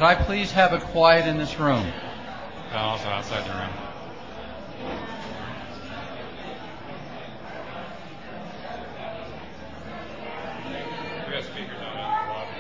Could I please have it quiet in this room? Also outside the room. We have speakers on in the lobby.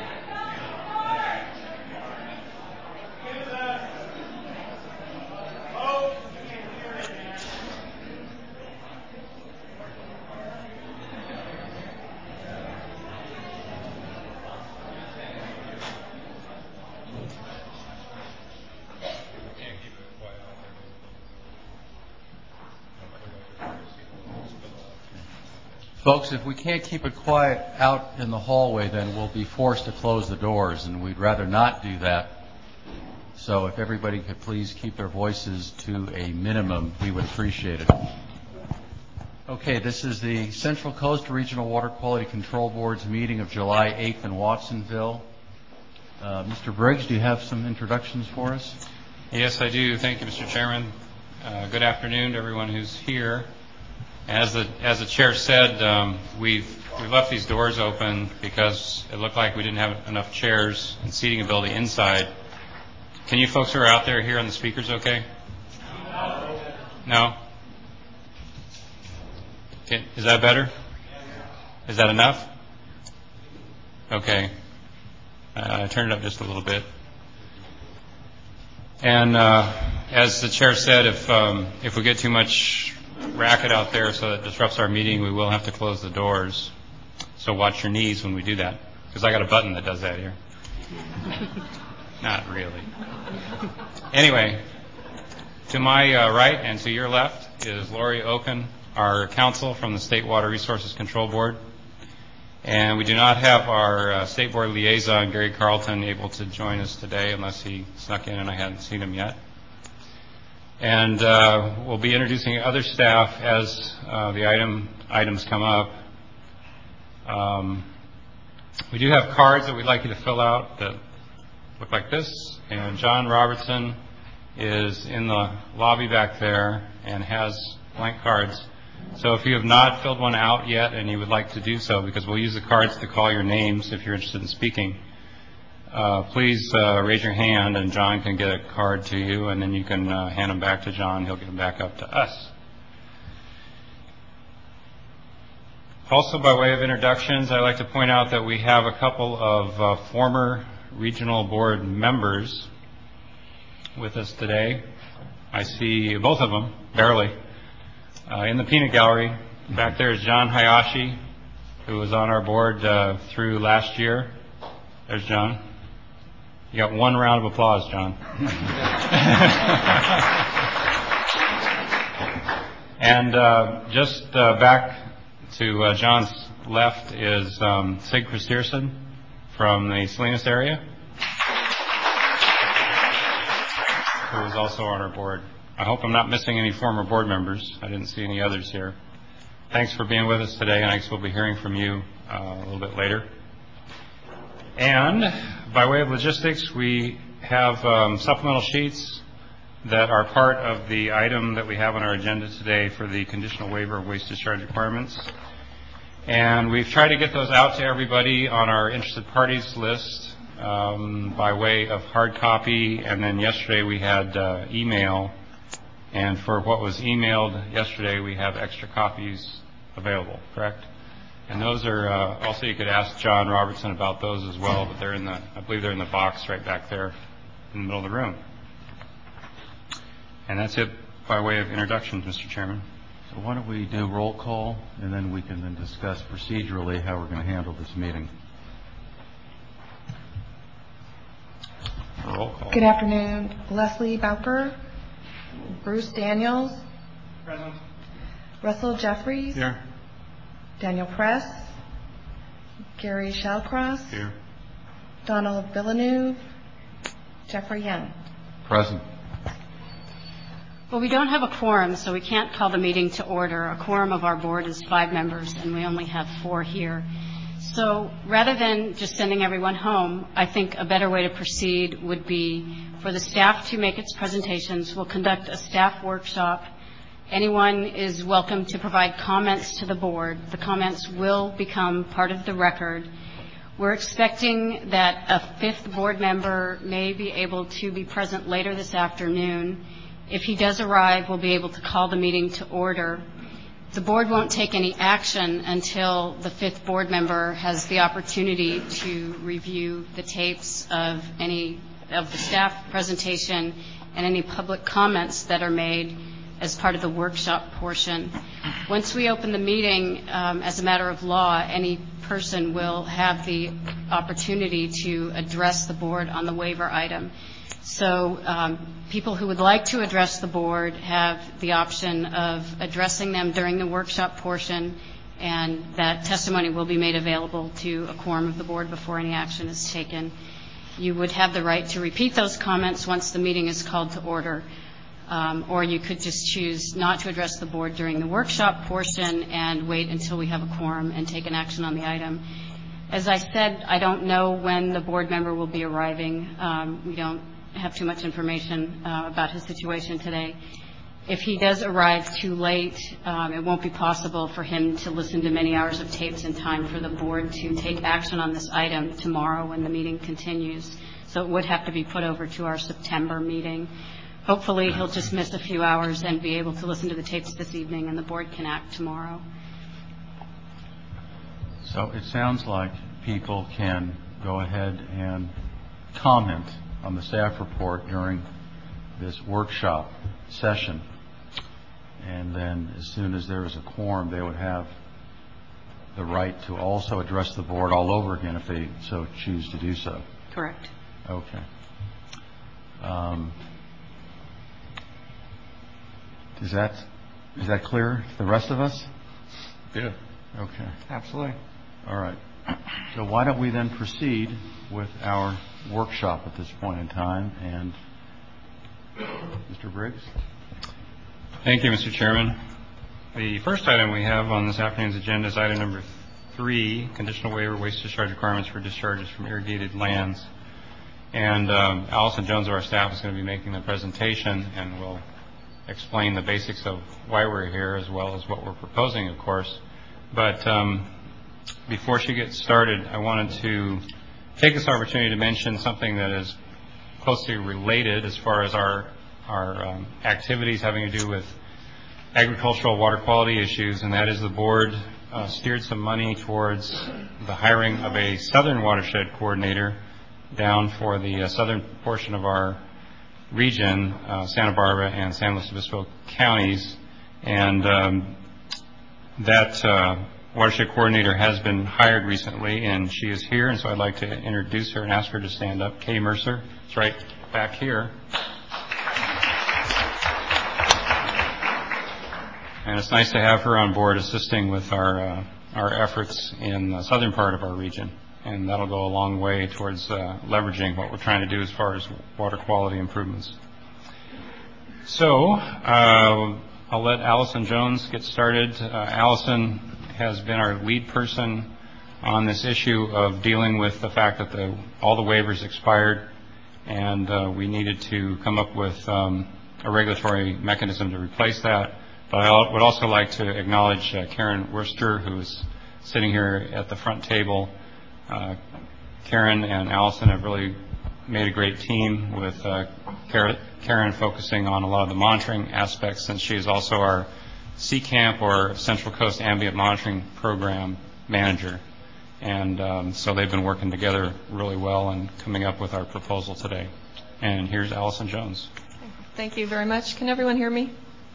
Folks, if we can't keep it quiet out in the hallway, then we'll be forced to close the doors, and we'd rather not do that. So if everybody could please keep their voices to a minimum, we would appreciate it. Okay, this is the Central Coast Regional Water Quality Control Board's meeting of July 8th in Watsonville. Mr. Briggs, do you have some introductions for us? Yes, I do. Thank you, Mr. Chairman. Good afternoon to everyone who's here. As the chair said, we left these doors open because it looked like we didn't have enough chairs and seating ability inside. Can you folks who are out there hear on the speakers okay? No? Okay. Is that better? Is that enough? Okay. Turn it up just a little bit. And as the chair said, if we get too much racket out there so that disrupts our meeting, we will have to close the doors. So watch your knees when we do that, because I got a button that does that here. Not really. Anyway, to my right and to your left is Lori Oken, our counsel from the State Water Resources Control Board. And we do not have our State Board liaison, Gary Carlton, able to join us today unless he snuck in and I hadn't seen him yet. And we'll be introducing other staff as the items come up. We do have cards that we'd like you to fill out that look like this. And John Robertson is in the lobby back there and has blank cards. So if you have not filled one out yet and you would like to do so, because we'll use the cards to call your names if you're interested in speaking, please raise your hand and John can get a card to you, and then you can hand them back to John. He'll get them back up to us. Also, by way of introductions, I'd like to point out that we have a couple of former regional board members with us today. I see both of them, barely. In the peanut gallery, back there is John Hayashi, who was on our board through last year. There's John. You got one round of applause, John. And just back to John's left is Sig Christierson from the Salinas area, who is also on our board. I hope I'm not missing any former board members. I didn't see any others here. Thanks for being with us today, and I guess we'll be hearing from you a little bit later. And by way of logistics, we have supplemental sheets that are part of the item that we have on our agenda today for the conditional waiver of waste discharge requirements. And we've tried to get those out to everybody on our interested parties list by way of hard copy, and then yesterday we had email. And for what was emailed yesterday, we have extra copies available, correct? And those are also, you could ask John Robertson about those as well, but they're I believe they're in the box right back there in the middle of the room. And that's it by way of introductions, Mr. Chairman. So why don't we do roll call, and then we can then discuss procedurally how we're going to handle this meeting. Roll call. Good afternoon. Leslie Bowker. Bruce Daniels. Present. Russell Jeffries. Here. Daniel Press. Gary Shallcross. Here. Donald Villeneuve. Jeffrey Young. Present. Well, we don't have a quorum, so we can't call the meeting to order. A quorum of our board is 5 members, and we only have 4 here. So rather than just sending everyone home, I think a better way to proceed would be for the staff to make its presentations. We'll conduct a staff workshop. Anyone is welcome to provide comments to the board. The comments will become part of the record. We're expecting that a fifth board member may be able to be present later this afternoon. If he does arrive, we'll be able to call the meeting to order. The board won't take any action until the fifth board member has the opportunity to review the tapes of any of the staff presentation and any public comments that are made as part of the workshop portion. Once we open the meeting, as a matter of law, any person will have the opportunity to address the board on the waiver item. So people who would like to address the board have the option of addressing them during the workshop portion, and that testimony will be made available to a quorum of the board before any action is taken. You would have the right to repeat those comments once the meeting is called to order, or you could just choose not to address the board during the workshop portion and wait until we have a quorum and take an action on the item. As I said, I don't know when the board member will be arriving. We don't have too much information about his situation today. If he does arrive too late, it won't be possible for him to listen to many hours of tapes in time for the board to take action on this item tomorrow when the meeting continues. So it would have to be put over to our September meeting. Hopefully he'll just miss a few hours and be able to listen to the tapes this evening, and the board can act tomorrow. So it sounds like people can go ahead and comment on the staff report during this workshop session, and then as soon as there is a quorum, they would have the right to also address the board all over again if they so choose to do so. Correct. Okay. Is that clear to the rest of us? Yeah. Okay. Absolutely. All right. So why don't we then proceed with our workshop at this point in time, and Mr. Briggs? Thank you, Mr. Chairman. The first item we have on this afternoon's agenda is item number 3, conditional waiver waste discharge requirements for discharges from irrigated lands. And Allison Jones of our staff is going to be making the presentation, and will explain the basics of why we're here as well as what we're proposing, of course. But before she gets started, I wanted to take this opportunity to mention something that is closely related as far as our activities having to do with agricultural water quality issues, and that is the board steered some money towards the hiring of a southern watershed coordinator down for the southern portion of our region, Santa Barbara and San Luis Obispo counties. And that watershed coordinator has been hired recently, and she is here, and so I'd like to introduce her and ask her to stand up. Kay Mercer. It's right back here. And it's nice to have her on board assisting with our efforts in the southern part of our region. And that'll go a long way towards leveraging what we're trying to do as far as water quality improvements. So I'll let Allison Jones get started. Allison has been our lead person on this issue of dealing with the fact that all the waivers expired, and we needed to come up with a regulatory mechanism to replace that. But I would also like to acknowledge Karen Worcester, who is sitting here at the front table. Karen and Allison have really made a great team, with Karen focusing on a lot of the monitoring aspects, since she is also our CCAMP, or Central Coast Ambient Monitoring Program manager. And so they've been working together really well and coming up with our proposal today. And here's Allison Jones. Thank you very much. Can everyone hear me?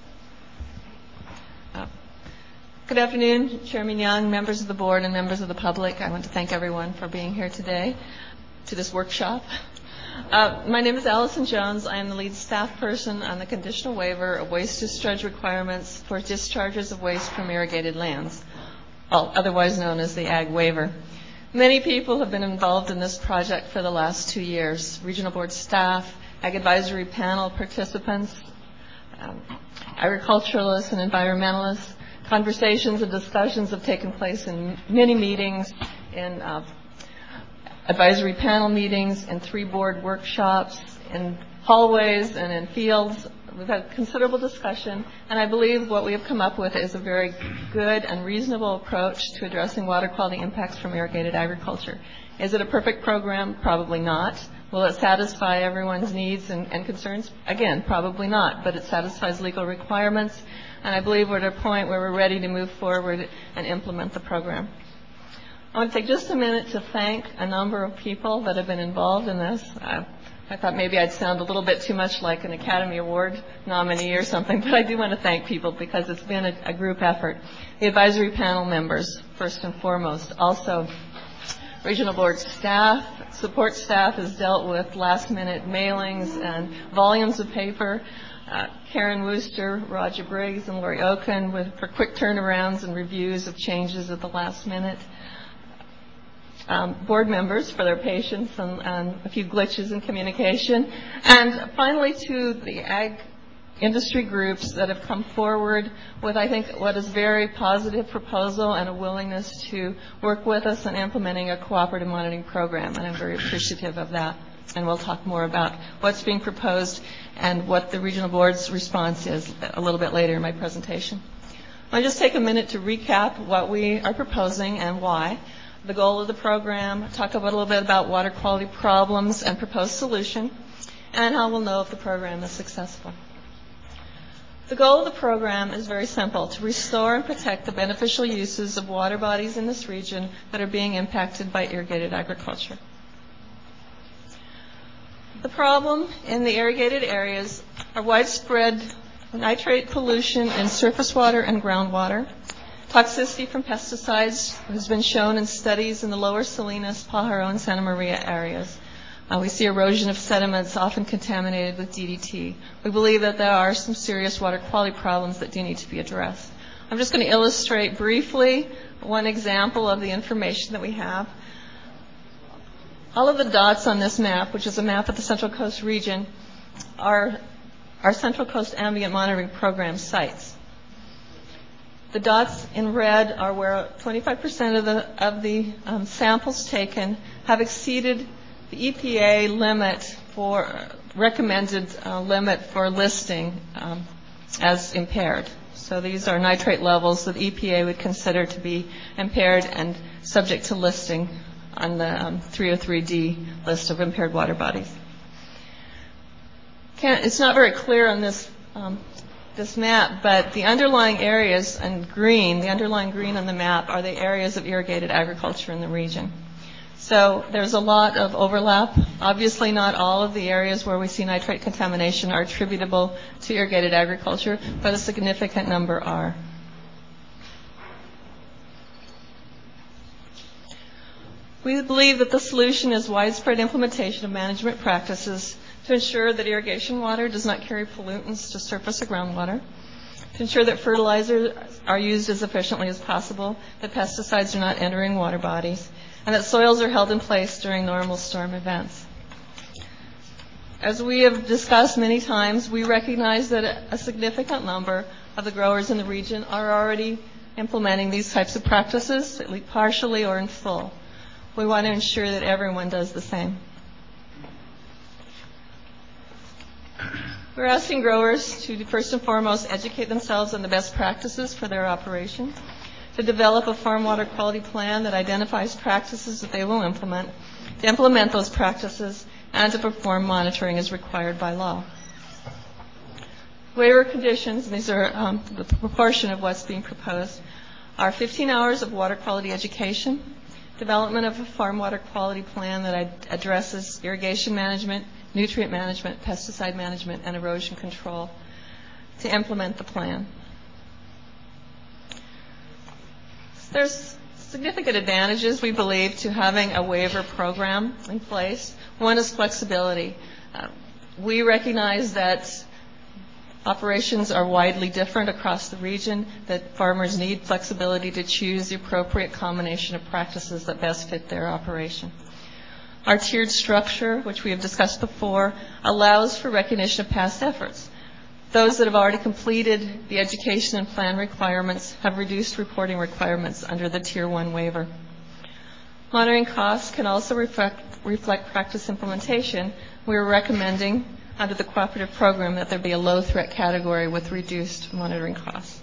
Good afternoon, Chairman Young, members of the board, and members of the public. I want to thank everyone for being here today to this workshop. My name is Allison Jones. I am the lead staff person on the conditional waiver of waste discharge requirements for discharges of waste from irrigated lands, otherwise known as the Ag Waiver. Many people have been involved in this project for the last 2 years: regional board staff, Ag Advisory Panel participants, agriculturalists and environmentalists. Conversations and discussions have taken place in many meetings, in advisory panel meetings, in 3 board workshops, in hallways and in fields, We've had considerable discussion, and I believe what we have come up with is a very good and reasonable approach to addressing water quality impacts from irrigated agriculture. Is it a perfect program? Probably not. Will it satisfy everyone's needs and concerns? Again, probably not, but it satisfies legal requirements, and I believe we're at a point where we're ready to move forward and implement the program. I want to take just a minute to thank a number of people that have been involved in this. I thought maybe I'd sound a little bit too much like an Academy Award nominee or something, but I do want to thank people because it's been a group effort. The advisory panel members, first and foremost. Also, regional board staff, support staff has dealt with last-minute mailings and volumes of paper. Karen Wooster, Roger Briggs, and Lori Oken for quick turnarounds and reviews of changes at the last minute. Board members for their patience and a few glitches in communication. And finally, to the ag industry groups that have come forward with, I think, what is a very positive proposal and a willingness to work with us in implementing a cooperative monitoring program. And I'm very appreciative of that. And we'll talk more about what's being proposed and what the regional board's response is a little bit later in my presentation. I'll just take a minute to recap what we are proposing and why. The goal of the program, talk a little bit about water quality problems and proposed solution, and how we'll know if the program is successful. The goal of the program is very simple, to restore and protect the beneficial uses of water bodies in this region that are being impacted by irrigated agriculture. The problem in the irrigated areas are widespread nitrate pollution in surface water and groundwater. Toxicity from pesticides has been shown in studies in the lower Salinas, Pajaro, and Santa Maria areas. We see erosion of sediments often contaminated with DDT. We believe that there are some serious water quality problems that do need to be addressed. I'm just going to illustrate briefly one example of the information that we have. All of the dots on this map, which is a map of the Central Coast region, are our Central Coast Ambient Monitoring Program sites. The dots in red are where 25% of the samples taken have exceeded the EPA limit for recommended limit for listing as impaired. So these are nitrate levels that EPA would consider to be impaired and subject to listing on the 303D list of impaired water bodies. It's not very clear on this map, but the underlying areas in green, the underlying green on the map, are the areas of irrigated agriculture in the region. So there's a lot of overlap. Obviously not all of the areas where we see nitrate contamination are attributable to irrigated agriculture, but a significant number are. We believe that the solution is widespread implementation of management practices to ensure that irrigation water does not carry pollutants to surface or groundwater, to ensure that fertilizers are used as efficiently as possible, that pesticides are not entering water bodies, and that soils are held in place during normal storm events. As we have discussed many times, we recognize that a significant number of the growers in the region are already implementing these types of practices, at least partially or in full. We want to ensure that everyone does the same. We're asking growers to, first and foremost, educate themselves on the best practices for their operation, to develop a farm water quality plan that identifies practices that they will implement, to implement those practices, and to perform monitoring as required by law. Waiver conditions, and these are the proportion of what's being proposed, are 15 hours of water quality education, development of a farm water quality plan that addresses irrigation management, nutrient management, pesticide management, and erosion control to implement the plan. There's significant advantages, we believe, to having a waiver program in place. One is flexibility. We recognize that operations are widely different across the region, that farmers need flexibility to choose the appropriate combination of practices that best fit their operation. Our tiered structure, which we have discussed before, allows for recognition of past efforts. Those that have already completed the education and plan requirements have reduced reporting requirements under the Tier 1 waiver. Monitoring costs can also reflect practice implementation. We are recommending under the cooperative program that there be a low threat category with reduced monitoring costs.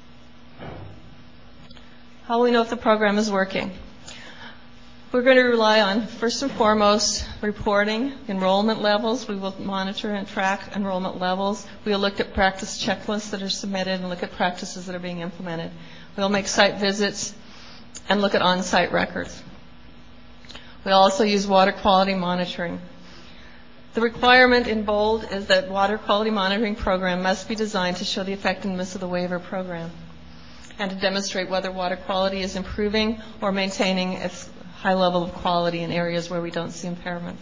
How will we know if the program is working? We're going to rely on, first and foremost, reporting enrollment levels. We will monitor and track enrollment levels. We will look at practice checklists that are submitted and look at practices that are being implemented. We'll make site visits and look at on-site records. We'll also use water quality monitoring. The requirement in bold is that water quality monitoring program must be designed to show the effectiveness of the waiver program and to demonstrate whether water quality is improving or maintaining its high level of quality in areas where we don't see impairments.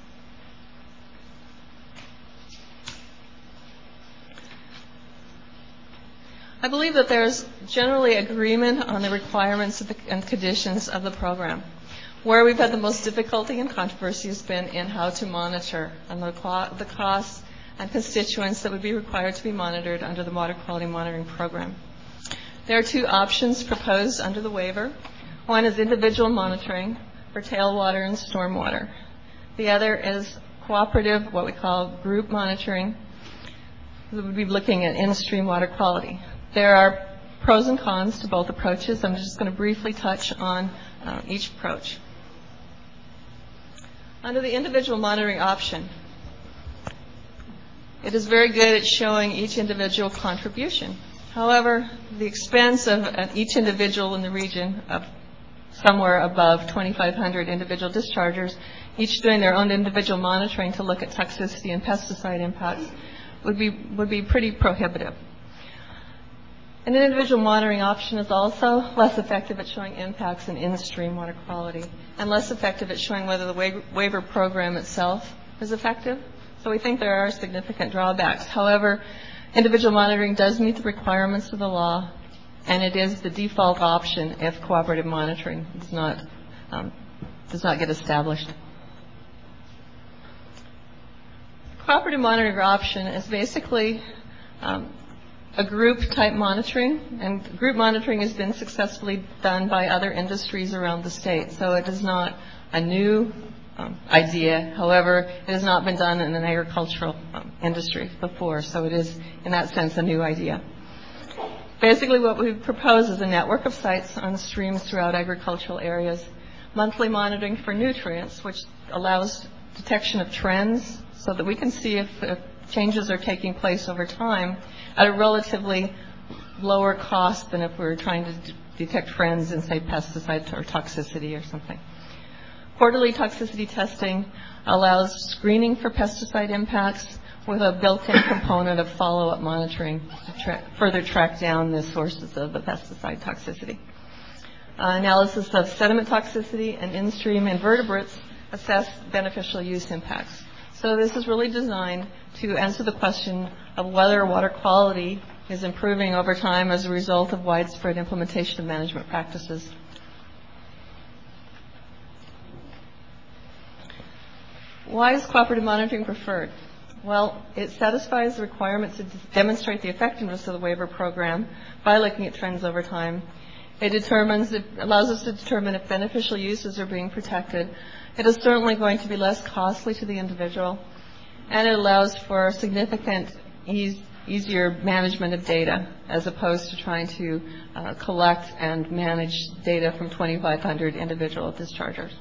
I believe that there's generally agreement on the requirements and conditions of the program. Where we've had the most difficulty and controversy has been in how to monitor and the costs and constituents that would be required to be monitored under the water quality monitoring program. There are two options proposed under the waiver. One is individual monitoring for tailwater and stormwater. The other is cooperative, what we call group monitoring. We would be looking at in-stream water quality. There are pros and cons to both approaches. I'm just going to briefly touch on each approach. Under the individual monitoring option, it is very good at showing each individual contribution. However, the expense of each individual in the region of somewhere above 2,500 individual dischargers, each doing their own individual monitoring to look at toxicity and pesticide impacts, would be pretty prohibitive. An individual monitoring option is also less effective at showing impacts in in-stream water quality and less effective at showing whether the waiver program itself is effective. So we think there are significant drawbacks. However, individual monitoring does meet the requirements of the law, and it is the default option if cooperative monitoring does not get established. Cooperative monitoring option is basically a group-type monitoring, and group monitoring has been successfully done by other industries around the state. So it is not a new idea. However, it has not been done in an agricultural industry before, so it is, in that sense, a new idea. Basically, what we propose is a network of sites on streams throughout agricultural areas, monthly monitoring for nutrients, which allows detection of trends so that we can see if changes are taking place over time at a relatively lower cost than if we were trying to detect trends in, say, pesticide or toxicity or something. Quarterly toxicity testing allows screening for pesticide impacts with a built-in component of follow-up monitoring to further track down the sources of the pesticide toxicity. Analysis of sediment toxicity and in-stream invertebrates assess beneficial use impacts. So this is really designed to answer the question of whether water quality is improving over time as a result of widespread implementation of management practices. Why is cooperative monitoring preferred? Well, it satisfies the requirement to demonstrate the effectiveness of the waiver program by looking at trends over time. It allows us to determine if beneficial uses are being protected. It is certainly going to be less costly to the individual, and it allows for significant easier management of data as opposed to trying to collect and manage data from 2,500 individual dischargers.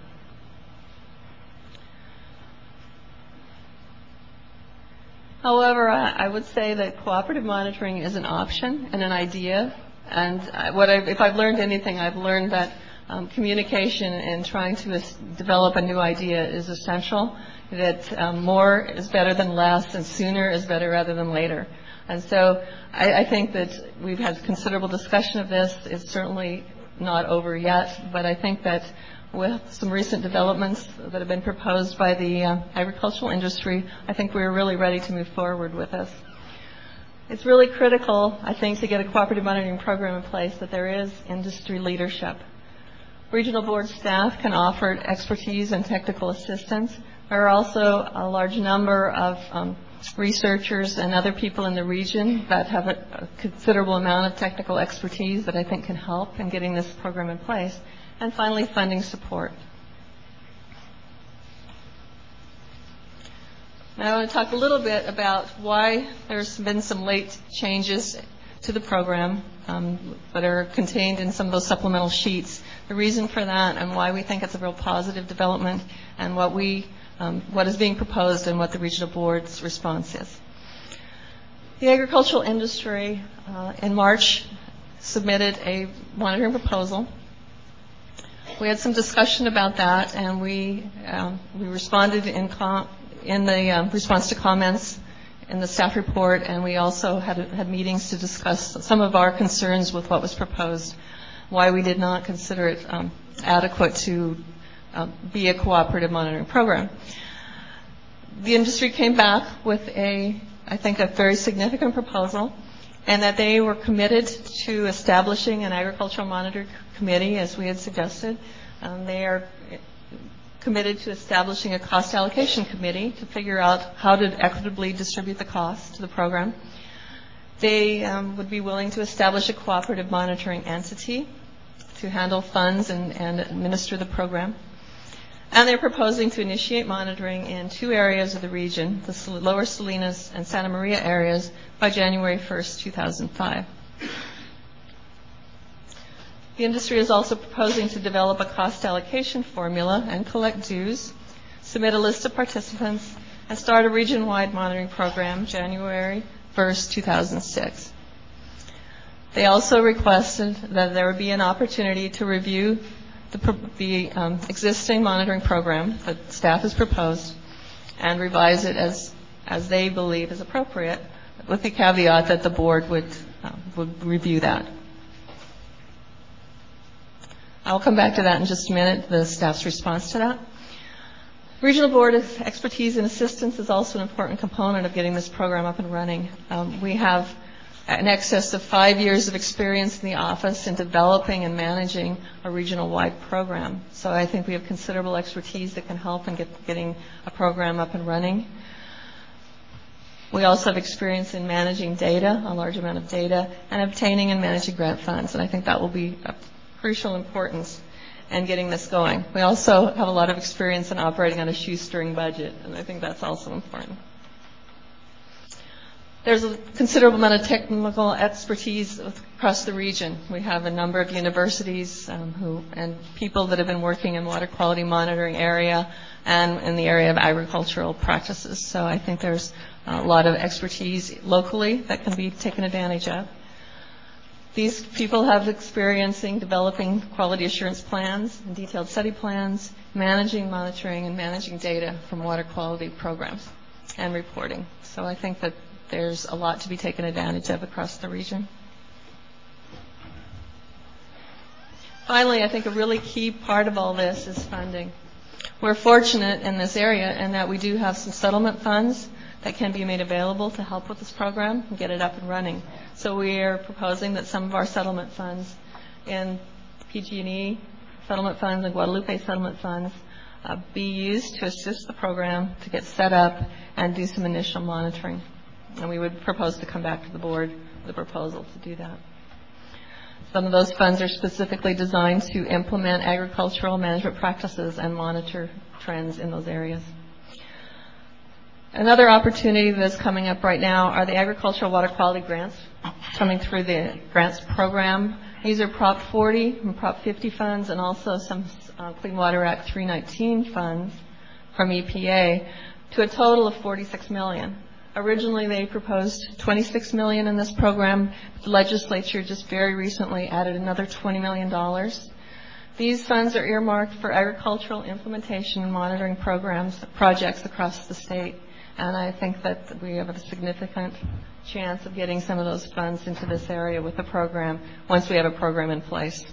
However, I would say that cooperative monitoring is an option and an idea. And if I've learned anything, I've learned that communication and trying to develop a new idea is essential, that more is better than less and sooner is better rather than later. And so I think that we've had considerable discussion of this. It's certainly not over yet, but I think that with some recent developments that have been proposed by the agricultural industry, I think we're really ready to move forward with this. It's really critical, I think, to get a cooperative monitoring program in place that there is industry leadership. Regional board staff can offer expertise and technical assistance. There are also a large number of researchers and other people in the region that have a considerable amount of technical expertise that I think can help in getting this program in place. And finally, funding support. And I want to talk a little bit about why there's been some late changes to the program that are contained in some of those supplemental sheets, the reason for that and why we think it's a real positive development, and what is being proposed and what the regional board's response is. The agricultural industry in March submitted a monitoring proposal. We had some discussion about that, and we responded in the response to comments in the staff report, and we also had meetings to discuss some of our concerns with what was proposed, why we did not consider it adequate to be a cooperative monitoring program. The industry came back with I think a very significant proposal, and that they were committed to establishing an agricultural monitoring committee, as we had suggested. They are committed to establishing a cost allocation committee to figure out how to equitably distribute the cost to the program. They would be willing to establish a cooperative monitoring entity to handle funds and administer the program. And they're proposing to initiate monitoring in 2 areas of the region, the Lower Salinas and Santa Maria areas, by January 1st, 2005. The industry is also proposing to develop a cost allocation formula and collect dues, submit a list of participants, and start a region-wide monitoring program January 1st, 2006. They also requested that there would be an opportunity to review the existing monitoring program that staff has proposed and revise it as they believe is appropriate, with the caveat that the board would review that. I'll come back to that in just a minute, the staff's response to that. Regional Board of Expertise and Assistance is also an important component of getting this program up and running. We have in excess of 5 years of experience in the office in developing and managing a regional-wide program. So I think we have considerable expertise that can help in getting a program up and running. We also have experience in managing data, a large amount of data, and obtaining and managing grant funds, and I think that will be of crucial importance in getting this going. We also have a lot of experience in operating on a shoestring budget, and I think that's also important. There's a considerable amount of technical expertise across the region. We have a number of universities and people that have been working in water quality monitoring area and in the area of agricultural practices. So I think there's a lot of expertise locally that can be taken advantage of. These people have experience in developing quality assurance plans and detailed study plans, managing monitoring and managing data from water quality programs and reporting. So I think that there's a lot to be taken advantage of across the region. Finally, I think a really key part of all this is funding. We're fortunate in this area in that we do have some settlement funds that can be made available to help with this program and get it up and running. So we are proposing that some of our settlement funds in PG&E settlement funds and Guadalupe settlement funds be used to assist the program to get set up and do some initial monitoring. And we would propose to come back to the board with a proposal to do that. Some of those funds are specifically designed to implement agricultural management practices and monitor trends in those areas. Another opportunity that's coming up right now are the agricultural water quality grants coming through the grants program. These are Prop 40 and Prop 50 funds, and also some Clean Water Act 319 funds from EPA, to a total of $46 million. Originally, they proposed $26 million in this program. The legislature just very recently added another $20 million. These funds are earmarked for agricultural implementation and monitoring projects across the state. And I think that we have a significant chance of getting some of those funds into this area with the program once we have a program in place.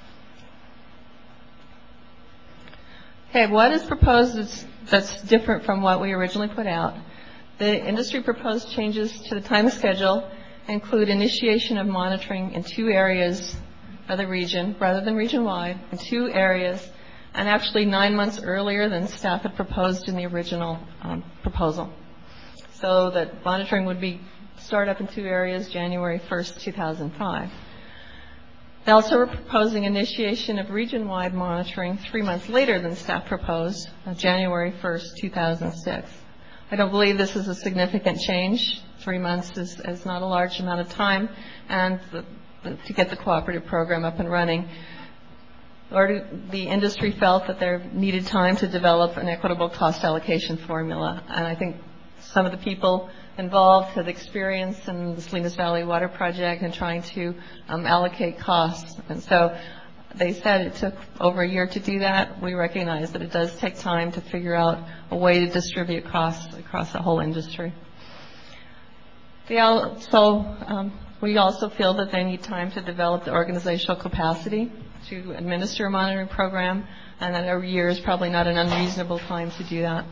Okay, what is proposed that's different from what we originally put out? The industry proposed changes to the time schedule include initiation of monitoring in 2 areas of the region, rather than region-wide, in 2 areas, and actually 9 months earlier than staff had proposed in the original proposal. So that monitoring would start up in 2 areas, January 1st, 2005. They also were proposing initiation of region-wide monitoring 3 months later than staff proposed, January 1st, 2006. I don't believe this is a significant change. 3 months is not a large amount of time, and to get the cooperative program up and running. The industry felt that there needed time to develop an equitable cost allocation formula, and I think some of the people involved had experience in the Salinas Valley Water Project and trying to allocate costs. And so they said it took over a year to do that. We recognize that it does take time to figure out a way to distribute costs across the whole industry. We also feel that they need time to develop the organizational capacity to administer a monitoring program, and that a year is probably not an unreasonable time to do that.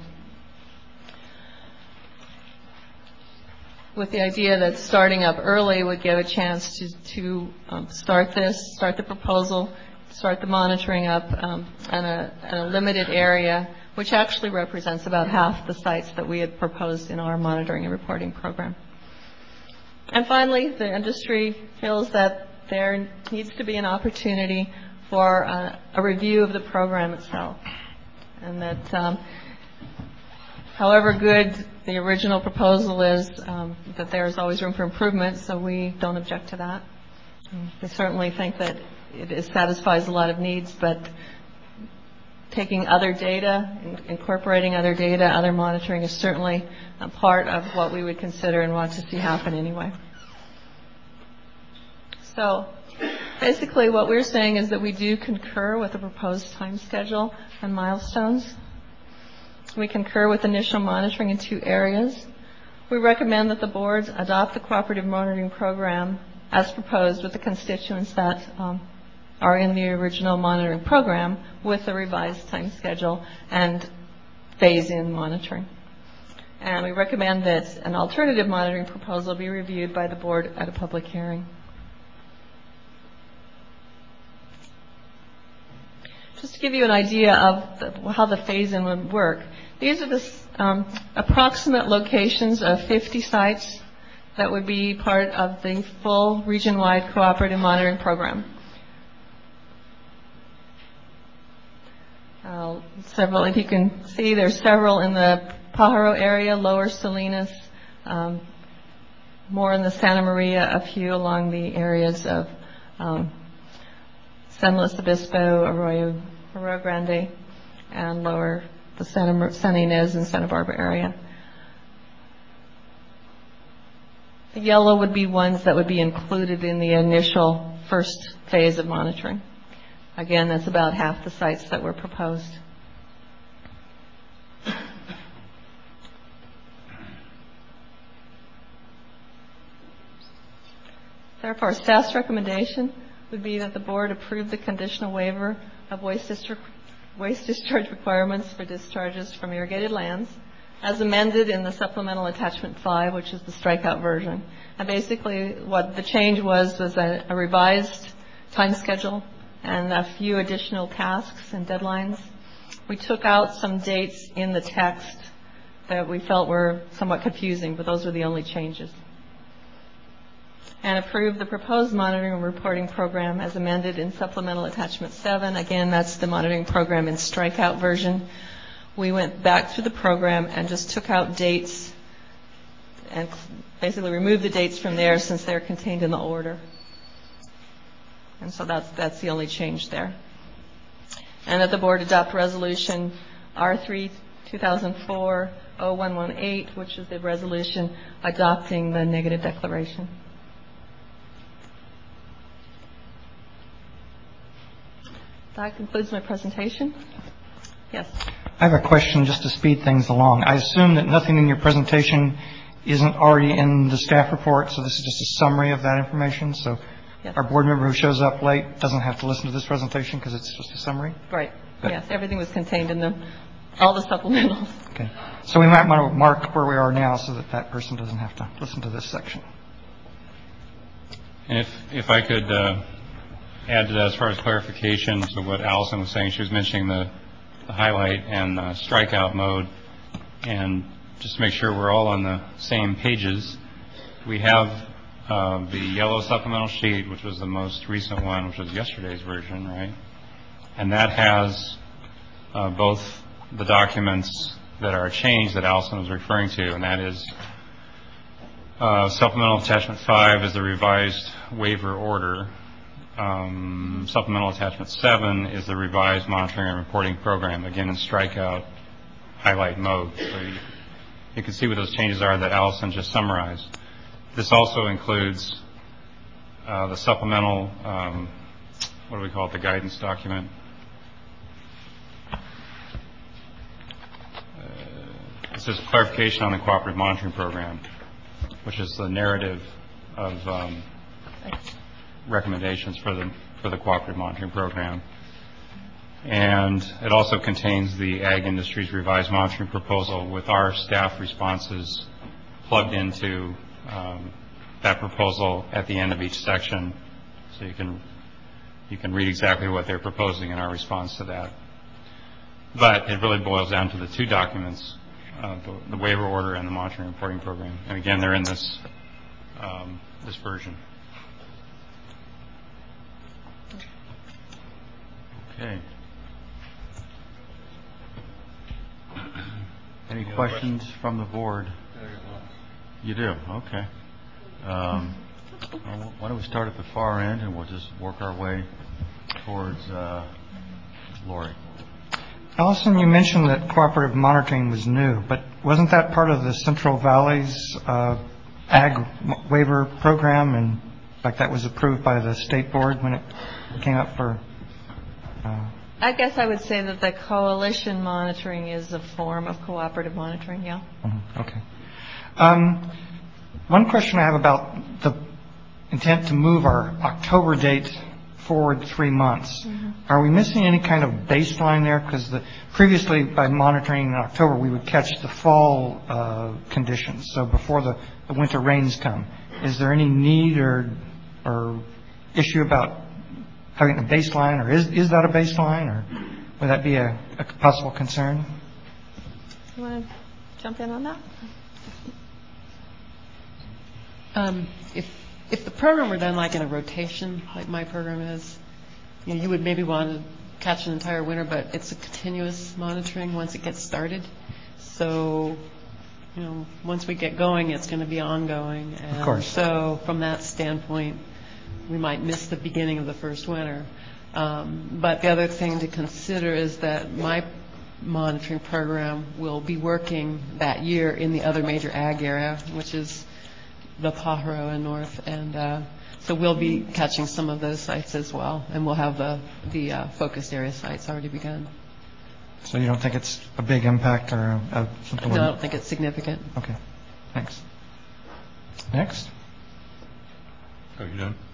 With the idea that starting up early would give a chance to start the proposal, start the monitoring up in a limited area, which actually represents about half the sites that we had proposed in our monitoring and reporting program. And finally, the industry feels that there needs to be an opportunity for a review of the program itself, and that however good the original proposal is, that there is always room for improvement, so we don't object to that. We certainly think that it satisfies a lot of needs, but taking other data, incorporating other data, other monitoring is certainly a part of what we would consider and want to see happen anyway. So basically what we're saying is that we do concur with the proposed time schedule and milestones. We concur with initial monitoring in 2 areas. We recommend that the board adopt the cooperative monitoring program as proposed with the constituents that are in the original monitoring program with the revised time schedule and phase-in monitoring. And we recommend that an alternative monitoring proposal be reviewed by the board at a public hearing. Just to give you an idea of how the phase-in would work, these are the approximate locations of 50 sites that would be part of the full region-wide cooperative monitoring program. Several, if you can see, there's several in the Pajaro area, Lower Salinas, more in the Santa Maria, a few along the areas of San Luis Obispo, Arroyo Grande, and lower the San Ynez and Santa Barbara area. The yellow would be ones that would be included in the initial first phase of monitoring. Again, that's about half the sites that were proposed. Therefore, staff's recommendation would be that the board approve the conditional waiver of waste discharge requirements for discharges from irrigated lands as amended in the supplemental attachment 5, which is the strikeout version. And basically what the change was a revised time schedule and a few additional tasks and deadlines. We took out some dates in the text that we felt were somewhat confusing, but those were the only changes. And approve the proposed monitoring and reporting program as amended in supplemental attachment 7. Again, that's the monitoring program in strikeout version. We went back through the program and just took out dates and basically removed the dates from there since they're contained in the order. And so that's the only change there. And that the board adopt resolution R3 2004-0118, which is the resolution adopting the negative declaration. That concludes my presentation. Yes. I have a question just to speed things along. I assume that nothing in your presentation isn't already in the staff report, so this is just a summary of that information. So yes. Our board member who shows up late doesn't have to listen to this presentation because it's just a summary? Right. Good. Yes, everything was contained in all the supplementals. Okay. So we might want to mark where we are now so that that person doesn't have to listen to this section. And if I could add to that as far as clarification to what Allison was saying, she was mentioning the highlight and strikeout mode, and just to make sure we're all on the same pages, we have the yellow supplemental sheet, which was the most recent one, which was yesterday's version, right? And that has both the documents that are a change that Allison was referring to, and that is Supplemental Attachment 5 is the revised waiver order. Supplemental Attachment 7 is the revised monitoring and reporting program, again in strikeout highlight mode. So you can see what those changes are that Allison just summarized. This also includes the supplemental, what do we call it, the guidance document. This is clarification on the cooperative monitoring program, which is the narrative of recommendations for the cooperative monitoring program. And it also contains the ag industry's revised monitoring proposal with our staff responses plugged into that proposal at the end of each section, so you can read exactly what they're proposing in our response to that. But it really boils down to the two documents, the waiver order and the monitoring and reporting program. And again, they're in this version. Okay. Any questions from the board? You do? Okay. Well, why don't we start at the far end and we'll just work our way towards Lori. Allison, you mentioned that cooperative monitoring was new, but wasn't that part of the Central Valley's ag waiver program, and like that was approved by the state board when it came up for? I guess I would say that the coalition monitoring is a form of cooperative monitoring. Yeah. Mm-hmm. Okay. One question I have about the intent to move our October date forward 3 months. Mm-hmm. Are we missing any kind of baseline there? Because previously, by monitoring in October, we would catch the fall conditions, so before the winter rains come. Is there any need or issue about having a baseline, or is that a baseline, or would that be a possible concern? You want to jump in on that? If the program were done like in a rotation, like my program is, you would maybe want to catch an entire winter, but it's a continuous monitoring once it gets started. So, once we get going, it's going to be ongoing. And of course. So, from that standpoint, we might miss the beginning of the first winter. But the other thing to consider is that my monitoring program will be working that year in the other major ag area, which is the Pajaro and North, and so we'll be catching some of those sites as well, and we'll have the focused area sites already begun. So you don't think it's a big impact or something? No, I don't think it's significant. Okay, thanks. Next. Oh, you done?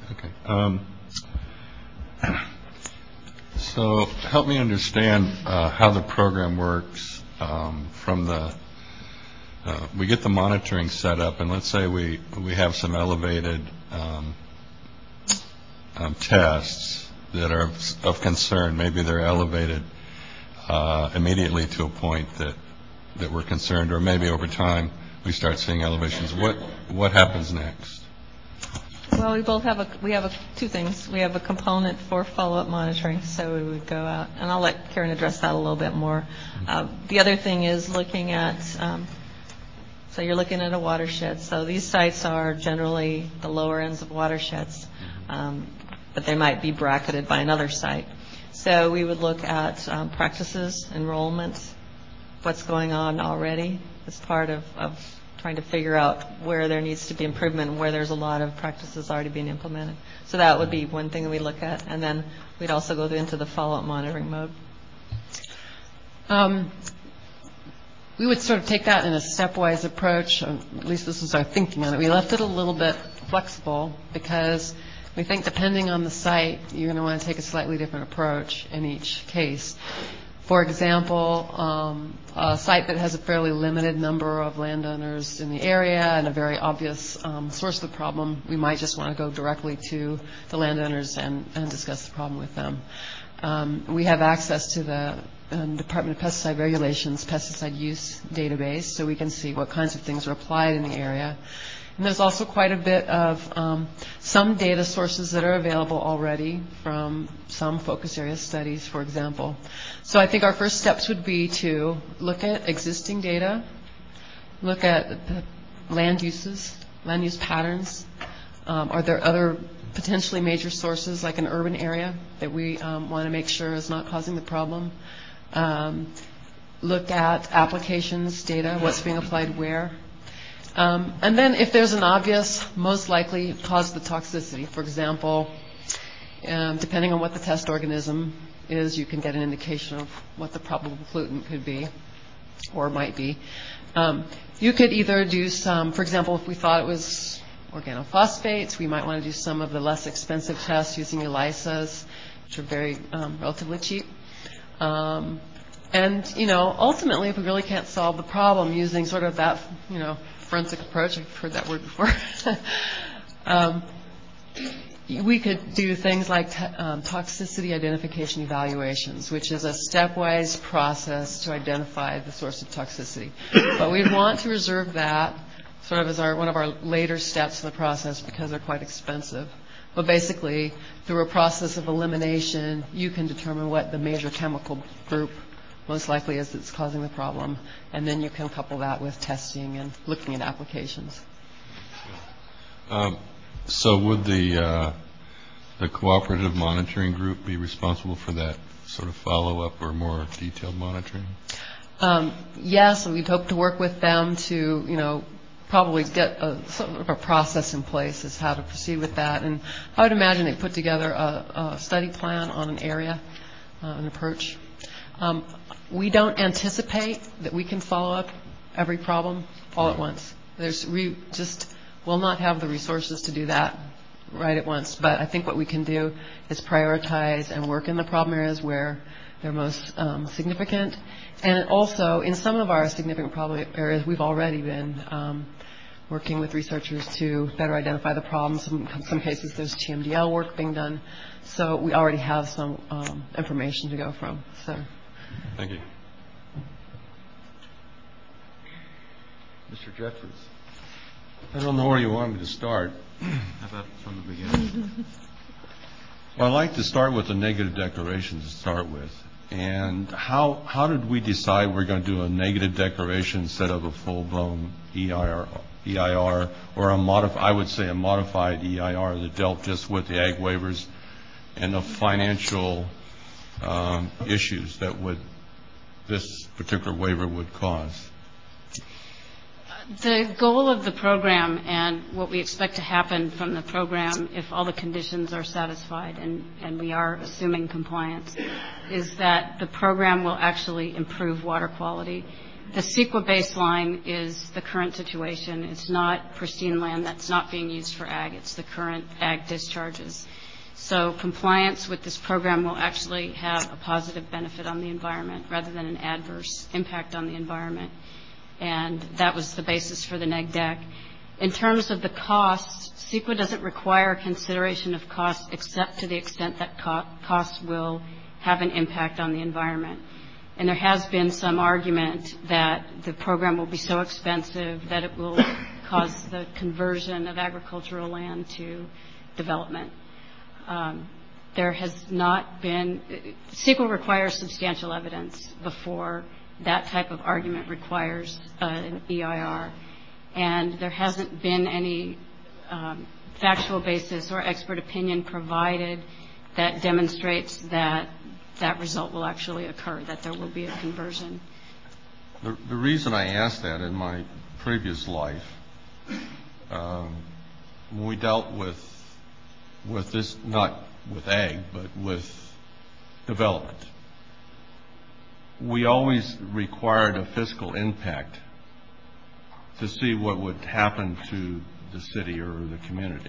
Okay. So help me understand how the program works from the we get the monitoring set up, and let's say we have some elevated tests that are of concern. Maybe they're elevated immediately to a point that we're concerned, or maybe over time we start seeing elevations. What happens next? Well, we have two things. We have a component for follow-up monitoring, so we would go out, and I'll let Karen address that a little bit more. The other thing is looking at. So you're looking at a watershed. So these sites are generally the lower ends of watersheds, but they might be bracketed by another site. So we would look at practices, enrollment, what's going on already as part of trying to figure out where there needs to be improvement and where there's a lot of practices already being implemented. So that would be one thing that we look at. And then we'd also go into the follow-up monitoring mode. We would sort of take that in a stepwise approach. At least this is our thinking on it. We left it a little bit flexible because we think depending on the site, you're going to want to take a slightly different approach in each case. For example, a site that has a fairly limited number of landowners in the area and a very obvious source of the problem, we might just want to go directly to the landowners and discuss the problem with them. We have access to the Department of Pesticide Regulations pesticide use database, so we can see what kinds of things are applied in the area. And there's also quite a bit of some data sources that are available already from some focus area studies, for example. So I think our first steps would be to look at existing data, look at land uses, land use patterns. Are there other potentially major sources, like an urban area, that we want to make sure is not causing the problem? Look at applications data, what's being applied where. And then if there's an obvious, most likely cause of the toxicity, for example, depending on what the test organism is, you can get an indication of what the probable pollutant could be or might be. You could either do some, for example, if we thought it was organophosphates, we might want to do some of the less expensive tests using ELISAs, which are very relatively cheap. And, ultimately, if we really can't solve the problem using sort of that, forensic approach, I've heard that word before, we could do things like toxicity identification evaluations, which is a stepwise process to identify the source of toxicity. But we want to reserve that sort of as one of our later steps in the process because they're quite expensive. But basically, through a process of elimination, you can determine what the major chemical group most likely is that's causing the problem, and then you can couple that with testing and looking at applications. So would the cooperative monitoring group be responsible for that sort of follow-up or more detailed monitoring? Yes, and we'd hope to work with them to, probably get sort of a process in place as how to proceed with that. And I would imagine they put together a study plan on an area, an approach. We don't anticipate that we can follow up every problem all at once. We just will not have the resources to do that right at once. But I think what we can do is prioritize and work in the problem areas where they're most significant. And also, in some of our significant problem areas, we've already been working with researchers to better identify the problems. In some cases, there's TMDL work being done. So we already have some information to go from. So. Thank you. Mr. Jeffries. I don't know where you want me to start. How about from the beginning? Well, I'd like to start with the negative declaration to start with. And how did we decide we're going to do a negative declaration instead of a full-blown EIR or I would say a modified EIR that dealt just with the ag waivers and the financial issues that this particular waiver would cause? The goal of the program and what we expect to happen from the program, if all the conditions are satisfied and we are assuming compliance, is that the program will actually improve water quality. The CEQA baseline is the current situation. It's not pristine land that's not being used for ag. It's the current ag discharges. So compliance with this program will actually have a positive benefit on the environment rather than an adverse impact on the environment. And that was the basis for the neg deck. In terms of the costs, CEQA doesn't require consideration of costs except to the extent that costs will have an impact on the environment. And there has been some argument that the program will be so expensive that it will cause the conversion of agricultural land to development. There has not been, CEQA requires substantial evidence before that type of argument requires an EIR. And there hasn't been any factual basis or expert opinion provided that demonstrates that that result will actually occur, that there will be a conversion. The reason I asked that, in my previous life, when we dealt with this, not with ag, but with development, we always required a fiscal impact to see what would happen to the city or the community.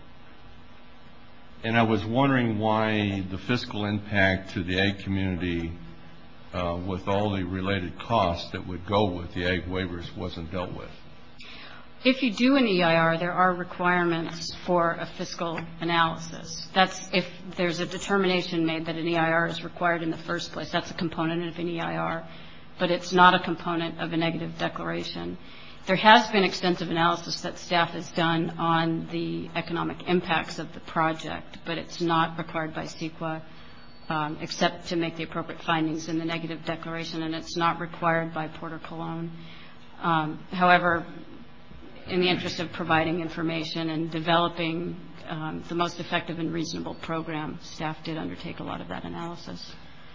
And I was wondering why the fiscal impact to the ag community with all the related costs that would go with the ag waivers wasn't dealt with. If you do an EIR, there are requirements for a fiscal analysis. That's if there's a determination made that an EIR is required in the first place. That's a component of an EIR, but it's not a component of a negative declaration. There has been extensive analysis that staff has done on the economic impacts of the project, but it's not required by CEQA except to make the appropriate findings in the negative declaration, and it's not required by Porter Cologne. However, in the interest of providing information and developing the most effective and reasonable program, staff did undertake a lot of that analysis.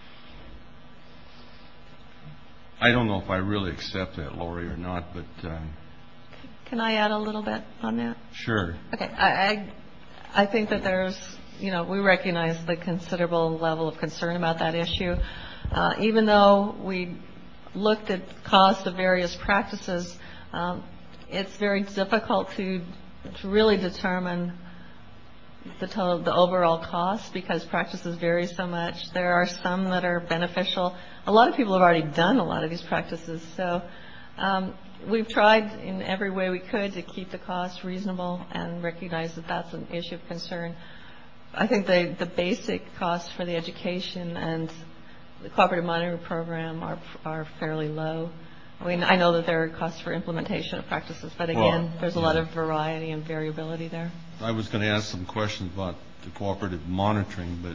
I don't know if I really accept that, Lori, or not, but... Can I add a little bit on that? Sure. Okay. I think that there's, we recognize the considerable level of concern about that issue. Even though we looked at costs of various practices, it's very difficult to really determine the overall cost because practices vary so much. There are some that are beneficial. A lot of people have already done a lot of these practices, so we've tried in every way we could to keep the cost reasonable and recognize that that's an issue of concern. I think the basic costs for the education and the cooperative monitoring program are fairly low. I mean, I know that there are costs for implementation of practices, but again, there's a lot of variety and variability there. I was going to ask some questions about the cooperative monitoring, but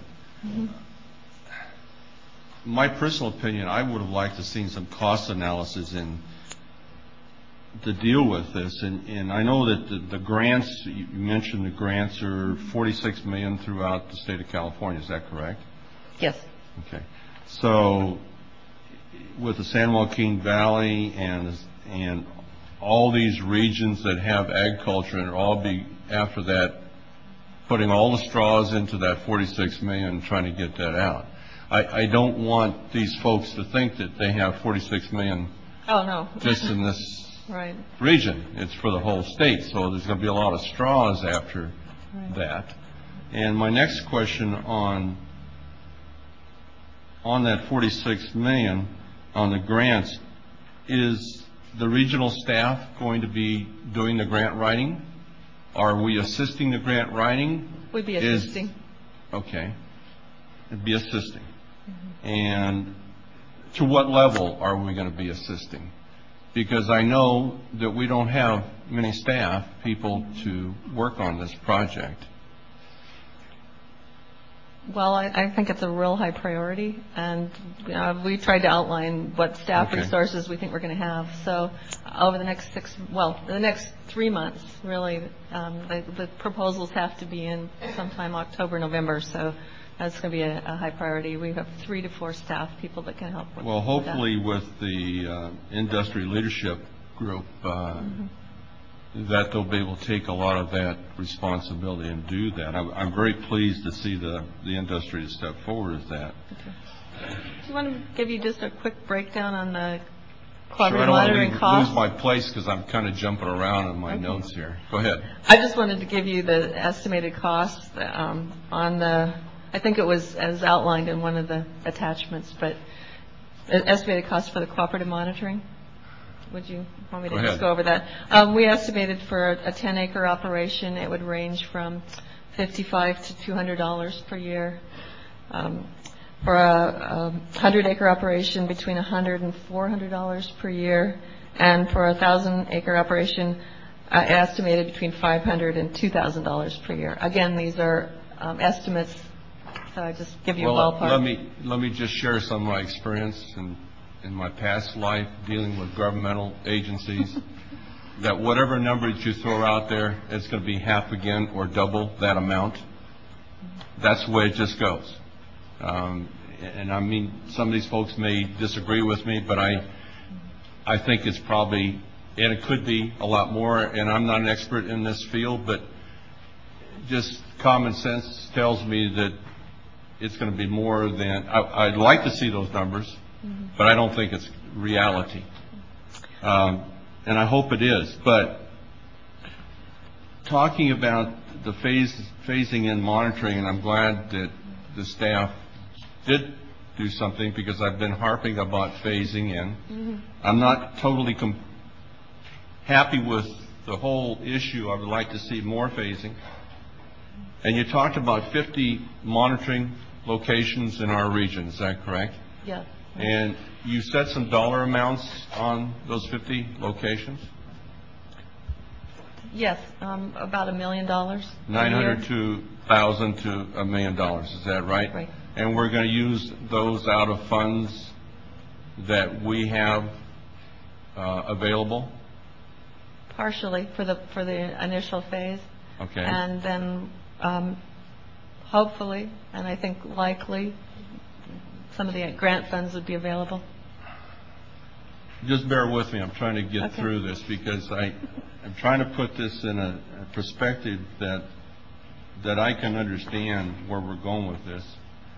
my personal opinion, I would have liked to have seen some cost analysis to deal with this. And I know that the grants, you mentioned the grants are $46 million throughout the state of California. Is that correct? Yes. Okay. So with the San Joaquin Valley and all these regions that have agriculture, and all be after that putting all the straws into that $46 million and trying to get that out. I don't want these folks to think that they have $46 million just in this region. It's for the whole state, so there's going to be a lot of straws after that. And my next question on that $46 million on the grants, is the regional staff going to be doing the grant writing? Are we assisting the grant writing? We'd be assisting. Okay. It'd be assisting. And to what level are we going to be assisting? Because I know that we don't have many staff people to work on this project. Well, I think it's a real high priority, and we tried to outline what staff resources we think we're going to have. So over the next the next 3 months, really, the proposals have to be in sometime October, November. So that's going to be a high priority. We have 3 to 4 staff people that can help with that. Well, hopefully with the industry leadership group, that they'll be able to take a lot of that responsibility and do that. I'm very pleased to see the industry to step forward with that. Okay. Do you want to give you just a quick breakdown on the cooperative monitoring costs? I don't want to lose my place because I'm kind of jumping around in my notes here. Go ahead. I just wanted to give you the estimated costs on I think it was as outlined in one of the attachments, but estimated costs for the cooperative monitoring. Would you want me to just go over that? We estimated for a 10-acre operation, it would range from $55 to $200 per year. For a 100-acre operation, between $100 and $400 per year. And for a 1,000-acre operation, estimated between $500 and $2,000 per year. Again, these are estimates, so I just give you a ballpark. Let me just share some of my experience in my past life dealing with governmental agencies, that whatever number that you throw out there, it's going to be half again or double that amount. That's the way it just goes. And I mean, some of these folks may disagree with me, but I think it's probably, and it could be a lot more, and I'm not an expert in this field, but just common sense tells me that it's going to be more than, I'd like to see those numbers, but I don't think it's reality. And I hope it is. But talking about the phasing in monitoring, and I'm glad that the staff did do something because I've been harping about phasing in. I'm not totally happy with the whole issue. I would like to see more phasing. And you talked about 50 monitoring locations in our region. Is that correct? Yeah. And you set some dollar amounts on those 50 locations? Yes, about $1 million. $900,000 to $1 million. Is that right? Right. And we're going to use those out of funds that we have available? Partially for the initial phase. Okay. And then hopefully, and I think likely, some of the grant funds would be available. Just bear with me. I'm trying to get through this because I'm trying to put this in a perspective that I can understand where we're going with this.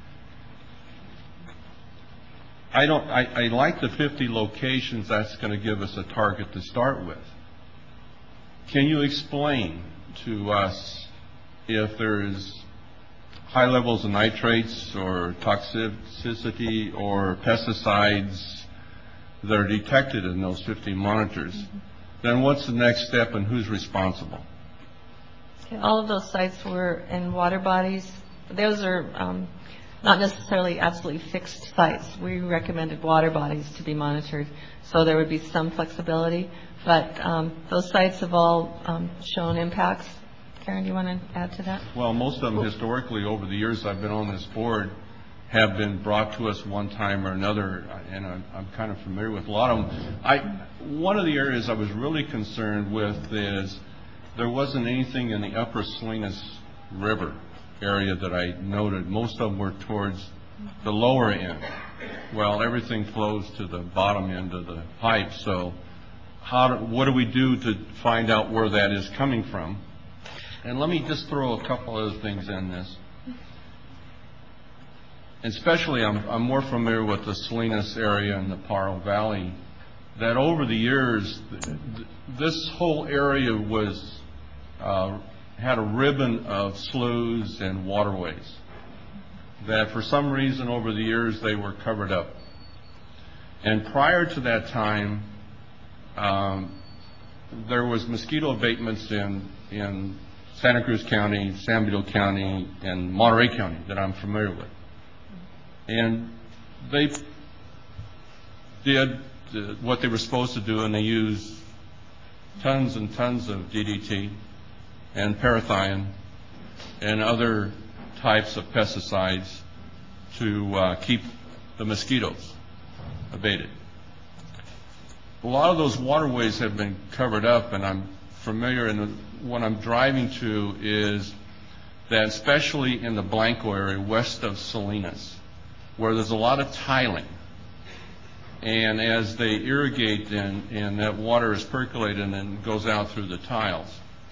I like the 50 locations. That's going to give us a target to start with. Can you explain to us if there is high levels of nitrates or toxicity or pesticides that are detected in those 50 monitors? Then what's the next step and who's responsible? Okay, all of those sites were in water bodies. Those are not necessarily absolutely fixed sites. We recommended water bodies to be monitored, so there would be some flexibility. But those sites have all shown impacts. Karen, do you want to add to that? Well, most of them historically over the years I've been on this board have been brought to us one time or another, and I'm kind of familiar with a lot of them. One of the areas I was really concerned with is there wasn't anything in the upper Salinas River area that I noted. Most of them were towards the lower end. Well, everything flows to the bottom end of the pipe, so what do we do to find out where that is coming from? And let me just throw a couple other things in this. Especially, I'm more familiar with the Salinas area and the Paro Valley, that over the years, this whole area had a ribbon of sloughs and waterways that for some reason over the years they were covered up. And prior to that time, there was mosquito abatements in Santa Cruz County, San Benito County, and Monterey County that I'm familiar with. And they did what they were supposed to do, and they used tons and tons of DDT and parathion and other types of pesticides to keep the mosquitoes abated. A lot of those waterways have been covered up, and I'm familiar, and what I'm driving to is that especially in the Blanco area west of Salinas, where there's a lot of tiling, and as they irrigate and that water is percolated and then goes out through the tiles.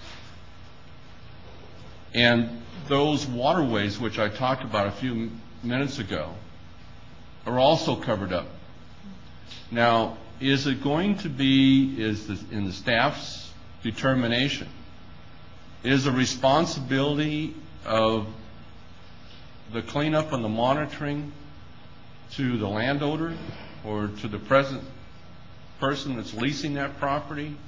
And those waterways, which I talked about a few minutes ago, are also covered up. Now, is it going to be, in the staff's determination, is the responsibility of the cleanup and the monitoring to the landowner or to the present person that's leasing that property?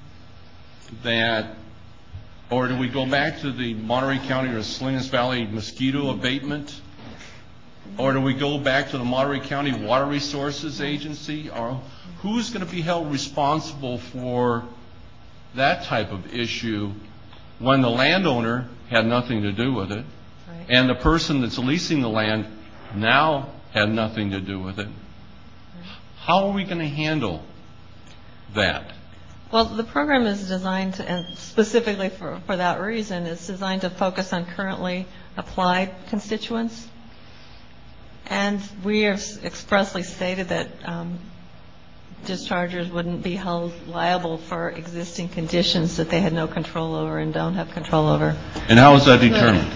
Or do we go back to the Monterey County or Salinas Valley mosquito abatement? Or do we go back to the Monterey County Water Resources Agency? Or who's going to be held responsible for that type of issue when the landowner had nothing to do with it, right, and the person that's leasing the land now had nothing to do with it? How are we going to handle that? Well, the program is designed to, and specifically for that reason, it's designed to focus on currently applied constituents. And we have expressly stated that dischargers wouldn't be held liable for existing conditions that they had no control over and don't have control over. And how is that determined?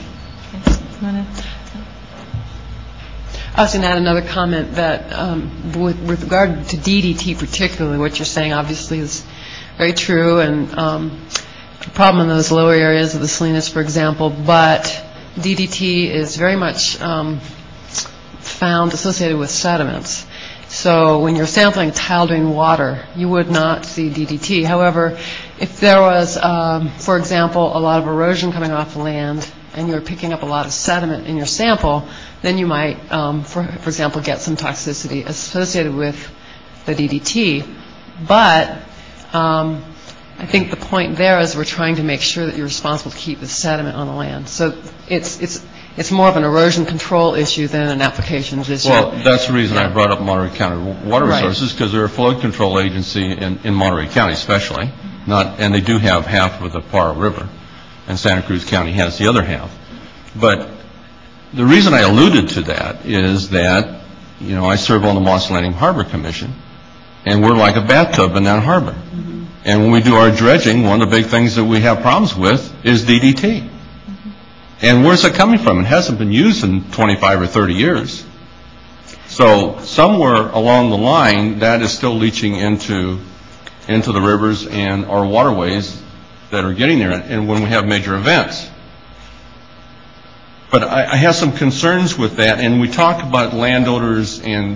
I was going to add another comment that with regard to DDT particularly, what you're saying obviously is very true, and the problem in those lower areas of the Salinas, for example, but DDT is very much found associated with sediments. So when you're sampling tile drain water, you would not see DDT. However, if there was, for example, a lot of erosion coming off the land and you're picking up a lot of sediment in your sample, then you might, for example, get some toxicity associated with the DDT. But I think the point there is we're trying to make sure that you're responsible to keep the sediment on the land. So it's more of an erosion control issue than an applications issue. Well, that's the reason I brought up Monterey County Water Resources, because they're a flood control agency in Monterey County especially, and they do have half of the Parra River, and Santa Cruz County has the other half. But the reason I alluded to that is that, you know, I serve on the Moss Landing Harbor Commission, and we're like a bathtub in that harbor. Mm-hmm. And when we do our dredging, one of the big things that we have problems with is DDT. Mm-hmm. And where's it coming from? It hasn't been used in 25 or 30 years. So somewhere along the line, that is still leaching into the rivers and our waterways that are getting there, and when we have major events. But I have some concerns with that, and we talk about landowners and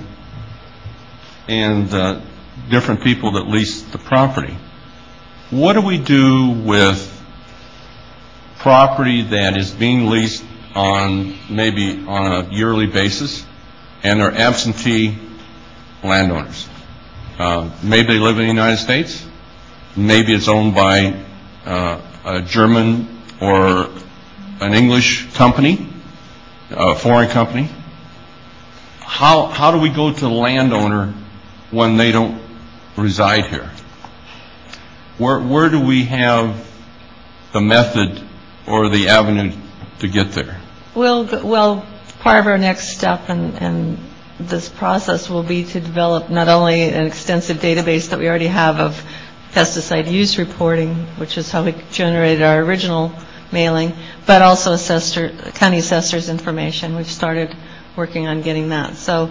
different people that lease the property. What do we do with property that is being leased maybe on a yearly basis, and they're absentee landowners? Maybe they live in the United States. Maybe it's owned by a German or an English company, a foreign company. How do we go to the landowner when they don't reside here? Where do we have the method or the avenue to get there? Well, part of our next step in this process will be to develop not only an extensive database that we already have of pesticide use reporting, which is how we generated our original mailing, but also county assessor's information. We've started working on getting that. So,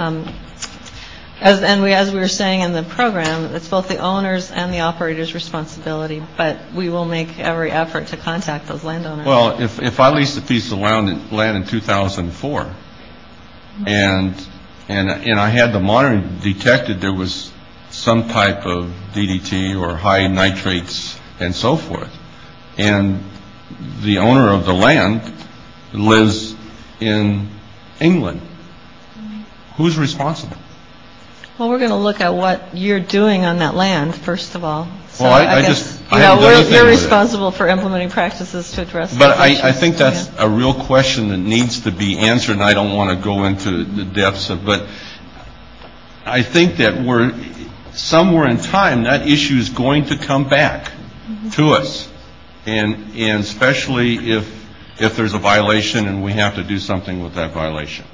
as we were saying in the program, it's both the owner's and the operator's responsibility, but we will make every effort to contact those landowners. Well, if I leased a piece of land in 2004, and I had the monitoring detected there was some type of DDT or high nitrates and so forth, and the owner of the land lives in England, who's responsible? Well, we're going to look at what you're doing on that land, first of all. So well, I guess you're responsible for implementing practices to address. But I think that's a real question that needs to be answered, and I don't want to go into the depths of. But I think that we're somewhere in time that issue is going to come back to us, and especially if there's a violation and we have to do something with that violation.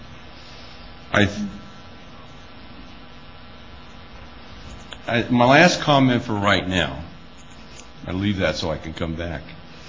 My last comment for right now, I leave that so I can come back.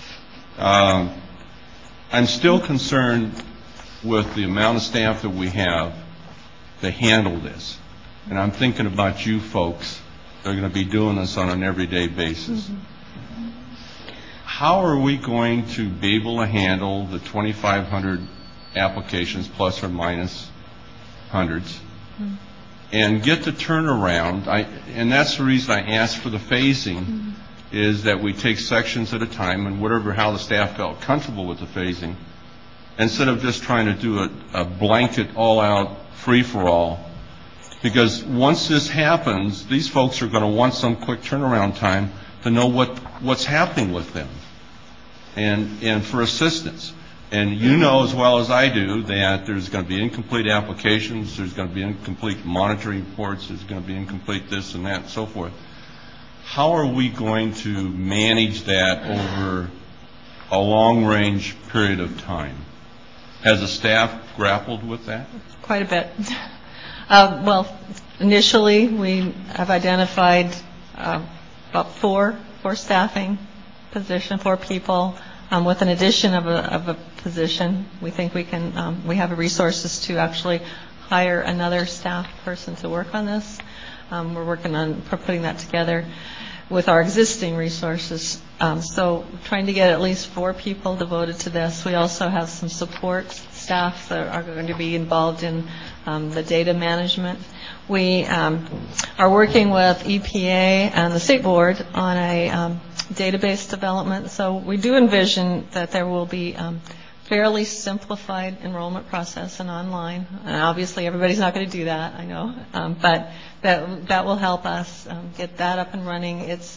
I'm still concerned with the amount of staff that we have to handle this. And I'm thinking about you folks that are going to be doing this on an everyday basis. Mm-hmm. How are we going to be able to handle the 2,500 applications plus or minus hundreds? Mm-hmm. And get the turnaround, and that's the reason I asked for the phasing, is that we take sections at a time, and how the staff felt comfortable with the phasing, instead of just trying to do a blanket all-out free-for-all. Because once this happens, these folks are going to want some quick turnaround time to know what's happening with them, and for assistance. And you know as well as I do that there's going to be incomplete applications, there's going to be incomplete monitoring reports, there's going to be incomplete this and that and so forth. How are we going to manage that over a long-range period of time? Has the staff grappled with that? Quite a bit. Well, initially we have identified about four staffing positions, 4 people. With an addition of a position, we think we can. We have the resources to actually hire another staff person to work on this. We're working on putting that together with our existing resources. So trying to get at least 4 people devoted to this. We also have some support staff that are going to be involved in the data management. We are working with EPA and the State Board on a database development. So we do envision that there will be fairly simplified enrollment process and online. And obviously everybody's not going to do that, I know. But that will help us get that up and running.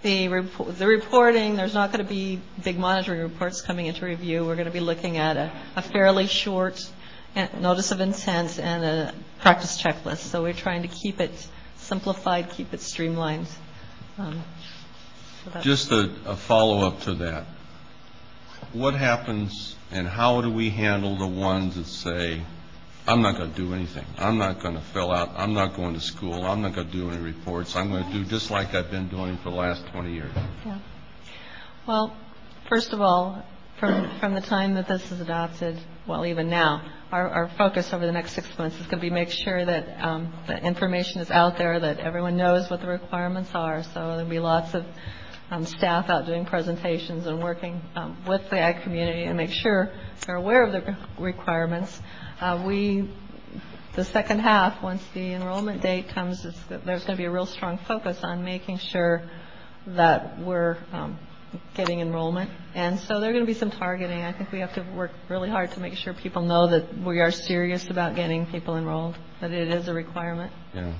The reporting, there's not going to be big monitoring reports coming into review. We're going to be looking at a fairly short notice of intent and a practice checklist. So we're trying to keep it simplified, keep it streamlined. Just a follow-up to that. What happens and how do we handle the ones that say, I'm not going to do anything. I'm not going to fill out. I'm not going to school. I'm not going to do any reports. I'm going to do just like I've been doing for the last 20 years. Yeah. Well, first of all, from the time that this is adopted, well, even now, our focus over the next 6 months is going to be make sure that the information is out there, that everyone knows what the requirements are. So there'll be lots of staff out doing presentations and working with the ag community and make sure they're aware of the requirements. The second half, once the enrollment date comes, there's going to be a real strong focus on making sure that we're getting enrollment. And so there are going to be some targeting. I think we have to work really hard to make sure people know that we are serious about getting people enrolled, that it is a requirement. Yeah.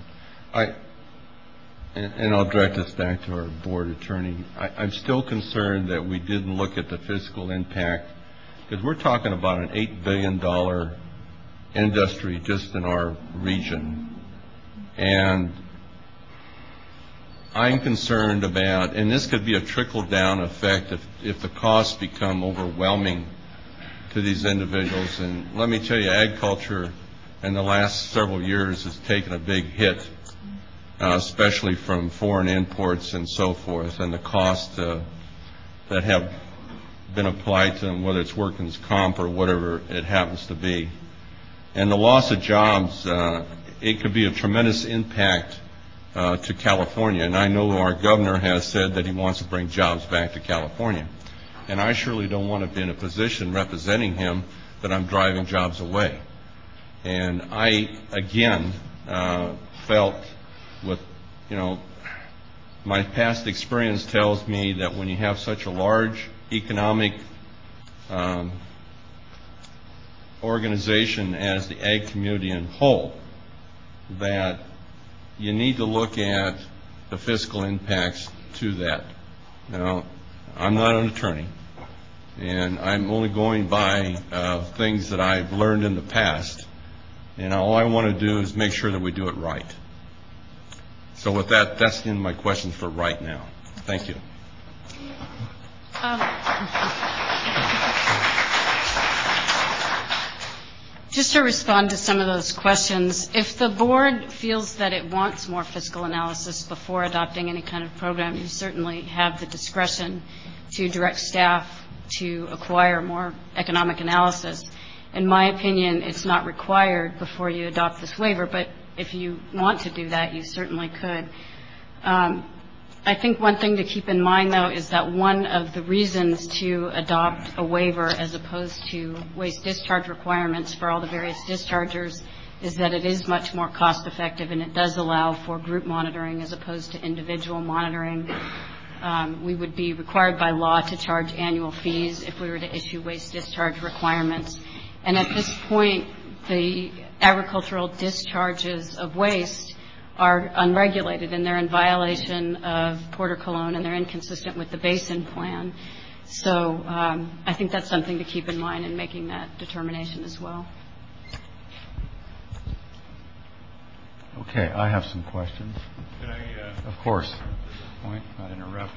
And I'll direct this back to our board attorney. I'm still concerned that we didn't look at the fiscal impact, because we're talking about an $8 billion industry just in our region. And I'm concerned about, and this could be a trickle-down effect if the costs become overwhelming to these individuals. And let me tell you, agriculture in the last several years has taken a big hit, especially from foreign imports and so forth, and the costs that have been applied to them, whether it's workers' comp or whatever it happens to be. And the loss of jobs, it could be a tremendous impact to California. And I know our governor has said that he wants to bring jobs back to California. And I surely don't want to be in a position representing him that I'm driving jobs away. And I, again, felt with, my past experience tells me that when you have such a large economic organization as the ag community in whole, that you need to look at the fiscal impacts to that. Now, I'm not an attorney, and I'm only going by things that I've learned in the past, and all I want to do is make sure that we do it right. So with that, that's the end of my questions for right now. Thank you. Just to respond to some of those questions, if the board feels that it wants more fiscal analysis before adopting any kind of program, you certainly have the discretion to direct staff to acquire more economic analysis. In my opinion, it's not required before you adopt this waiver, but if you want to do that, you certainly could. I think one thing to keep in mind, though, is that one of the reasons to adopt a waiver as opposed to waste discharge requirements for all the various dischargers is that it is much more cost effective, and it does allow for group monitoring as opposed to individual monitoring. We would be required by law to charge annual fees if we were to issue waste discharge requirements. And at this point, the agricultural discharges of waste are unregulated, and they're in violation of Porter Cologne, and they're inconsistent with the basin plan. So I think that's something to keep in mind in making that determination as well. Okay, I have some questions. Could I, of course. at this point, not interrupt,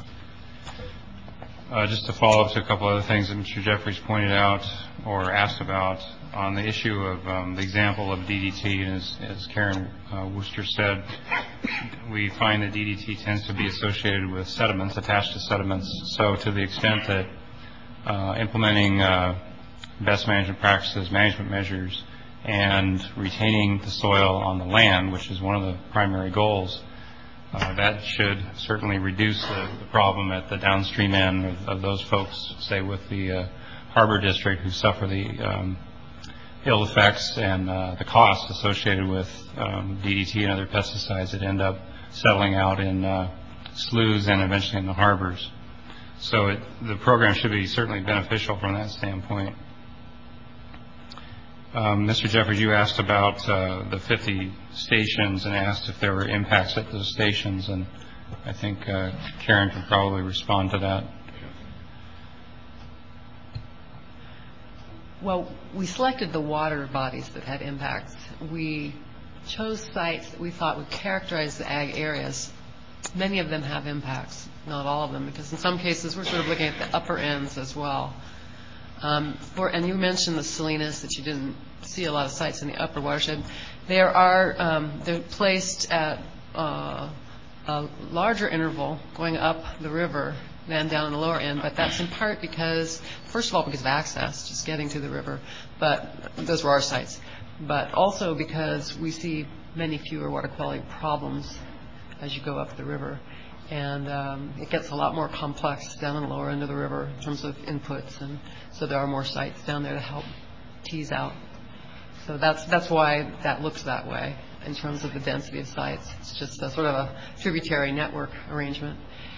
but just to follow up to a couple other things that Mr. Jeffries pointed out or asked about on the issue of the example of DDT. As Karen Worcester said, we find that DDT tends to be associated with sediments, attached to sediments. So to the extent that implementing best management practices, management measures, and retaining the soil on the land, which is one of the primary goals, that should certainly reduce the problem at the downstream end of those folks, say with the Harbor District, who suffer the ill effects and the costs associated with DDT and other pesticides that end up settling out in sloughs and eventually in the harbors. So the program should be certainly beneficial from that standpoint. Mr. Jeffries, you asked about the 50 stations and asked if there were impacts at those stations, and I think Karen can probably respond to that. Well, we selected the water bodies that had impacts. We chose sites that we thought would characterize the ag areas. Many of them have impacts, not all of them, because in some cases we're sort of looking at the upper ends as well. And you mentioned the Salinas, that you didn't see a lot of sites in the upper watershed. They're placed at a larger interval going up the river than down in the lower end, but that's in part because, first of all, because of access, just getting to the river, but those were our sites, but also because we see many fewer water quality problems as you go up the river. And it gets a lot more complex down in the lower end of the river in terms of inputs, and so there are more sites down there to help tease out. So that's why that looks that way in terms of the density of sites. It's just a sort of a tributary network arrangement.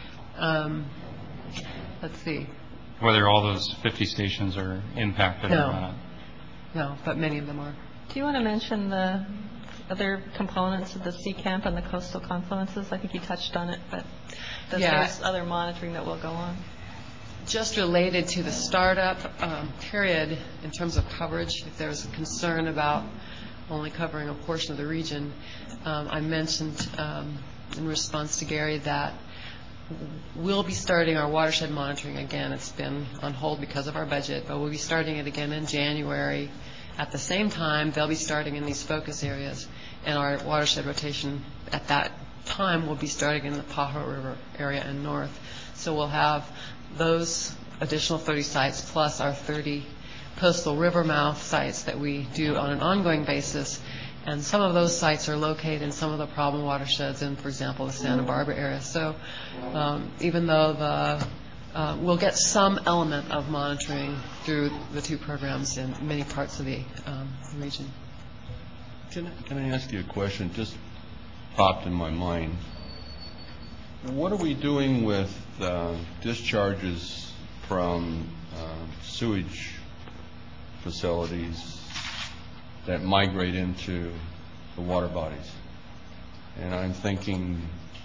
Let's see. Whether all those 50 stations are impacted or not. No, but many of them are. Do you want to mention the other components of the CCAMP and the coastal confluences? I think you touched on it, but there's other monitoring that will go on. Just related to the startup period in terms of coverage, if there's a concern about only covering a portion of the region, I mentioned in response to Gary that we'll be starting our watershed monitoring again. It's been on hold because of our budget, but we'll be starting it again in January. At the same time, they'll be starting in these focus areas, and our watershed rotation at that time will be starting in the Pajaro River area and north. So we'll have those additional 30 sites plus our 30 coastal river mouth sites that we do on an ongoing basis. And some of those sites are located in some of the problem watersheds in, for example, the Santa Barbara area. So even though we'll get some element of monitoring through the two programs in many parts of the region. Can I ask you a question? Just popped in my mind. What are we doing with discharges from sewage facilities that migrate into the water bodies? And I'm thinking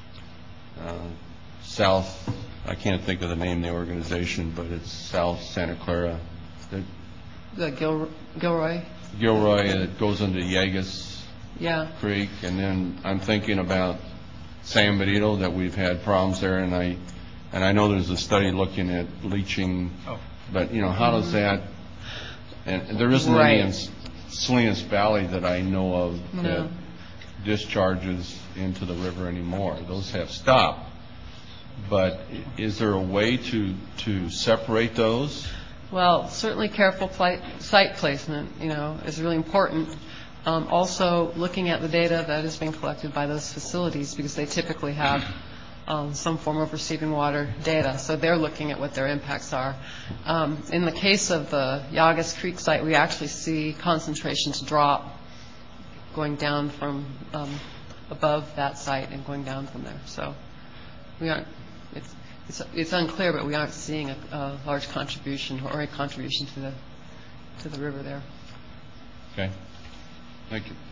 south, I can't think of the name of the organization, but it's South Santa Clara. The Gilroy? Gilroy, it goes into Yegas Creek. And then I'm thinking about San Benito, that we've had problems there, and I know there's a study looking at leaching, but how does that, and there isn't any in Salinas Valley that I know of that discharges into the river anymore. Those have stopped. But is there a way to separate those? Well, certainly careful site placement, is really important. Also, looking at the data that is being collected by those facilities, because they typically have some form of receiving water data, so they're looking at what their impacts are. In the case of the Yagas Creek site, we actually see concentrations drop going down from above that site and going down from there. So we aren't. It's unclear, but we aren't seeing a large contribution or a contribution to the river there. Okay. Thank you.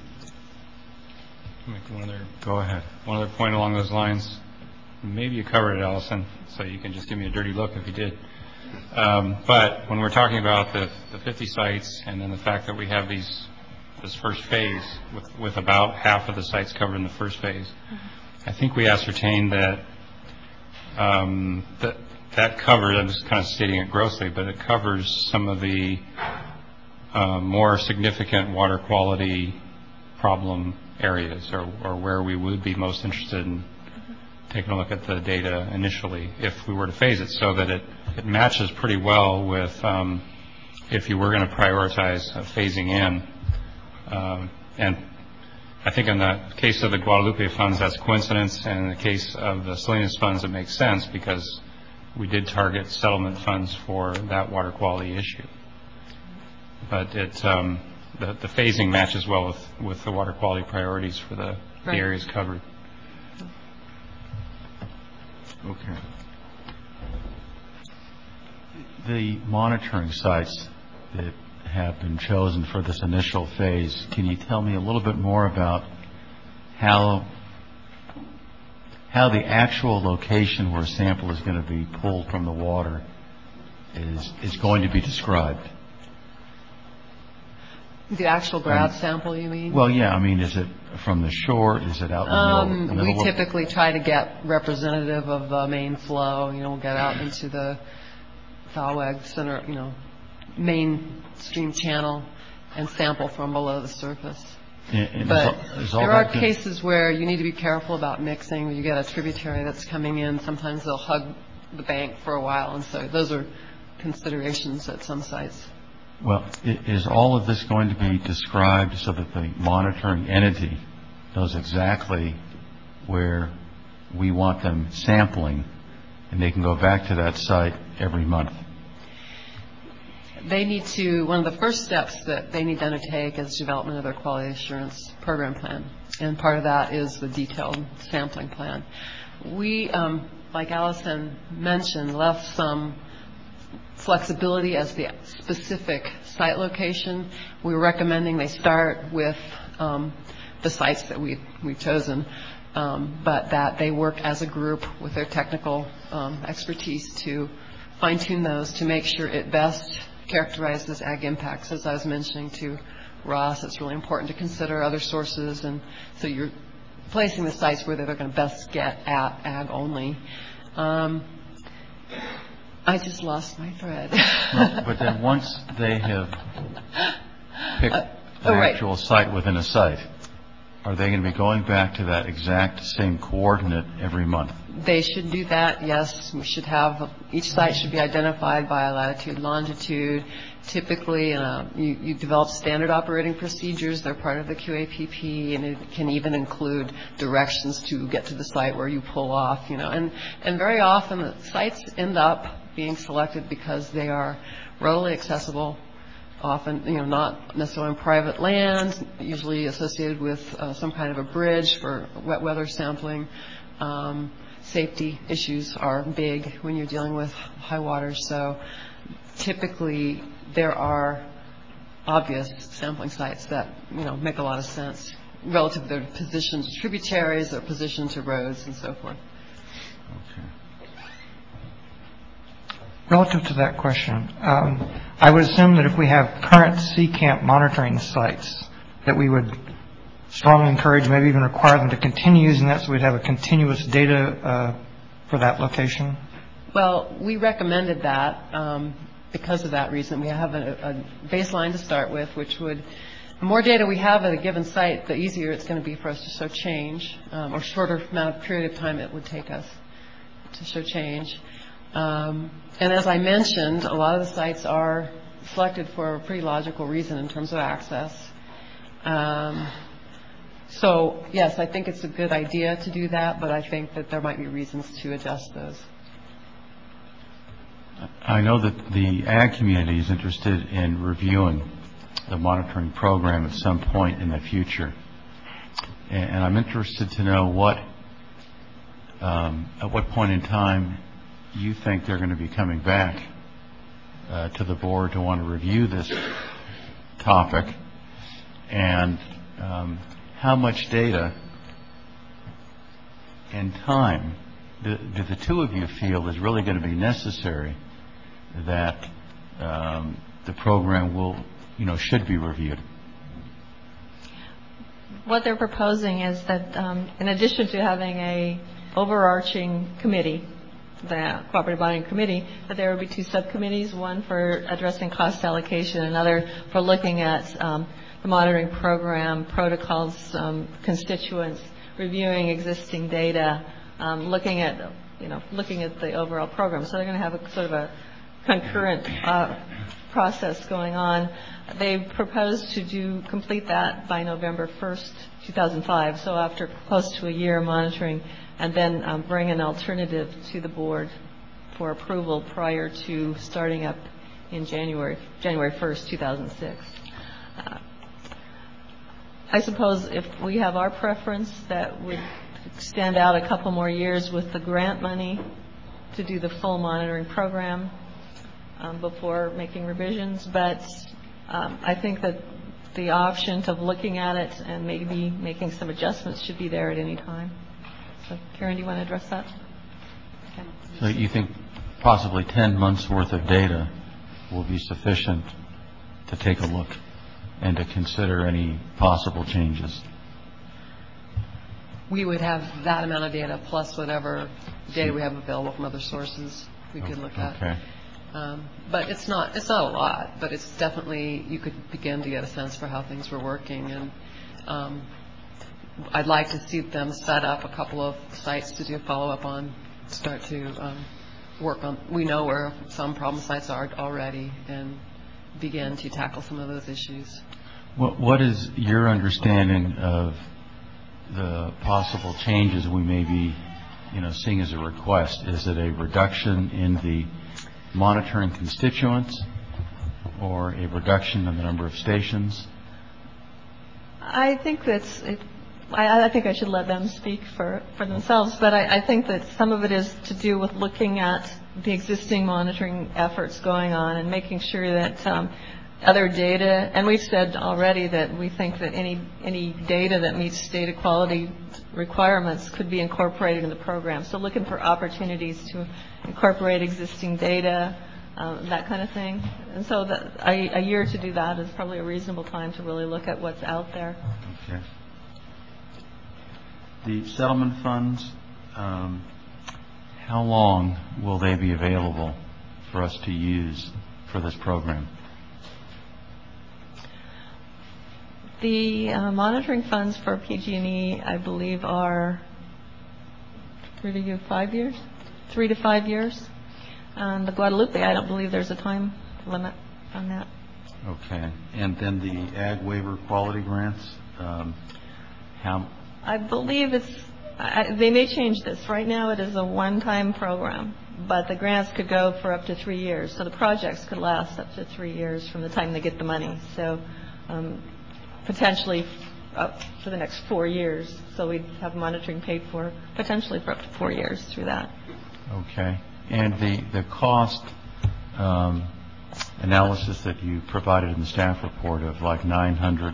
Go ahead. One other point along those lines. Maybe you covered it, Allison, so you can just give me a dirty look if you did. But when we're talking about the 50 sites and then the fact that we have this first phase with about half of the sites covered in the first phase, I think we ascertained that that covers, I'm just kind of stating it grossly, but it covers some of the more significant water quality problem areas, or where we would be most interested in taking a look at the data initially if we were to phase it, so that it matches pretty well with if you were going to prioritize phasing in. And I think in the case of the Guadalupe funds, that's coincidence, and in the case of the Salinas funds, it makes sense because we did target settlement funds for that water quality issue. But the phasing matches well with the water quality priorities for the areas covered. Okay. The monitoring sites that have been chosen for this initial phase, can you tell me a little bit more about how how the actual location where a sample is going to be pulled from the water is going to be described. The actual grab sample, you mean? Well, yeah. I mean, is it from the shore? Is it out in the middle? We typically try to get representative of the main flow. We'll get out into the Thaweg Center, main stream channel and sample from below the surface. But there are cases where you need to be careful about mixing. You get a tributary that's coming in. Sometimes they'll hug the bank for a while, and so those are considerations at some sites. Well, is all of this going to be described so that the monitoring entity knows exactly where we want them sampling, and they can go back to that site every month? They need to, one of the first steps that they need to undertake is development of their quality assurance program plan. And part of that is the detailed sampling plan. We, like Allison mentioned, left some flexibility as the specific site location. We were recommending they start with the sites that we've chosen, but that they work as a group with their technical expertise to fine-tune those to make sure it best characterizes ag impacts. As I was mentioning to Ross, it's really important to consider other sources, and so you're placing the sites where they're going to best get at ag only. I just lost my thread. Well, but then once they have picked an actual site within a site, are they going to be going back to that exact same coordinate every month? They should do that, yes. We should have, each site should be identified by latitude, longitude. Typically, you develop standard operating procedures. They're part of the QAPP, and it can even include directions to get to the site where you pull off, And very often the sites end up being selected because they are readily accessible, often, not necessarily on private land, usually associated with some kind of a bridge for wet weather sampling. Safety issues are big when you're dealing with high water, so typically there are obvious sampling sites that make a lot of sense relative to their position to tributaries, their position to roads, and so forth. Okay. Relative to that question, I would assume that if we have current CCAMP monitoring sites, that we would strongly encourage, maybe even require them to continue using that so we'd have a continuous data for that location? Well, we recommended that because of that reason. We have a baseline to start with, which would, the more data we have at a given site, the easier it's going to be for us to show change, or shorter amount of period of time it would take us to show change. And as I mentioned, a lot of the sites are selected for a pretty logical reason in terms of access. So, yes, I think it's a good idea to do that, but I think that there might be reasons to adjust those. I know that the ag community is interested in reviewing the monitoring program at some point in the future. And I'm interested to know at what point in time you think they're going to be coming back to the board to want to review this topic, and how much data and time do the two of you feel is really going to be necessary that the program should be reviewed? What they're proposing is that in addition to having a overarching committee, the Cooperative Monitoring Committee, that there would be two subcommittees, one for addressing cost allocation, another for looking at the monitoring program, protocols, constituents, reviewing existing data, looking at the overall program. So they're going to have a sort of a concurrent process going on. They propose to complete that by November 1st, 2005, so after close to a year of monitoring, and then bring an alternative to the board for approval prior to starting up in January 1st, 2006. I suppose if we have our preference, that would extend out a couple more years with the grant money to do the full monitoring program before making revisions. But I think that the option of looking at it and maybe making some adjustments should be there at any time. So, Karen, do you want to address that? Okay. So you think possibly 10 months' worth of data will be sufficient to take a look and to consider any possible changes? We would have that amount of data plus whatever data we have available from other sources we could look at. Okay. But it's not a lot, but it's definitely, you could begin to get a sense for how things were working. And I'd like to see them set up a couple of sites to do a follow-up on, start to work on. We know where some problem sites are already and begin to tackle some of those issues. What is your understanding of the possible changes we may be, seeing as a request? Is it a reduction in the monitoring constituents or a reduction in the number of stations? I think I think I should let them speak for themselves, but I think that some of it is to do with looking at the existing monitoring efforts going on and making sure that other data, and we've said already that we think that any data that meets data quality requirements could be incorporated in the program. So looking for opportunities to incorporate existing data, that kind of thing. And so a year to do that is probably a reasonable time to really look at what's out there. Okay. The settlement funds, how long will they be available for us to use for this program? The monitoring funds for PG&E, I believe, are 3 to 5 years. The Guadalupe, I don't believe there's a time limit on that. Okay. And then the ag waiver quality grants, how? I believe they may change this. Right now it is a one-time program, but the grants could go for up to 3 years. So the projects could last up to 3 years from the time they get the money. So potentially up for the next 4 years. So we'd have monitoring paid for potentially for up to 4 years through that. Okay. And the cost analysis that you provided in the staff report of like $900,000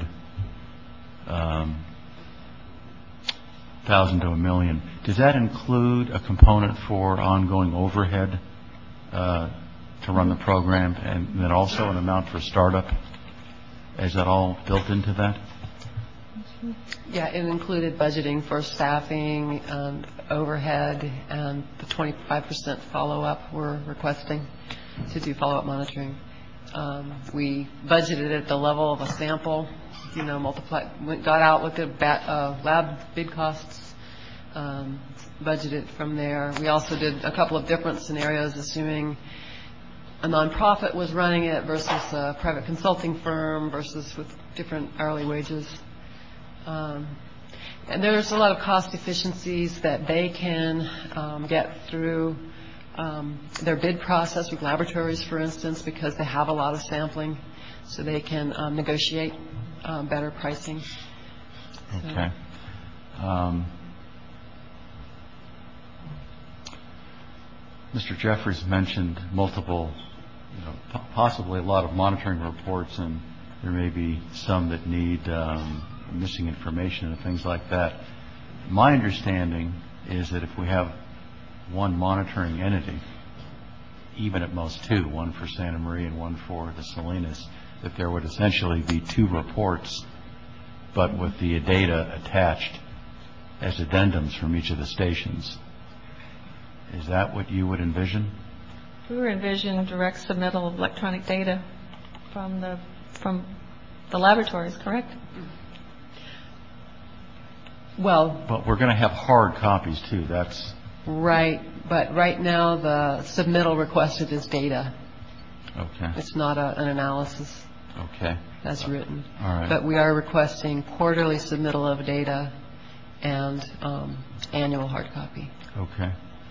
to $1 million, does that include a component for ongoing overhead to run the program, and then also an amount for startup? Is that all built into that? Yeah, it included budgeting for staffing and overhead and the 25% follow-up we're requesting to do follow-up monitoring. We budgeted at the level of a sample, got out, looked at lab bid costs, budgeted from there. We also did a couple of different scenarios, assuming a nonprofit was running it versus a private consulting firm versus with different hourly wages. And there's a lot of cost efficiencies that they can get through their bid process with laboratories, for instance, because they have a lot of sampling, so they can negotiate better pricing. Okay. Mr. Jeffries mentioned multiple, possibly a lot of monitoring reports, and there may be some that need missing information and things like that. My understanding is that if we have one monitoring entity, even at most two, one for Santa Maria and one for the Salinas, that there would essentially be two reports, but with the data attached as addendums from each of the stations. Is that what you would envision? We would envision direct submittal of electronic data from the laboratories, correct? Well, but we're going to have hard copies too. That's right. But right now, the submittal requested is data. Okay. It's not an analysis. Okay. As written. All right. But we are requesting quarterly submittal of data and annual hard copy. Okay.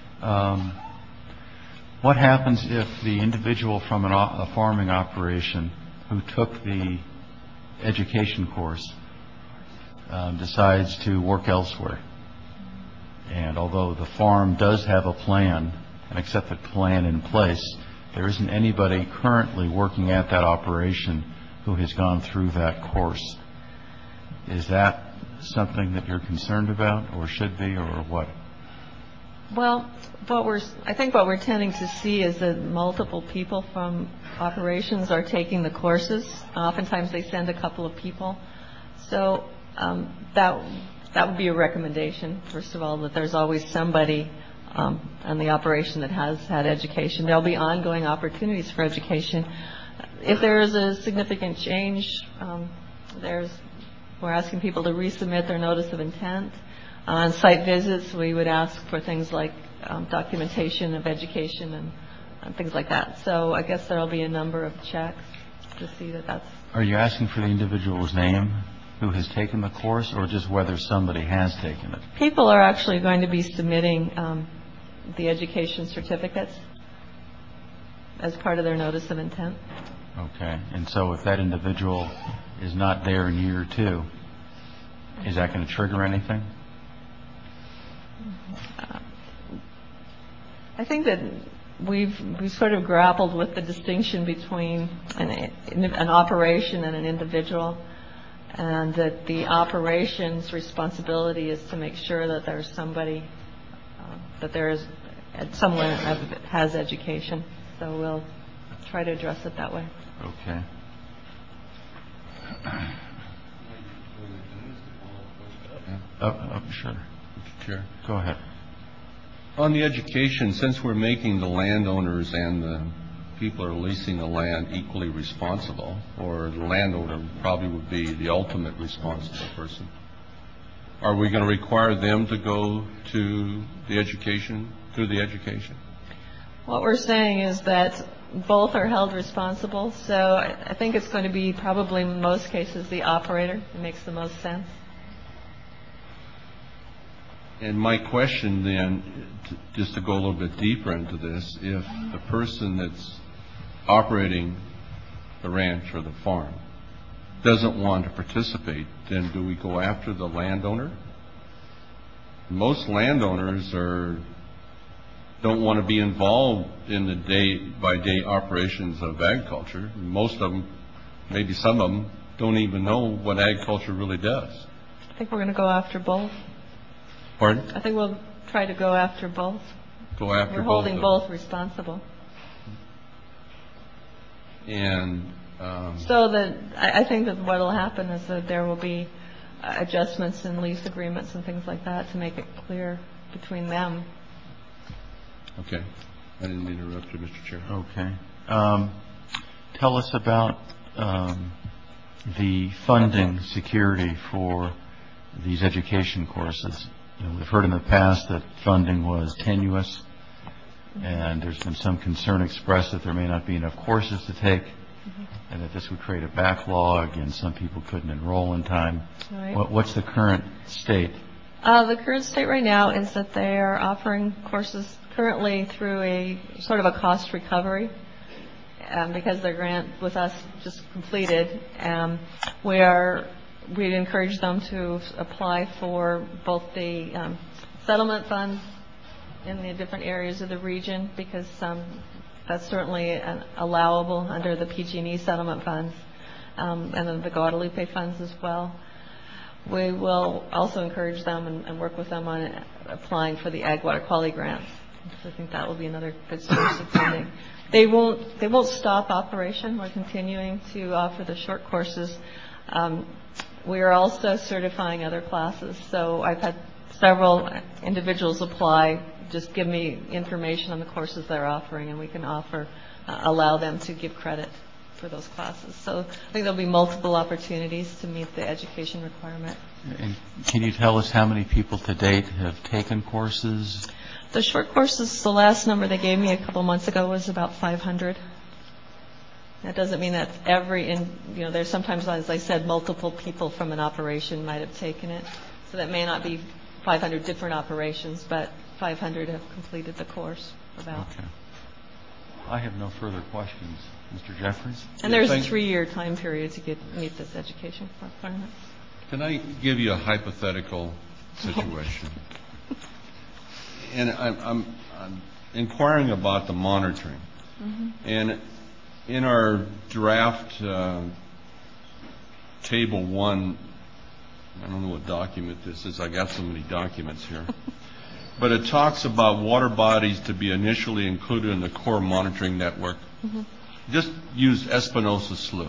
What happens if the individual from a farming operation who took the education course decides to work elsewhere? And although the farm does have a plan, an accepted plan in place, there isn't anybody currently working at that operation who has gone through that course. Is that something that you're concerned about, or should be, or what? Well, I think what we're tending to see is that multiple people from operations are taking the courses. Oftentimes they send a couple of people. So that would be a recommendation, first of all, that there's always somebody on the operation that has had education. There'll be ongoing opportunities for education. If there is a significant change, we're asking people to resubmit their notice of intent. On site visits, we would ask for things like documentation of education and things like that. So I guess there will be a number of checks to see that that's... Are you asking for the individual's name who has taken the course, or just whether somebody has taken it? People are actually going to be submitting the education certificates as part of their notice of intent. Okay. And so if that individual is not there in year 2, is that going to trigger anything? I think that we've sort of grappled with the distinction between an operation and an individual, and that the operation's responsibility is to make sure that there's somebody, that there is someone that has education. So we'll try to address it that way. Okay. Sure. Mr. Chair. Go ahead. On the education, since we're making the landowners and the people who are leasing the land equally responsible, or the landowner probably would be the ultimate responsible person, are we going to require them to go to the education, through the education? What we're saying is that both are held responsible. So I think it's going to be probably in most cases the operator. It makes the most sense. And my question then, just to go a little bit deeper into this, if the person that's operating the ranch or the farm doesn't want to participate, then do we go after the landowner? Most landowners don't want to be involved in the day-by-day operations of agriculture. Most of them, maybe some of them, don't even know what agriculture really does. I think we're going to go after both. Pardon? I think we'll try to go after both. Go after both. We're holding both responsible. And so that I think that what will happen is that there will be adjustments in lease agreements and things like that to make it clear between them. Okay. I didn't mean to interrupt you, Mr. Chair. Okay. Tell us about the funding security for these education courses. We've heard in the past that funding was tenuous, and there's been some concern expressed that there may not be enough courses to take, and that this would create a backlog, and some people couldn't enroll in time. Right. What's the current state? The current state right now is that they are offering courses currently through a sort of a cost recovery, because their grant with us just completed. We'd encourage them to apply for both the settlement funds in the different areas of the region, because that's certainly allowable under the PG&E settlement funds, and then the Guadalupe funds as well. We will also encourage them and work with them on applying for the Ag Water Quality grants. So I think that will be another good source of funding. They won't stop operation. We're continuing to offer the short courses. We are also certifying other classes. So I've had several individuals apply, just give me information on the courses they're offering, and we can allow them to give credit for those classes. So I think there'll be multiple opportunities to meet the education requirement. And can you tell us how many people to date have taken courses? The short courses, the last number they gave me a couple months ago was about 500. That doesn't mean that there's sometimes, as I said, multiple people from an operation might have taken it. So that may not be 500 different operations, but 500 have completed the course about. Okay. I have no further questions. Mr. Jeffries? And there's a 3-year time period to meet this education requirement. Can I give you a hypothetical situation? And I'm inquiring about the monitoring. Mm-hmm. And in our draft table 1, I don't know what document this is. I got so many documents here. but it talks about water bodies to be initially included in the core monitoring network. Mm-hmm. Just use Espinosa Slough.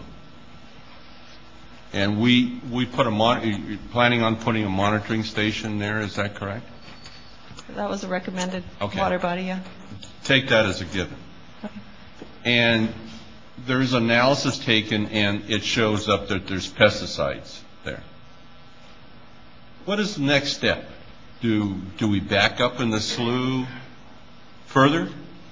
And we put you're planning on putting a monitoring station there, is that correct? That was a recommended water body, yeah. Take that as a given. Okay. And there's analysis taken, and it shows up that there's pesticides there. What is the next step? Do we back up in the slough further?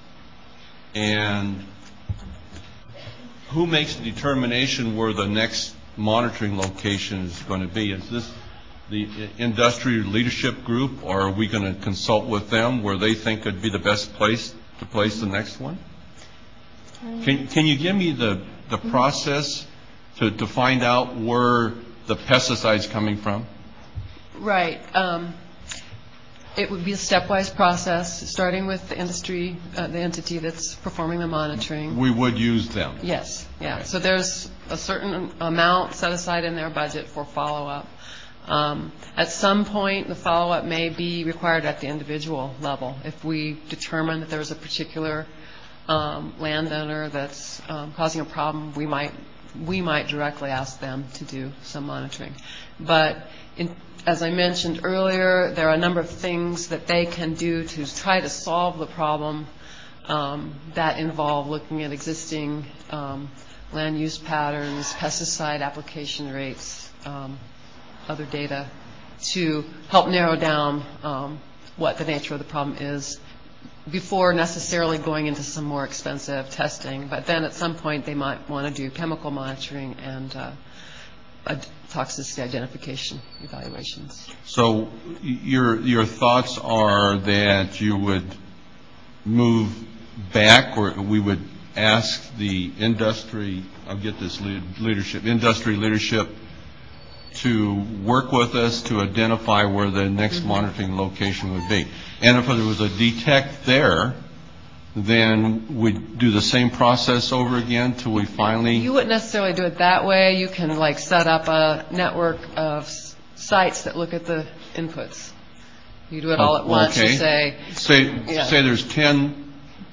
And who makes the determination where the next monitoring location is going to be? Is this the industry leadership group, or are we going to consult with them where they think would be the best place to place the next one? Can you give me the process to find out where the pesticide's coming from? Right. It would be a stepwise process, starting with the industry, the entity that's performing the monitoring. We would use them. Yes. Yeah. So there's a certain amount set aside in their budget for follow-up. At some point, the follow-up may be required at the individual level. If we determine that there's a particular landowner that's causing a problem, we might directly ask them to do some monitoring. But as I mentioned earlier, there are a number of things that they can do to try to solve the problem that involve looking at existing land use patterns, pesticide application rates, other data, to help narrow down what the nature of the problem is before necessarily going into some more expensive testing. But then at some point they might want to do chemical monitoring and toxicity identification evaluations. So your thoughts are that you would move back, or we would ask the industry, I'll get this industry leadership to work with us to identify where the next monitoring location would be. And if there was a detect there, then we'd do the same process over again till we finally... You wouldn't necessarily do it that way. You can set up a network of sites that look at the inputs. You do it all at once. Okay. You say there's 10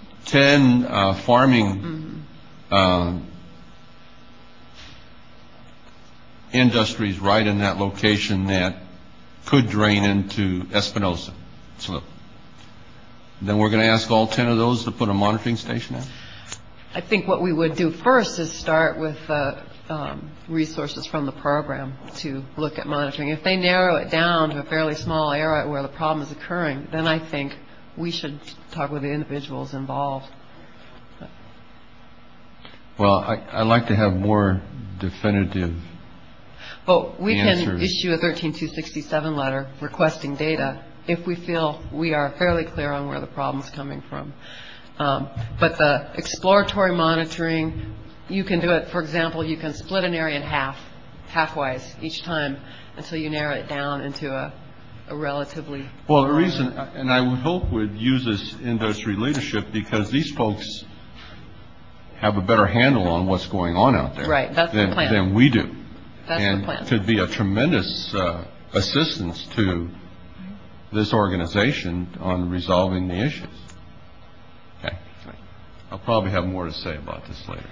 farming industries right in that location that could drain into Espinosa Slough. Then we're going to ask all 10 of those to put a monitoring station in? I think what we would do first is start with resources from the program to look at monitoring. If they narrow it down to a fairly small area where the problem is occurring, then I think we should talk with the individuals involved. Well, I'd like to have more definitive But we answers. can issue a 13267 letter requesting data if we feel we are fairly clear on where the problem is coming from. But the exploratory monitoring, you can do it, for example, you can split an area in halfwise each time until you narrow it down into a relatively... Well, the reason, and I would hope we'd use this industry leadership because these folks have a better handle on what's going on out there. Right, that's the plan. Than we do. That's and the plan. Could be a tremendous assistance to this organization on resolving the issues. Okay. I'll probably have more to say about this later.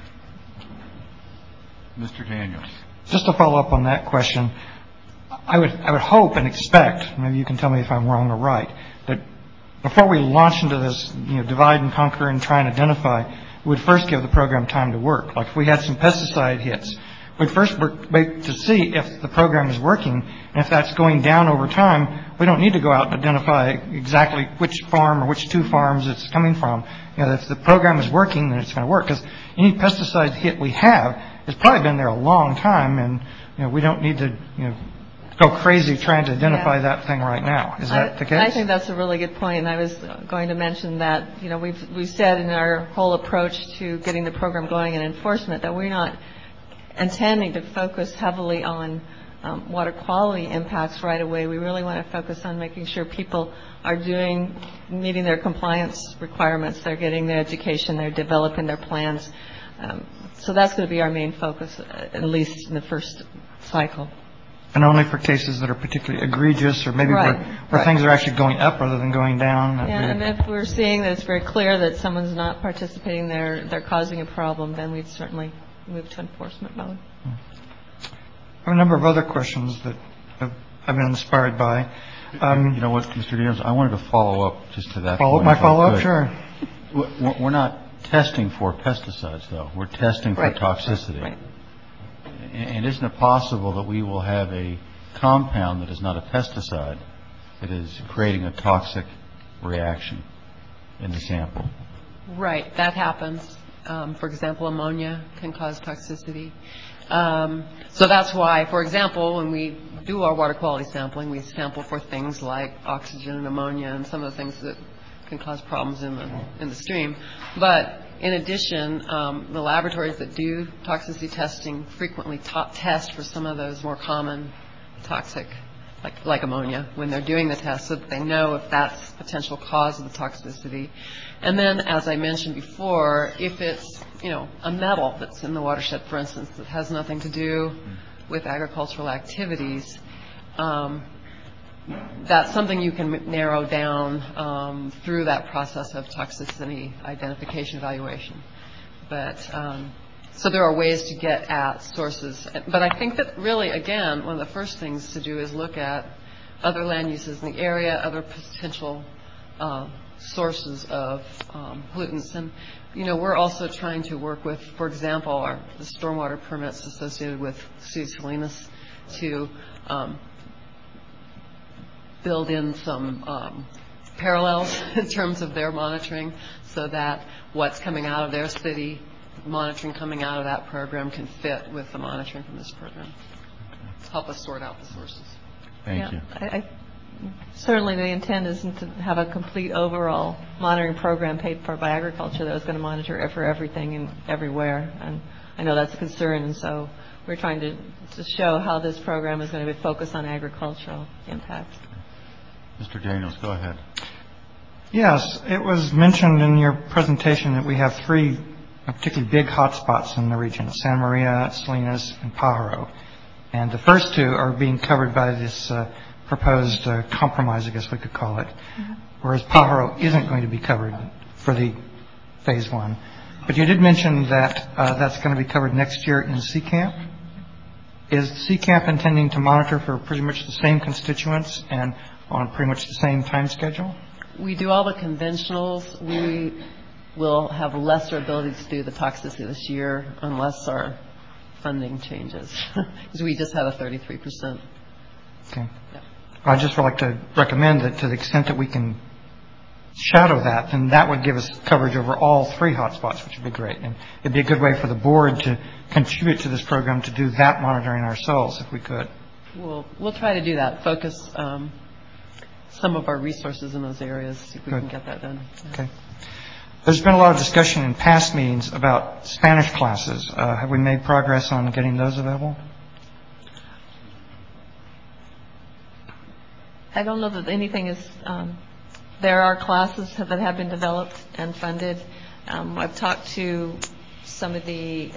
Mr. Daniels. Just to follow up on that question, I would hope and expect, maybe you can tell me if I'm wrong or right, that before we launch into this, divide and conquer and try and identify, we'd first give the program time to work. Like if we had some pesticide hits, we'd first wait to see if the program is working, and if that's going down over time, we don't need to go out and identify exactly which farm or which two farms it's coming from. If the program is working, then it's going to work. Because any pesticide hit we have has probably been there a long time, and we don't need to go crazy trying to identify that thing right now. Is that the case? I think that's a really good point. And I was going to mention that we've said in our whole approach to getting the program going and enforcement that we're not intending to focus heavily on water quality impacts right away. We really want to focus on making sure people are meeting their compliance requirements. They're getting their education. They're developing their plans. So that's going to be our main focus, at least in the first cycle. And only for cases that are particularly egregious or maybe where things are actually going up rather than going down. Yeah, and if we're seeing that it's very clear that someone's not participating, they're causing a problem, then we'd certainly move to enforcement mode. I have a number of other questions that I've been inspired by. You know what, Mr. Daniels, I wanted to follow up just to that point. My follow-up? Sure. We're not testing for pesticides, though. We're testing for toxicity. Right. And isn't it possible that we will have a compound that is not a pesticide that is creating a toxic reaction in the sample? Right. That happens. For example, ammonia can cause toxicity. So that's why, for example, when we do our water quality sampling, we sample for things like oxygen and ammonia and some of the things that can cause problems in the stream. But in addition, the laboratories that do toxicity testing frequently test for some of those more common toxic, like ammonia, when they're doing the test, so that they know if that's a potential cause of the toxicity. And then, as I mentioned before, if it's a metal that's in the watershed, for instance, that has nothing to do with agricultural activities, that's something you can narrow down through that process of toxicity identification evaluation. But so there are ways to get at sources. But I think that really, again, one of the first things to do is look at other land uses in the area, other potential sources of pollutants. And, we're also trying to work with, for example, the stormwater permits associated with City of Salinas to build in some parallels in terms of their monitoring so that what's coming out of their city, monitoring coming out of that program can fit with the monitoring from this program. Help us sort out the sources. Thank you. Certainly the intent isn't to have a complete overall monitoring program paid for by agriculture that was going to monitor for everything and everywhere. And I know that's a concern, and so we're trying to show how this program is going to be focused on agricultural impacts. Mr. Daniels, go ahead. Yes, it was mentioned in your presentation that we have three particularly big hotspots in the region, Santa Maria, Salinas, and Pajaro. And the first two are being covered by this proposed compromise, I guess we could call it, whereas Pajaro isn't going to be covered for the phase one. But you did mention that that's going to be covered next year in CCAMP. Is CCAMP intending to monitor for pretty much the same constituents and on pretty much the same time schedule? We do all the conventionals. We will have lesser ability to do the toxicity this year unless our funding changes, because we just have a 33%. Okay. Yeah. I'd just like to recommend that to the extent that we can shadow that, then that would give us coverage over all three hotspots, which would be great. And it'd be a good way for the board to contribute to this program to do that monitoring ourselves if we could. We'll try to do that, focus some of our resources in those areas, see if we can get that done. Yeah. Okay. There's been a lot of discussion in past meetings about Spanish classes. Have we made progress on getting those available? I don't know that anything is. There are classes that have been developed and funded. I've talked to some of the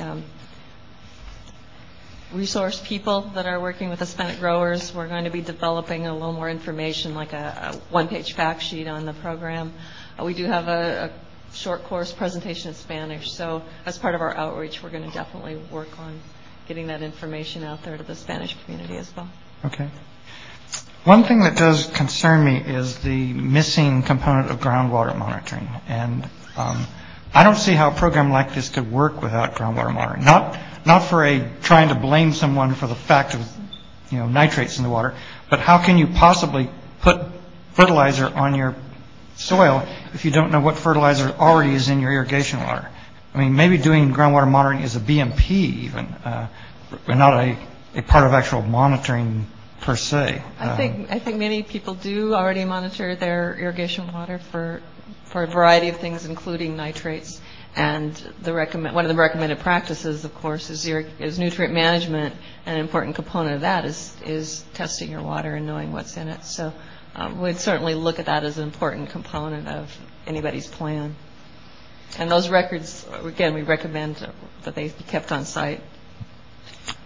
resource people that are working with Hispanic growers. We're going to be developing a little more information, like a one-page fact sheet on the program. We do have a short course presentation in Spanish. So as part of our outreach, we're going to definitely work on getting that information out there to the Spanish community as well. Okay. One thing that does concern me is the missing component of groundwater monitoring. And I don't see how a program like this could work without groundwater monitoring. Not for trying to blame someone for the fact of nitrates in the water, but how can you possibly put fertilizer on your soil if you don't know what fertilizer already is in your irrigation water? I mean, maybe doing groundwater monitoring is a BMP even, but not a part of actual monitoring per se. I think many people do already monitor their irrigation water for a variety of things, including nitrates. And one of the recommended practices, of course, is nutrient management. An important component of that is testing your water and knowing what's in it. So we'd certainly look at that as an important component of anybody's plan. And those records, again, we recommend that they be kept on site.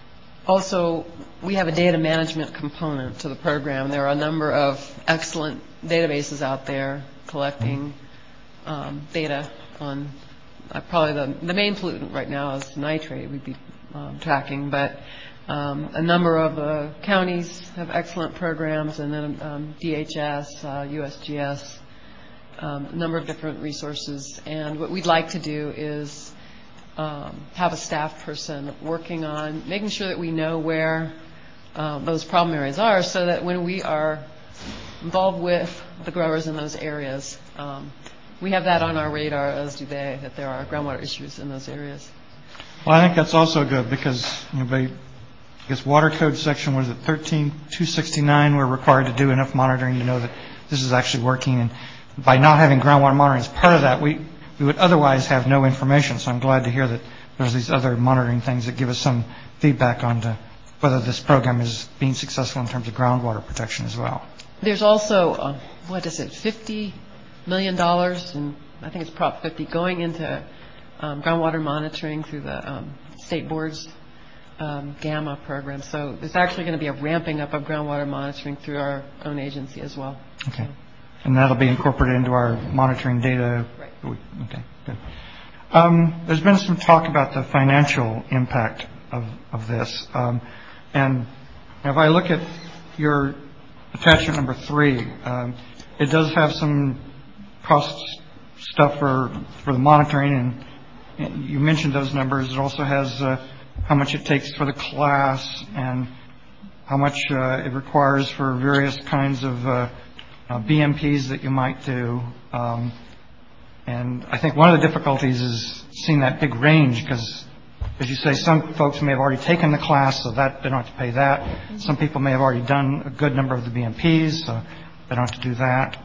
Also, we have a data management component to the program. There are a number of excellent databases out there collecting data on probably the main pollutant right now is nitrate we'd be tracking, but a number of counties have excellent programs, and then DHS, USGS, a number of different resources. And what we'd like to do is have a staff person working on making sure that we know where those problem areas are, so that when we are involved with the growers in those areas, we have that on our radar, as do they, that there are groundwater issues in those areas. Well, I think that's also good because, I guess Water Code section, what is it, 13269, we're required to do enough monitoring to know that this is actually working. And by not having groundwater monitoring as part of that, we would otherwise have no information. So I'm glad to hear that there's these other monitoring things that give us some feedback on whether this program is being successful in terms of groundwater protection as well. There's also, $50 million, and I think it's Prop 50, going into groundwater monitoring through the state board's GAMMA program. So there's actually going to be a ramping up of groundwater monitoring through our own agency as well. Okay. So. And that'll be incorporated into our monitoring data? Right. Okay, good. There's been some talk about the financial impact of this. And if I look at your attachment number 3, it does have some cost stuff for the monitoring, and you mentioned those numbers. It also has how much it takes for the class and how much it requires for various kinds of BMPs that you might do. And I think one of the difficulties is seeing that big range because, as you say, some folks may have already taken the class, so that they don't have to pay that. Some people may have already done a good number of the BMPs, so they don't have to do that.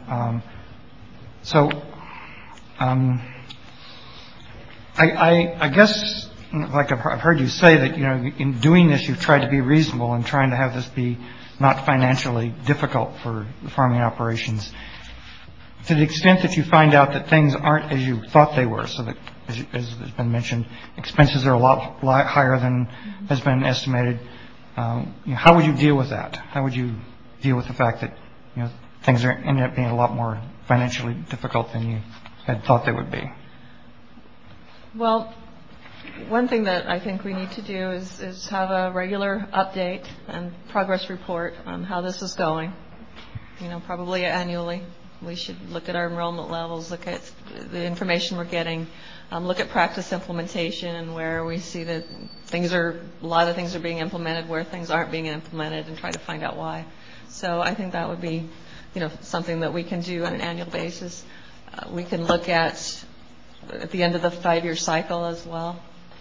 I guess, like I've heard you say that, in doing this, you've tried to be reasonable and trying to have this be not financially difficult for the farming operations. To the extent that you find out that things aren't as you thought they were, so that, as has been mentioned, expenses are a lot higher than has been estimated, how would you deal with that? How would you deal with the fact that, things end up being a lot more financially difficult than you had thought they would be? Well, one thing that I think we need to do is have a regular update and progress report on how this is going, probably annually. We should look at our enrollment levels, look at the information we're getting, look at practice implementation and where we see that a lot of things are being implemented, where things aren't being implemented, and try to find out why. So I think that would be, something that we can do on an annual basis. We can look at the end of the 5-year cycle as well.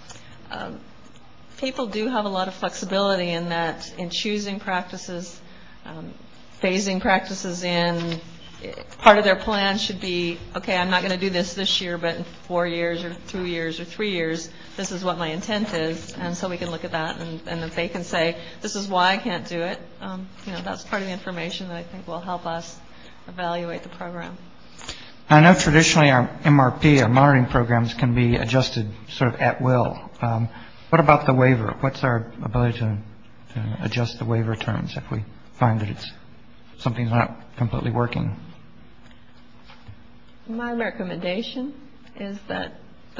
People do have a lot of flexibility in that, in choosing practices, phasing practices in. Part of their plan should be, okay, I'm not going to do this year, but in 4 years or 2 years or 3 years, this is what my intent is. And so we can look at that, and if they can say, this is why I can't do it, that's part of the information that I think will help us evaluate the program. I know traditionally our MRP, our monitoring programs, can be adjusted sort of at will. What about the waiver? What's our ability to adjust the waiver terms if we find that something's not completely working? My recommendation is that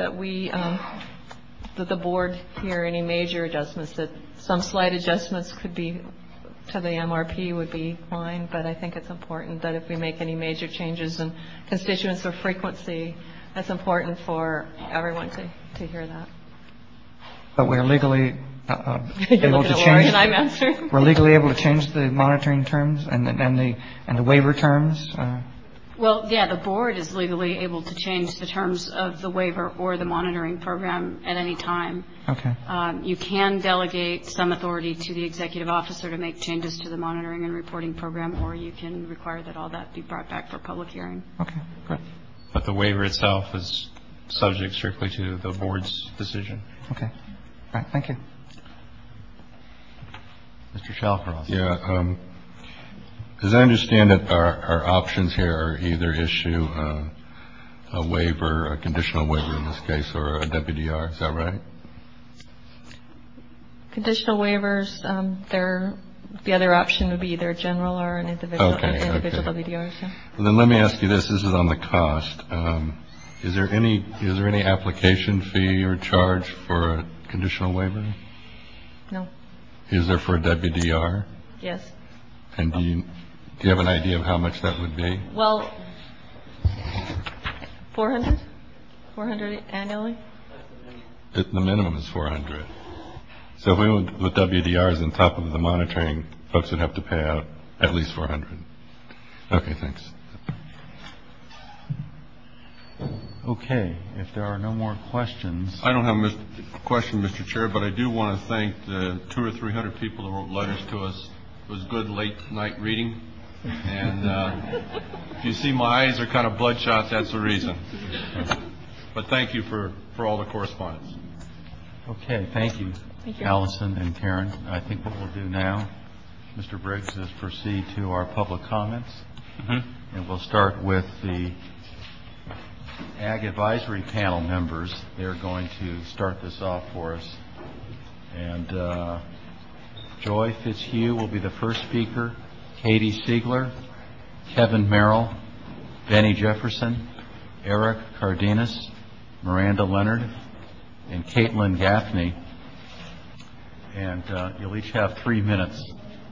the board hear any major adjustments. That some slight adjustments could be to the MRP would be fine, but I think it's important that if we make any major changes in constituents or frequency, it's important for everyone to hear that. But we're legally able to change. And I'm answering. We're legally able to change the monitoring terms and the waiver terms. Well, yeah, the board is legally able to change the terms of the waiver or the monitoring program at any time. Okay. You can delegate some authority to the executive officer to make changes to the monitoring and reporting program, or you can require that all that be brought back for public hearing. Okay, great. But the waiver itself is subject strictly to the board's decision. Okay. All right, thank you. Mr. Shalcross. Yeah. As I understand it, our options here are either issue a waiver, a conditional waiver in this case, or a WDR. Is that right? Conditional waivers, the other option would be either a general or an individual, WDR. So. Well, then let me ask you this. This is on the cost. Is there any application fee or charge for a conditional waiver? No. Is there for a WDR? Yes. And do you have an idea of how much that would be? Well, 400 annually. The minimum is 400. So if we went with WDRs on top of the monitoring, folks would have to pay out at least 400. Okay, thanks. Okay, if there are no more questions. I don't have a question, Mr. Chair, but I do want to thank the 200 or 300 people that wrote letters to us. It was good late night reading. And if you see my eyes are kind of bloodshot, that's the reason. But thank you for all the correspondence. Okay, thank you. Thank you. Allison and Karen. I think what we'll do now, Mr. Briggs, is proceed to our public comments. Mm-hmm. And we'll start with the Ag Advisory Panel members. They're going to start this off for us. And Joy Fitzhugh will be the first speaker, Katie Siegler, Kevin Merrill, Benny Jefferson, Eric Cardenas, Miranda Leonard, and Caitlin Gaffney. And you'll each have 3 minutes.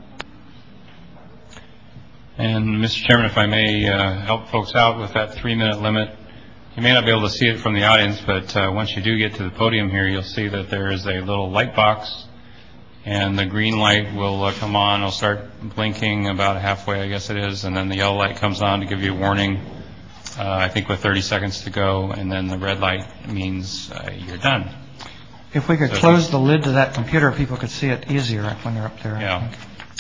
And, Mr. Chairman, if I may help folks out with that 3-minute limit. You may not be able to see it from the audience, but once you do get to the podium here, you'll see that there is a little light box, and the green light will come on. It'll start blinking about halfway, I guess it is, and then the yellow light comes on to give you a warning, I think with 30 seconds to go, and then the red light means you're done. If we could close the lid to that computer, people could see it easier when they're up there. Yeah.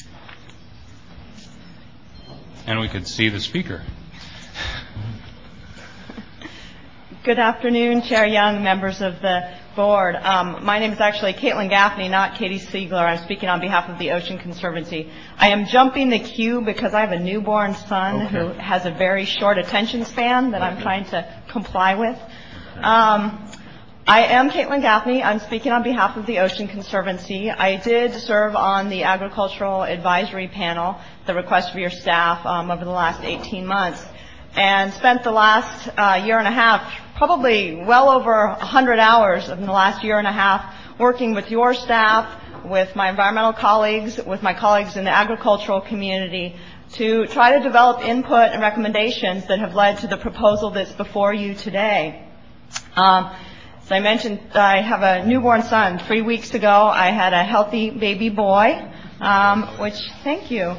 And we could see the speaker. Good afternoon, Chair Young, members of the board. My name is actually Caitlin Gaffney, not Katie Siegler. I'm speaking on behalf of the Ocean Conservancy. I am jumping the queue because I have a newborn son who has a very short attention span that I'm trying to comply with. I am Caitlin Gaffney. I'm speaking on behalf of the Ocean Conservancy. I did serve on the Agricultural Advisory Panel, the request of your staff, over the last 18 months, and spent the last year and a half, probably well over 100 hours in the last year and a half, working with your staff, with my environmental colleagues, with my colleagues in the agricultural community, to try to develop input and recommendations that have led to the proposal that's before you today. As I mentioned, I have a newborn son. 3 weeks ago, I had a healthy baby boy, thank you.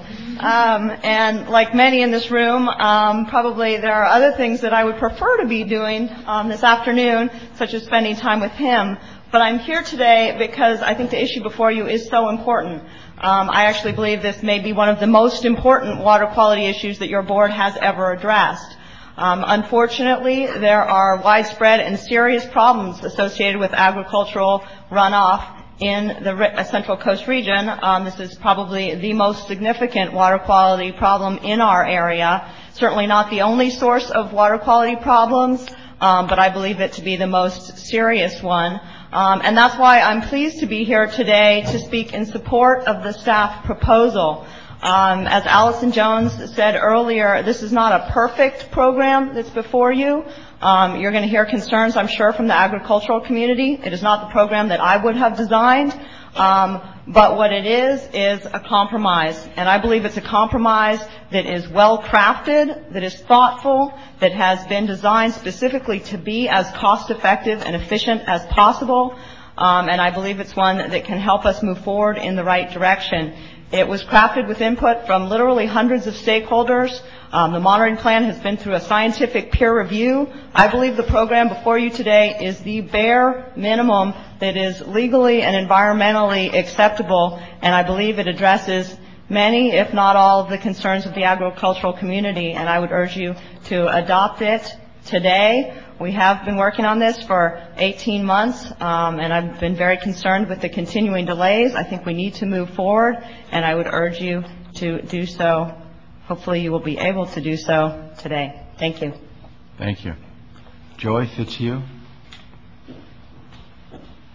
And like many in this room, probably there are other things that I would prefer to be doing this afternoon, such as spending time with him. But I'm here today because I think the issue before you is so important. I actually believe this may be one of the most important water quality issues that your board has ever addressed. Unfortunately, there are widespread and serious problems associated with agricultural runoff in the Central Coast region. This is probably the most significant water quality problem in our area. Certainly not the only source of water quality problems, but I believe it to be the most serious one. And that's why I'm pleased to be here today to speak in support of the staff proposal. As Allison Jones said earlier, this is not a perfect program that's before you. You're going to hear concerns, I'm sure, from the agricultural community. It is not the program that I would have designed, but what it is a compromise. And I believe it's a compromise that is well crafted, that is thoughtful, that has been designed specifically to be as cost effective and efficient as possible. And I believe it's one that can help us move forward in the right direction. It was crafted with input from literally hundreds of stakeholders. The monitoring plan has been through a scientific peer review. I believe the program before you today is the bare minimum that is legally and environmentally acceptable, and I believe it addresses many, if not all, of the concerns of the agricultural community, and I would urge you to adopt it today. We have been working on this for 18 months, and I've been very concerned with the continuing delays. I think we need to move forward, and I would urge you to do so. Hopefully you will be able to do so today. Thank you. Thank you. Joy Fitzhugh.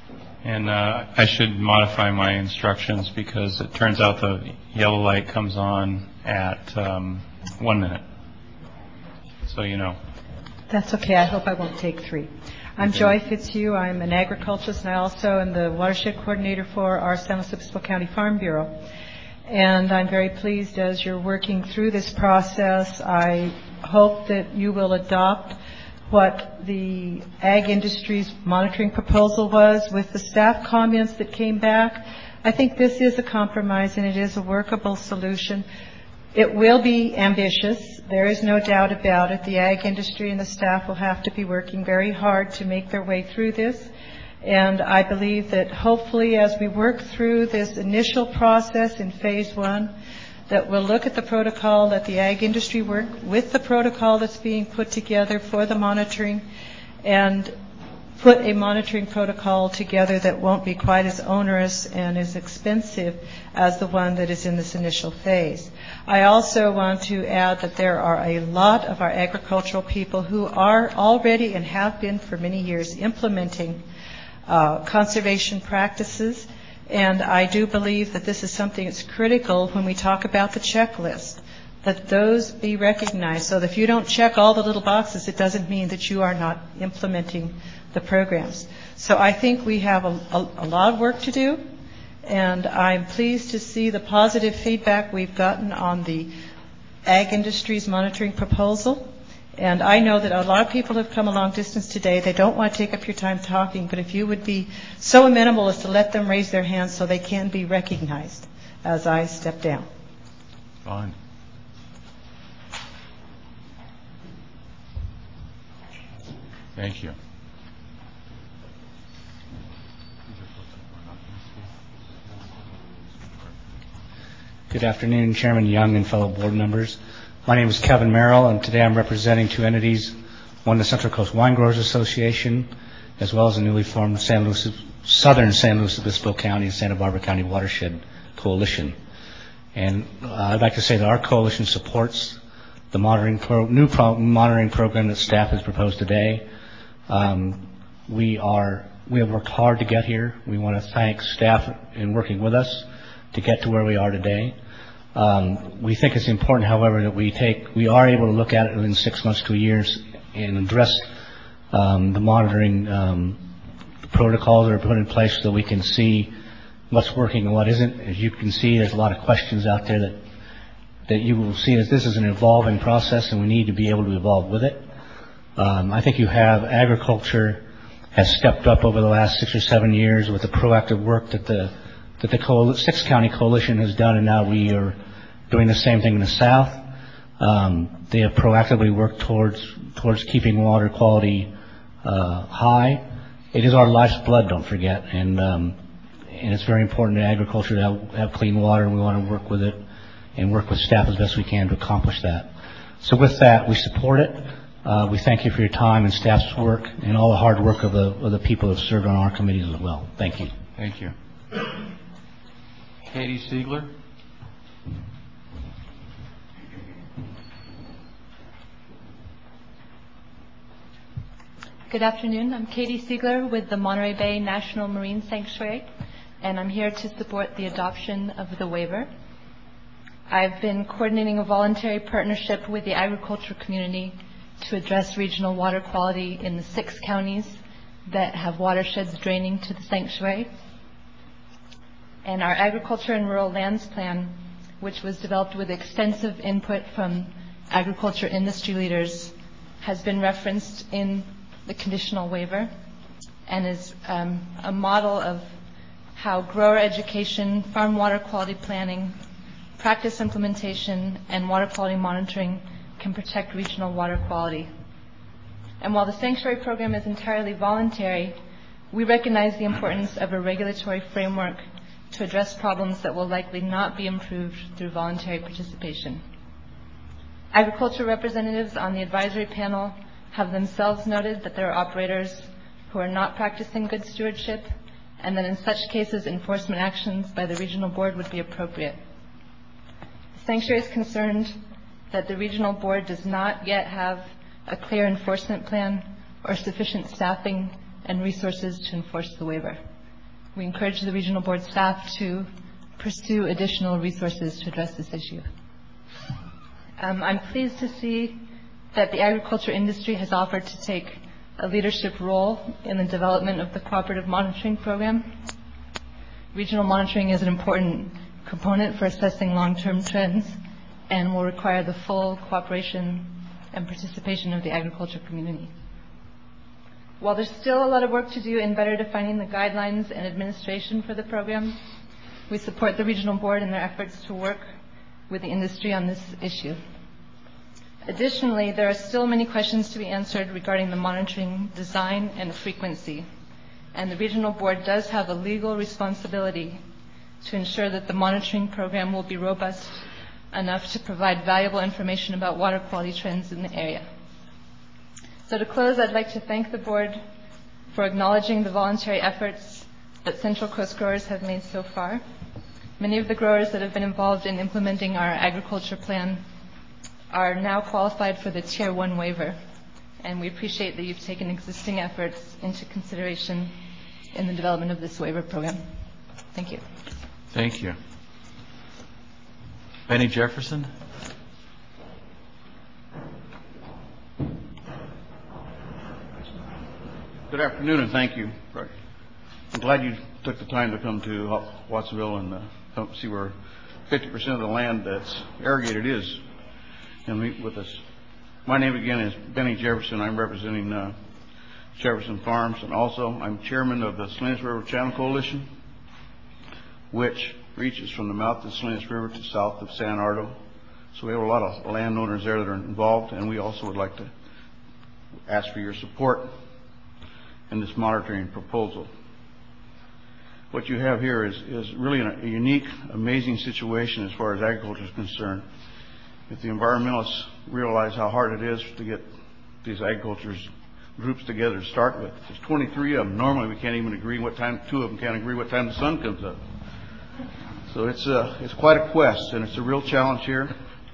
And I should modify my instructions because it turns out the yellow light comes on at 1 minute. So you know. That's okay. I hope I won't take 3. I'm Joy Fitzhugh. I'm an agriculturist, and I also am the watershed coordinator for our San Luis Obispo County Farm Bureau. And I'm very pleased as you're working through this process. I hope that you will adopt what the ag industry's monitoring proposal was with the staff comments that came back. I think this is a compromise and it is a workable solution. It will be ambitious. There is no doubt about it. The ag industry and the staff will have to be working very hard to make their way through this. And I believe that hopefully as we work through this initial process in phase 1, that we'll look at the protocol, that the ag industry work with the protocol that's being put together for the monitoring and put a monitoring protocol together that won't be quite as onerous and as expensive as the one that is in this initial phase. I also want to add that there are a lot of our agricultural people who are already and have been for many years implementing conservation practices, and I do believe that this is something that's critical when we talk about the checklist, that those be recognized. So that if you don't check all the little boxes, it doesn't mean that you are not implementing the programs. So I think we have a lot of work to do, and I'm pleased to see the positive feedback we've gotten on the ag industry's monitoring proposal. And I know that a lot of people have come a long distance today. They don't want to take up your time talking, but if you would be so amenable as to let them raise their hands so they can be recognized as I step down. Fine. Thank you. Good afternoon, Chairman Young and fellow board members. My name is Kevin Merrill, and today I'm representing 2 entities, one the Central Coast Wine Growers Association, as well as the newly formed Southern San Luis Obispo County and Santa Barbara County Watershed Coalition. And I'd like to say that our coalition supports the new monitoring program that staff has proposed today. We have worked hard to get here. We want to thank staff in working with us to get to where we are today. We think it's important, however, that we are able to look at it within 6 months to a year and address the monitoring protocols that are put in place so that we can see what's working and what isn't. As you can see, there's a lot of questions out there that you will see as this is an evolving process, and we need to be able to evolve with it. I think you have agriculture has stepped up over the last 6 or 7 years with the proactive work that the 6-county coalition has done, and now we are doing the same thing in the South. They have proactively worked towards keeping water quality high. It is our life's blood, don't forget, and it's very important to agriculture to have clean water, and we want to work with it and work with staff as best we can to accomplish that. So with that, we support it. We thank you for your time and staff's work and all the hard work of the people who have served on our committees as well. Thank you. Thank you. Katie Siegler. Good afternoon. I'm Katie Siegler with the Monterey Bay National Marine Sanctuary, and I'm here to support the adoption of the waiver. I've been coordinating a voluntary partnership with the agriculture community to address regional water quality in the 6 counties that have watersheds draining to the sanctuary. And our Agriculture and Rural Lands Plan, which was developed with extensive input from agriculture industry leaders, has been referenced in the conditional waiver and is a model of how grower education, farm water quality planning, practice implementation, and water quality monitoring can protect regional water quality. And while the sanctuary program is entirely voluntary, we recognize the importance of a regulatory framework to address problems that will likely not be improved through voluntary participation. Agriculture representatives on the advisory panel have themselves noted that there are operators who are not practicing good stewardship, and that in such cases enforcement actions by the regional board would be appropriate. The sanctuary is concerned that the regional board does not yet have a clear enforcement plan or sufficient staffing and resources to enforce the waiver. We encourage the regional board staff to pursue additional resources to address this issue. I'm pleased to see that the agriculture industry has offered to take a leadership role in the development of the cooperative monitoring program. Regional monitoring is an important component for assessing long-term trends and will require the full cooperation and participation of the agriculture community. While there's still a lot of work to do in better defining the guidelines and administration for the program, we support the regional board in their efforts to work with the industry on this issue. Additionally, there are still many questions to be answered regarding the monitoring design and frequency, and the regional board does have a legal responsibility to ensure that the monitoring program will be robust enough to provide valuable information about water quality trends in the area. So to close, I'd like to thank the board for acknowledging the voluntary efforts that Central Coast growers have made so far. Many of the growers that have been involved in implementing our agriculture plan are now qualified for the Tier 1 waiver, and we appreciate that you've taken existing efforts into consideration in the development of this waiver program. Thank you. Thank you. Benny Jefferson. Good afternoon, and thank you. I'm glad you took the time to come to Watsonville and come see where 50% of the land that's irrigated is and meet with us. My name again is Benny Jefferson. I'm representing Jefferson Farms, and also I'm chairman of the Salinas River Channel Coalition, which reaches from the mouth of the Salinas River to south of San Ardo. So we have a lot of landowners there that are involved, and we also would like to ask for your support in this monitoring proposal. What you have here is really a unique, amazing situation as far as agriculture is concerned. If the environmentalists realize how hard it is to get these agriculture groups together to start with, there's 23 of them. Normally we can't even agree what time, 2 of them can't agree what time the sun comes up. So it's quite a quest, and it's a real challenge here.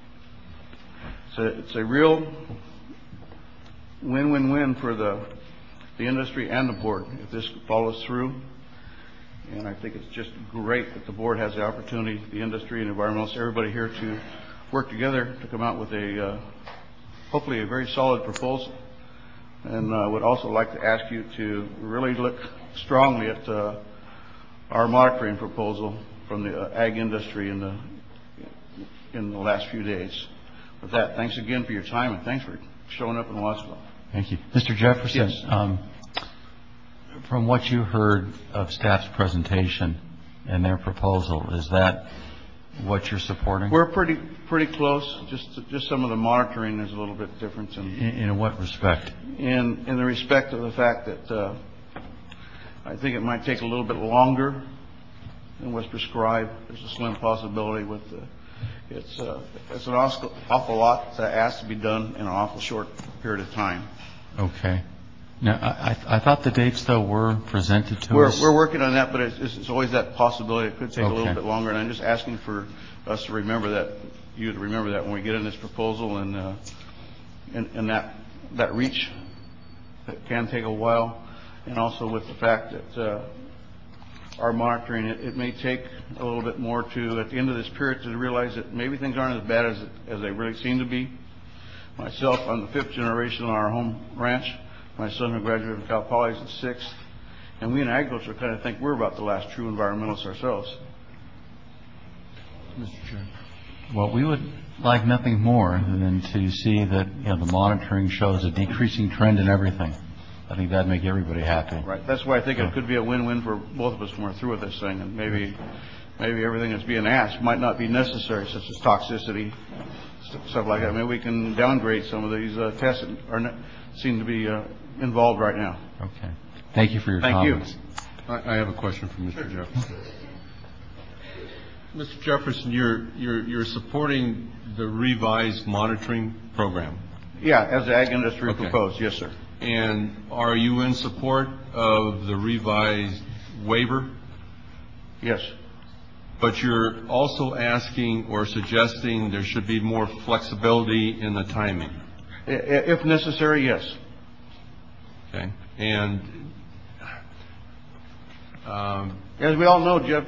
It's a real win-win-win for the industry and the board if this follows through. And I think it's just great that the board has the opportunity, the industry and environmentalists, everybody here to work together to come out with a hopefully a very solid proposal. And I would also like to ask you to really look strongly at our monitoring proposal from the ag industry in the last few days. With that, thanks again for your time, and thanks for showing up in Watsonville. Thank you. Mr. Jefferson, yes. From what you heard of staff's presentation and their proposal, is that what you're supporting? We're pretty close. Just some of the monitoring is a little bit different. In what respect? In the respect of the fact that I think it might take a little bit longer than what's prescribed. There's a slim possibility with it's an awful lot that has to be done in an awful short period of time. Okay. Now, I thought the dates, though, were presented to us. We're working on that, but it's always that possibility. It could take a little bit longer, and I'm just asking for us to remember that, you to remember that when we get in this proposal, and that reach that can take a while, and also with the fact that our monitoring, it may take a little bit more to, at the end of this period, to realize that maybe things aren't as bad as they really seem to be. Myself, I'm the 5th generation on our home ranch. My son, who graduated from Cal Poly, is the 6th. And we in agriculture kind of think we're about the last true environmentalists ourselves. Mr. Chairman. Well, we would like nothing more than to see that the monitoring shows a decreasing trend in everything. I think that'd make everybody happy. Right. That's why I think it could be a win-win for both of us when we're through with this thing. And maybe everything that's being asked might not be necessary, such as toxicity, stuff like that. Maybe we can downgrade some of these tests that seem to be involved right now. Okay. Thank you for your comments. Thank you. I have a question for Mr. Jefferson. Mr. Jefferson, you're supporting the revised monitoring program? Yeah, as the ag industry proposed. Yes, sir. And are you in support of the revised waiver? Yes. But you're also asking or suggesting there should be more flexibility in the timing? If necessary, yes. Okay. And As we all know, Russ,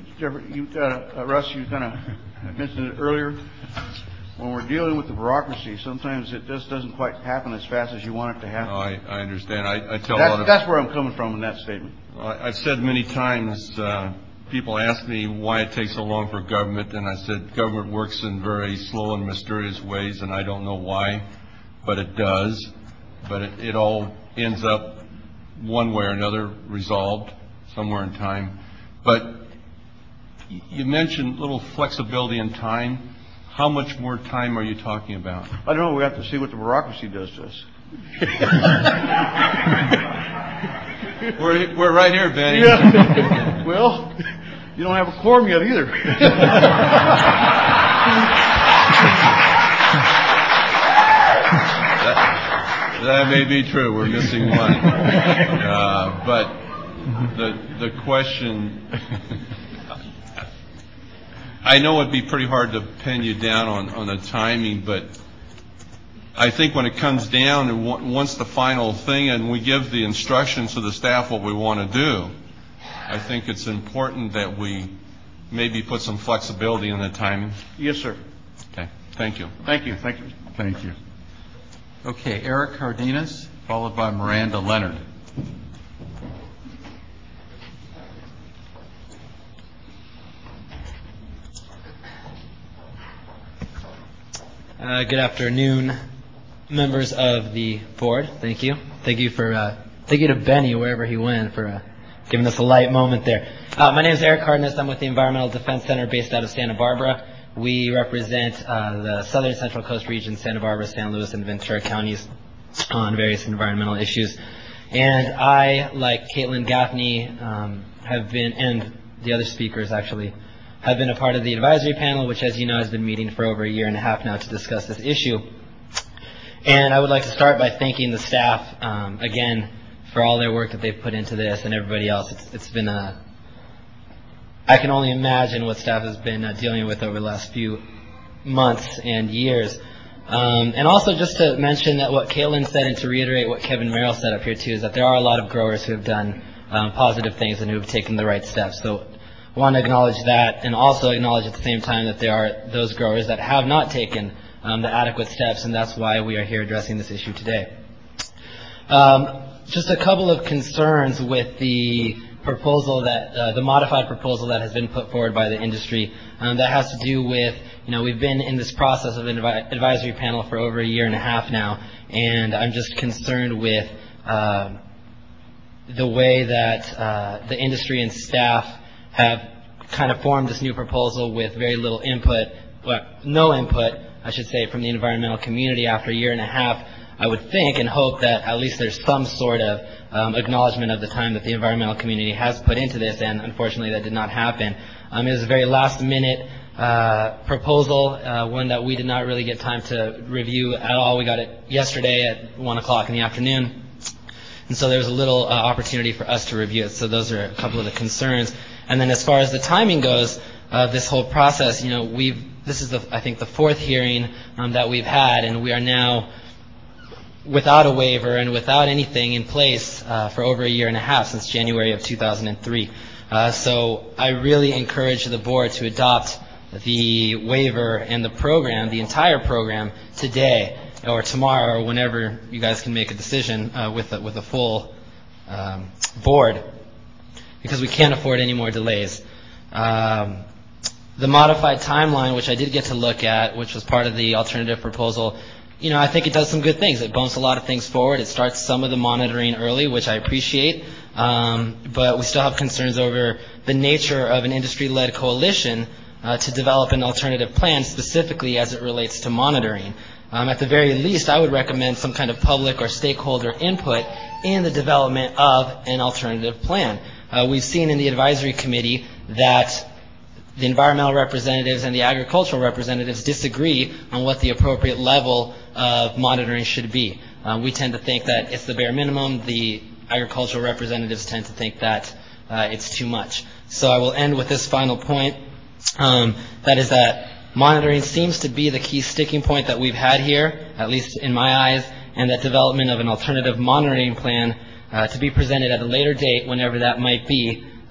you kind of mentioned it earlier. When we're dealing with the bureaucracy, sometimes it just doesn't quite happen as fast as you want it to happen. No, I understand. I tell that's where I'm coming from in that statement. I've said many times, people ask me why it takes so long for government, and I said government works in very slow and mysterious ways, and I don't know why, but it does. But it all ends up one way or another resolved somewhere in time. But you mentioned little flexibility in time. How much more time are you talking about? I don't know. We have to see what the bureaucracy does to us. We're right here, Benny. Yeah. Well, you don't have a quorum yet either. That may be true. We're missing one. But the question, I know it'd be pretty hard to pin you down on the timing, but I think when it comes down and once the final thing and we give the instructions to the staff what we want to do, I think it's important that we maybe put some flexibility in the timing. Yes, sir. Okay. Thank you. Thank you. Thank you. Thank you. Okay, Eric Cardenas, followed by Miranda Leonard. Good afternoon, members of the board. Thank you. Thank you to Benny, wherever he went, for giving us a light moment there. My name is Eric Cardenas. I'm with the Environmental Defense Center based out of Santa Barbara. We represent the Southern Central Coast region, Santa Barbara, San Luis, and Ventura counties on various environmental issues. And I, like Caitlin Gaffney, have been, and the other speakers actually, have been a part of the advisory panel, which, as you know, has been meeting for over a year and a half now to discuss this issue. And I would like to start by thanking the staff, again, for all their work that they've put into this and everybody else. It's been I can only imagine what staff has been dealing with over the last few months and years. And also just to mention that what Caitlin said and to reiterate what Kevin Merrill said up here too is that there are a lot of growers who have done positive things and who have taken the right steps. So I want to acknowledge that and also acknowledge at the same time that there are those growers that have not taken the adequate steps, and that's why we are here addressing this issue today. Just a couple of concerns with the proposal that the modified proposal that has been put forward by the industry that has to do with, we've been in this process of an advisory panel for over a year and a half now, and I'm just concerned with the way that the industry and staff have kind of formed this new proposal with very little input, well, no input, I should say, from the environmental community. After a year and a half, I would think and hope that at least there's some sort of acknowledgement of the time that the environmental community has put into this, and unfortunately that did not happen. It was a very last-minute proposal, one that we did not really get time to review at all. We got it yesterday at 1 o'clock in the afternoon, and so there was a little opportunity for us to review it. So those are a couple of the concerns. And then as far as the timing goes, this whole process, this is, I think, the fourth hearing that we've had, and we are now without a waiver and without anything in place for over a year and a half, since January of 2003. So I really encourage the board to adopt the waiver and the program, the entire program, today or tomorrow or whenever you guys can make a decision with a full board, because we can't afford any more delays. The modified timeline, which I did get to look at, which was part of the alternative proposal, I think it does some good things. It bumps a lot of things forward. It starts some of the monitoring early, which I appreciate. But we still have concerns over the nature of an industry-led coalition to develop an alternative plan, specifically as it relates to monitoring. At the very least, I would recommend some kind of public or stakeholder input in the development of an alternative plan. We've seen in the advisory committee that the environmental representatives and the agricultural representatives disagree on what the appropriate level of monitoring should be. We tend to think that it's the bare minimum. The agricultural representatives tend to think that it's too much. So I will end with this final point. That is that monitoring seems to be the key sticking point that we've had here, at least in my eyes, and that development of an alternative monitoring plan to be presented at a later date, whenever that might be,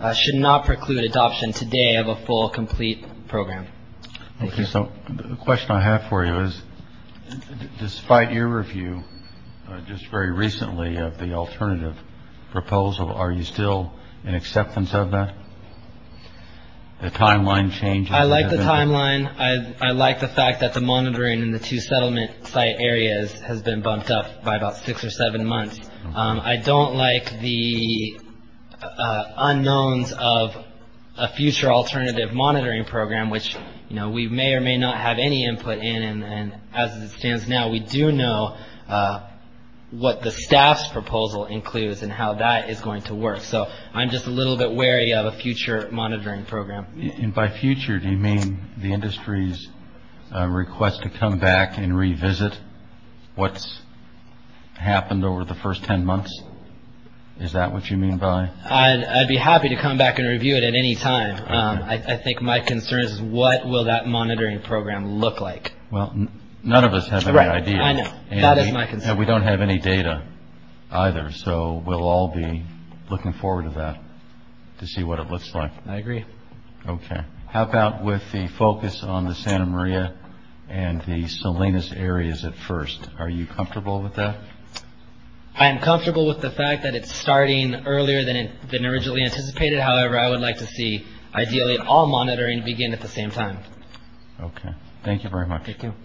should not preclude adoption today of a full, complete program. Thank you. So the question I have for you is, despite your review just very recently of the alternative proposal, are you still in acceptance of that? The timeline changes? I like the timeline. I like the fact that the monitoring in the 2 settlement site areas has been bumped up by about 6 or 7 months. Okay. I don't like the unknowns of a future alternative monitoring program, which we may or may not have any input in, and as it stands now, we do know what the staff's proposal includes and how that is going to work. So I'm just a little bit wary of a future monitoring program. And by future, do you mean the industry's request to come back and revisit what's happened over the first 10 months? Is that what you mean by? I'd be happy to come back and review it at any time. Okay. I think my concern is what will that monitoring program look like? Well, none of us have any idea. I know. That is my concern. And we don't have any data either, so we'll all be looking forward to that to see what it looks like. I agree. Okay. How about with the focus on the Santa Maria and the Salinas areas at first? Are you comfortable with that? I am comfortable with the fact that it's starting earlier than originally anticipated. However, I would like to see, ideally, all monitoring begin at the same time. Okay. Thank you very much. Thank you.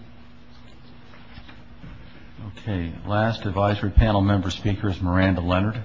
Okay. Last advisory panel member speaker is Miranda Leonard.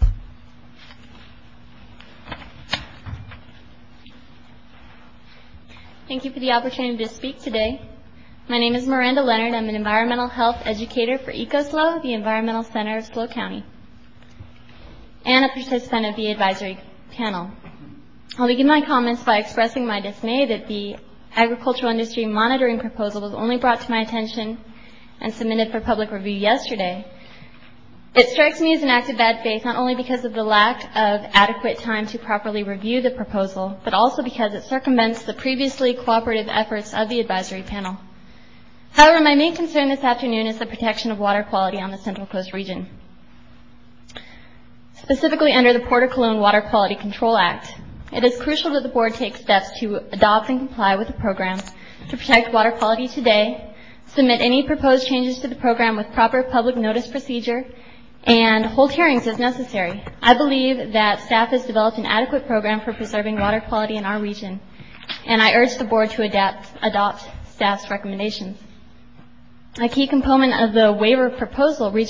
Thank you for the opportunity to speak today. My name is Miranda Leonard. I'm an environmental health educator for EcoSLO, the Environmental Center of SLO County, and a participant of the advisory panel. I'll begin my comments by expressing my dismay that the agricultural industry monitoring proposal was only brought to my attention and submitted for public review yesterday. It strikes me as an act of bad faith, not only because of the lack of adequate time to properly review the proposal, but also because it circumvents the previously cooperative efforts of the advisory panel. However, my main concern this afternoon is the protection of water quality on the Central Coast region. Specifically under the Port of Cologne Water Quality Control Act, it is crucial that the board take steps to adopt and comply with the program to protect water quality today, submit any proposed changes to the program with proper public notice procedure, and hold hearings as necessary. I believe that staff has developed an adequate program for preserving water quality in our region, and I urge the board to adopt staff's recommendations. A key component of the waiver proposal is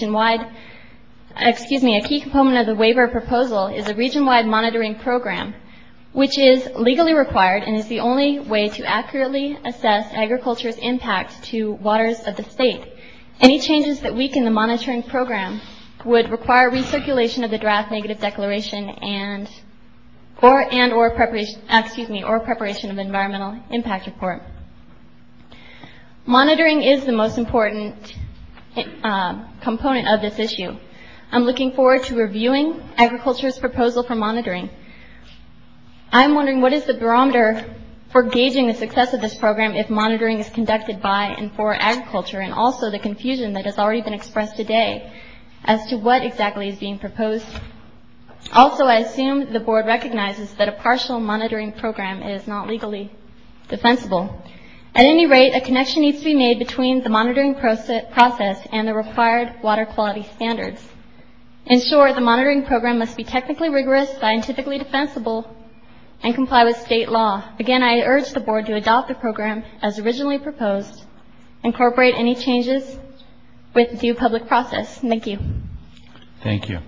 a region-wide monitoring program, which is legally required and is the only way to accurately assess agriculture's impact to waters of the state. Any changes that weaken the monitoring program would require recirculation of the draft negative declaration or preparation of environmental impact report. Monitoring is the most important component of this issue. I'm looking forward to reviewing agriculture's proposal for monitoring. I'm wondering, what is the barometer for gauging the success of this program if monitoring is conducted by and for agriculture, and also the confusion that has already been expressed today as to what exactly is being proposed. Also, I assume the board recognizes that a partial monitoring program is not legally defensible. At any rate, a connection needs to be made between the monitoring process and the required water quality standards. In short, the monitoring program must be technically rigorous, scientifically defensible, and comply with state law. Again, I urge the board to adopt the program as originally proposed, incorporate any changes with due public process. Thank you. Thank you.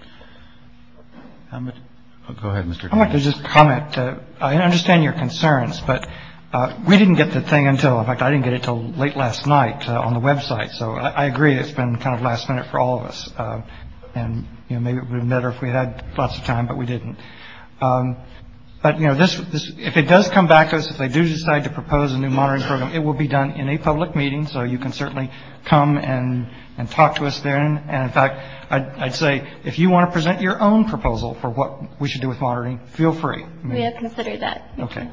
Go ahead, Mr. I'd like to just comment. I understand your concerns, but we didn't get the thing in fact, I didn't get it till late last night on the website. So I agree it's been kind of last minute for all of us. And maybe it would have been better if we had lots of time, but we didn't. But this, if it does come back to us, if they do decide to propose a new monitoring program, it will be done in a public meeting, so you can certainly come and talk to us there. And in fact, I'd say if you want to present your own proposal for what we should do with monitoring, feel free. We have considered that. Okay.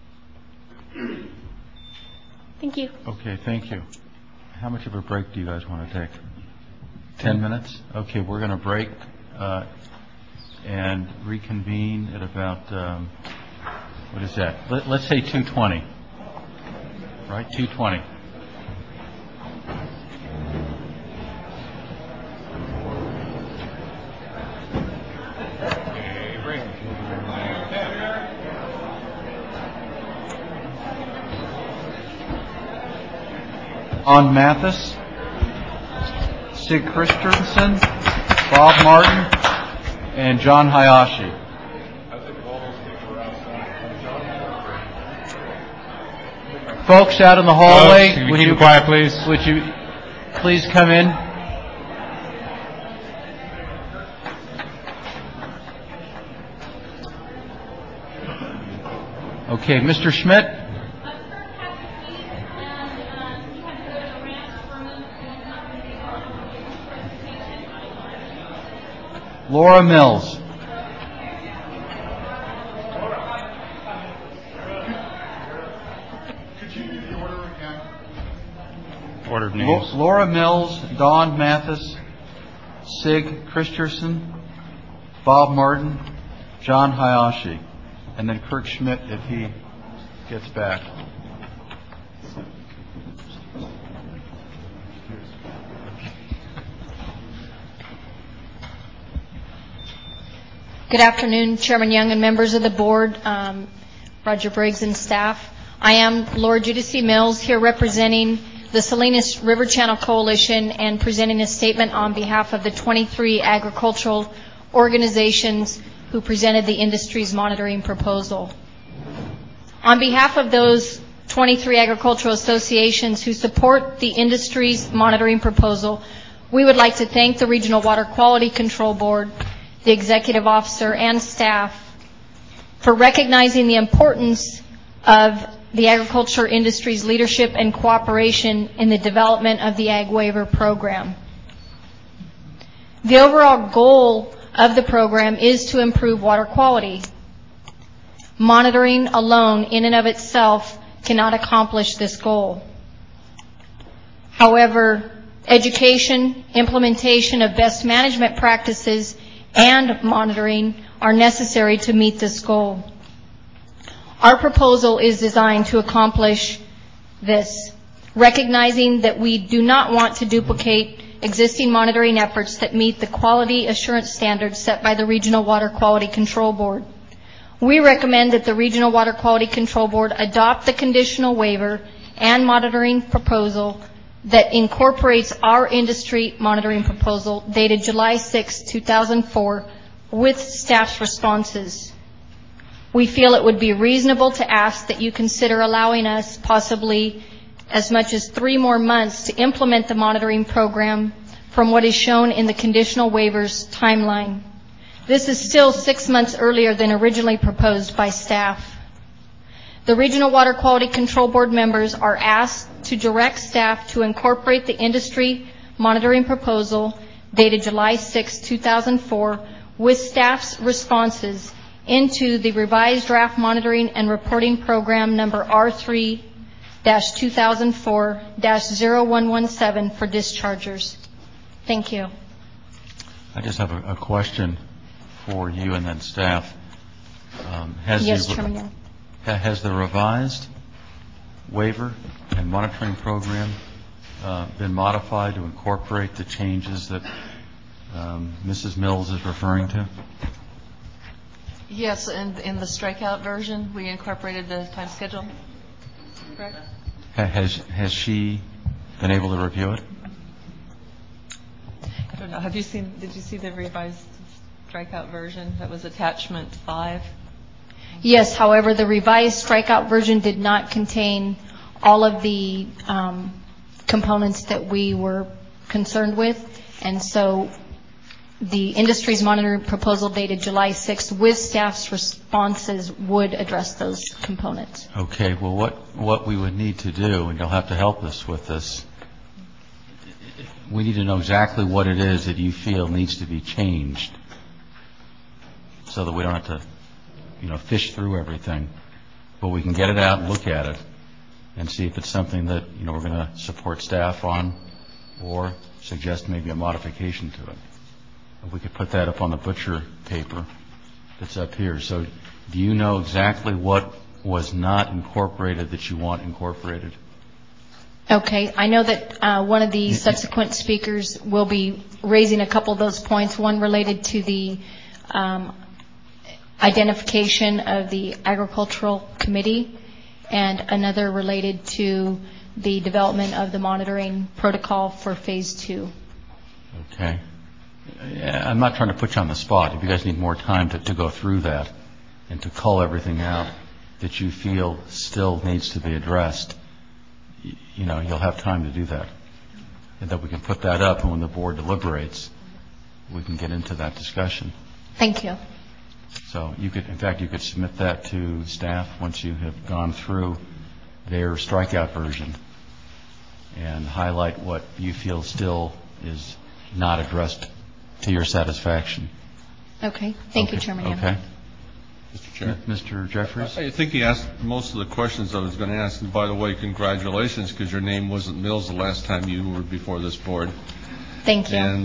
Thank you. Okay, thank you. How much of a break do you guys want to take? 10 minutes? Okay, we're going to break and reconvene at about, what is that? Let's say 2:20. Right, 2:20. Don Mathis, Sig Christensen, Bob Martin, and John Hayashi. Folks out in the hallway, would you be quiet, please? Would you please come in? Okay, Mr. Schmidt. Laura Mills. Could you do the order again? Order of names. Laura Mills, Don Mathis, Sig Christensen, Bob Martin, John Hayashi, and then Kirk Schmidt if he gets back. Good afternoon, Chairman Young and members of the board, Roger Briggs and staff. I am Laura Judici Mills, here representing the Salinas River Channel Coalition and presenting a statement on behalf of the 23 agricultural organizations who presented the industry's monitoring proposal. On behalf of those 23 agricultural associations who support the industry's monitoring proposal, we would like to thank the Regional Water Quality Control Board, the executive officer and staff for recognizing the importance of the agriculture industry's leadership and cooperation in the development of the Ag Waiver program. The overall goal of the program is to improve water quality. Monitoring alone in and of itself cannot accomplish this goal. However, education, implementation of best management practices, and monitoring are necessary to meet this goal. Our proposal is designed to accomplish this, recognizing that we do not want to duplicate existing monitoring efforts that meet the quality assurance standards set by the Regional Water Quality Control Board. We recommend that the Regional Water Quality Control Board adopt the conditional waiver and monitoring proposal that incorporates our industry monitoring proposal dated July 6, 2004, with staff's responses. We feel it would be reasonable to ask that you consider allowing us possibly as much as 3 more months to implement the monitoring program from what is shown in the conditional waivers timeline. This is still 6 months earlier than originally proposed by staff. The Regional Water Quality Control Board members are asked to direct staff to incorporate the industry monitoring proposal dated July 6, 2004 with staff's responses into the revised draft monitoring and reporting program number R3-2004-0117 for dischargers. Thank you. I just have a question for you and then staff. Yes, Chairman. Has the revised waiver and monitoring program been modified to incorporate the changes that Mrs. Mills is referring to? Yes, and in the strikeout version, we incorporated the time schedule. Correct? Has she been able to review it? I don't know. Did you see the revised strikeout version? That was attachment 5. Yes, however, the revised strikeout version did not contain all of the components that we were concerned with, and so the industry's monitoring proposal dated July 6th with staff's responses would address those components. Okay, well, what we would need to do, and you'll have to help us with this, we need to know exactly what it is that you feel needs to be changed so that we don't have to fish through everything, but we can get it out and look at it and see if it's something that, we're going to support staff on or suggest maybe a modification to it. If we could put that up on the butcher paper that's up here. So do you know exactly what was not incorporated that you want incorporated? Okay. I know that one of the subsequent speakers will be raising a couple of those points, one related to the identification of the agricultural committee and another related to the development of the monitoring protocol for phase 2. Okay. I'm not trying to put you on the spot. If you guys need more time to go through that and to cull everything out that you feel still needs to be addressed, you'll have time to do that. And that we can put that up, and when the board deliberates, we can get into that discussion. Thank you. So you could submit that to staff once you have gone through their strikeout version and highlight what you feel still is not addressed to your satisfaction. Okay. Thank you, Chairman. Okay. Mr. Chair. Mr. Jeffries? I think he asked most of the questions I was going to ask. And by the way, congratulations, because your name wasn't Mills the last time you were before this board. Thank you. And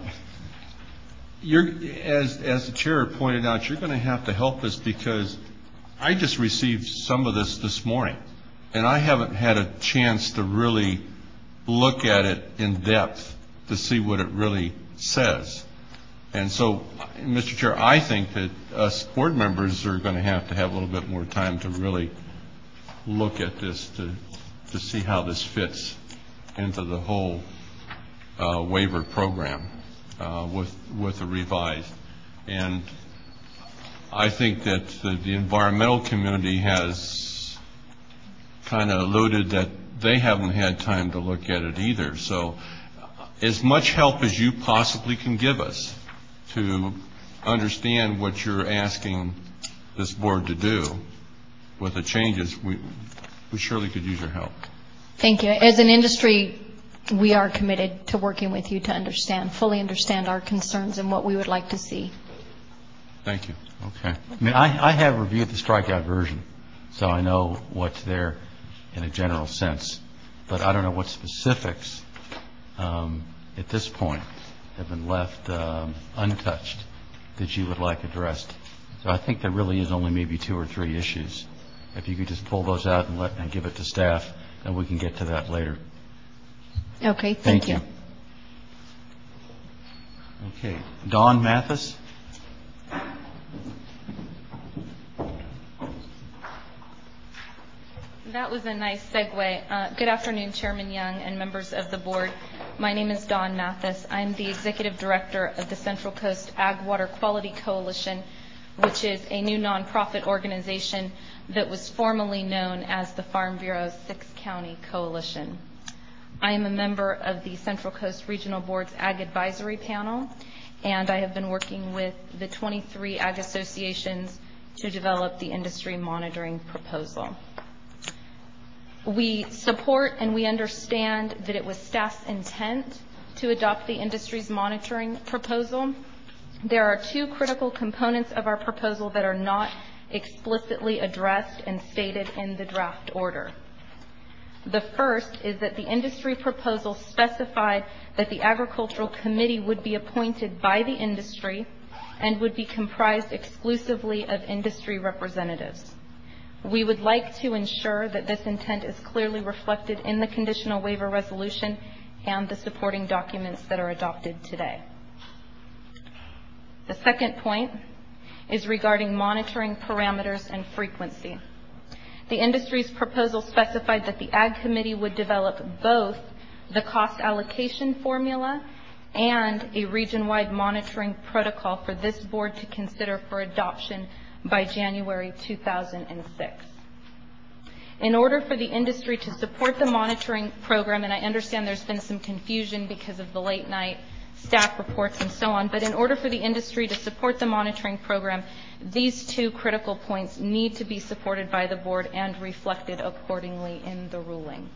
as the chair pointed out, you're going to have to help us, because I just received some of this morning, and I haven't had a chance to really look at it in depth to see what it really says. And so, Mr. Chair, I think that us board members are going to have a little bit more time to really look at this to see how this fits into the whole waiver program with the revised. And I think that the environmental community has kind of alluded that they haven't had time to look at it either. So as much help as you possibly can give us to understand what you're asking this board to do with the changes, we surely could use your help. Thank you. As an industry, we are committed to working with you to fully understand our concerns and what we would like to see. Thank you. Okay. I have reviewed the strikeout version, so I know what's there in a general sense. But I don't know what specifics at this point have been left untouched that you would like addressed. So I think there really is only maybe 2 or 3 issues. If you could just pull those out and give it to staff, then we can get to that later. Okay, thank you. Okay. Dawn Mathis. That was a nice segue. Good afternoon, Chairman Young and members of the board. My name is Dawn Mathis. I'm the executive director of the Central Coast Ag Water Quality Coalition, which is a new nonprofit organization that was formerly known as the Farm Bureau's 6-County Coalition. I am a member of the Central Coast Regional Board's Ag Advisory Panel, and I have been working with the 23 ag associations to develop the industry monitoring proposal. We support and we understand that it was staff's intent to adopt the industry's monitoring proposal. There are 2 critical components of our proposal that are not explicitly addressed and stated in the draft order. The first is that the industry proposal specified that the Agricultural Committee would be appointed by the industry and would be comprised exclusively of industry representatives. We would like to ensure that this intent is clearly reflected in the conditional waiver resolution and the supporting documents that are adopted today. The second point is regarding monitoring parameters and frequency. The industry's proposal specified that the Ag Committee would develop both the cost allocation formula and a region-wide monitoring protocol for this board to consider for adoption by January 2006. In order for the industry to support the monitoring program, and I understand there's been some confusion because of the late night staff reports and so on, but in order for the industry to support the monitoring program, these 2 critical points need to be supported by the board and reflected accordingly in the ruling.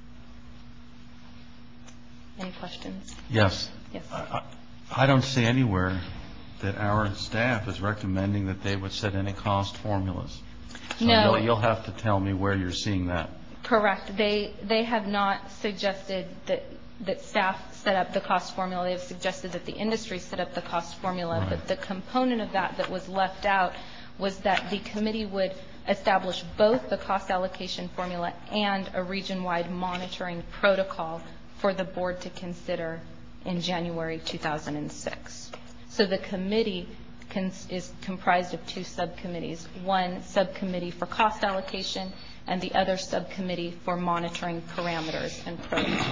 Any questions? Yes. Yes. I don't see anywhere that our staff is recommending that they would set any cost formulas. So no. You'll have to tell me where you're seeing that. Correct. They have not suggested that that staff set up the cost formula. They have suggested that the industry set up the cost formula, Right. but the component of that was left out was that the committee would establish both the cost allocation formula and a region-wide monitoring protocol for the board to consider in January 2006. So the committee is comprised of two subcommittees, one subcommittee for cost allocation and the other subcommittee for monitoring parameters and protocol.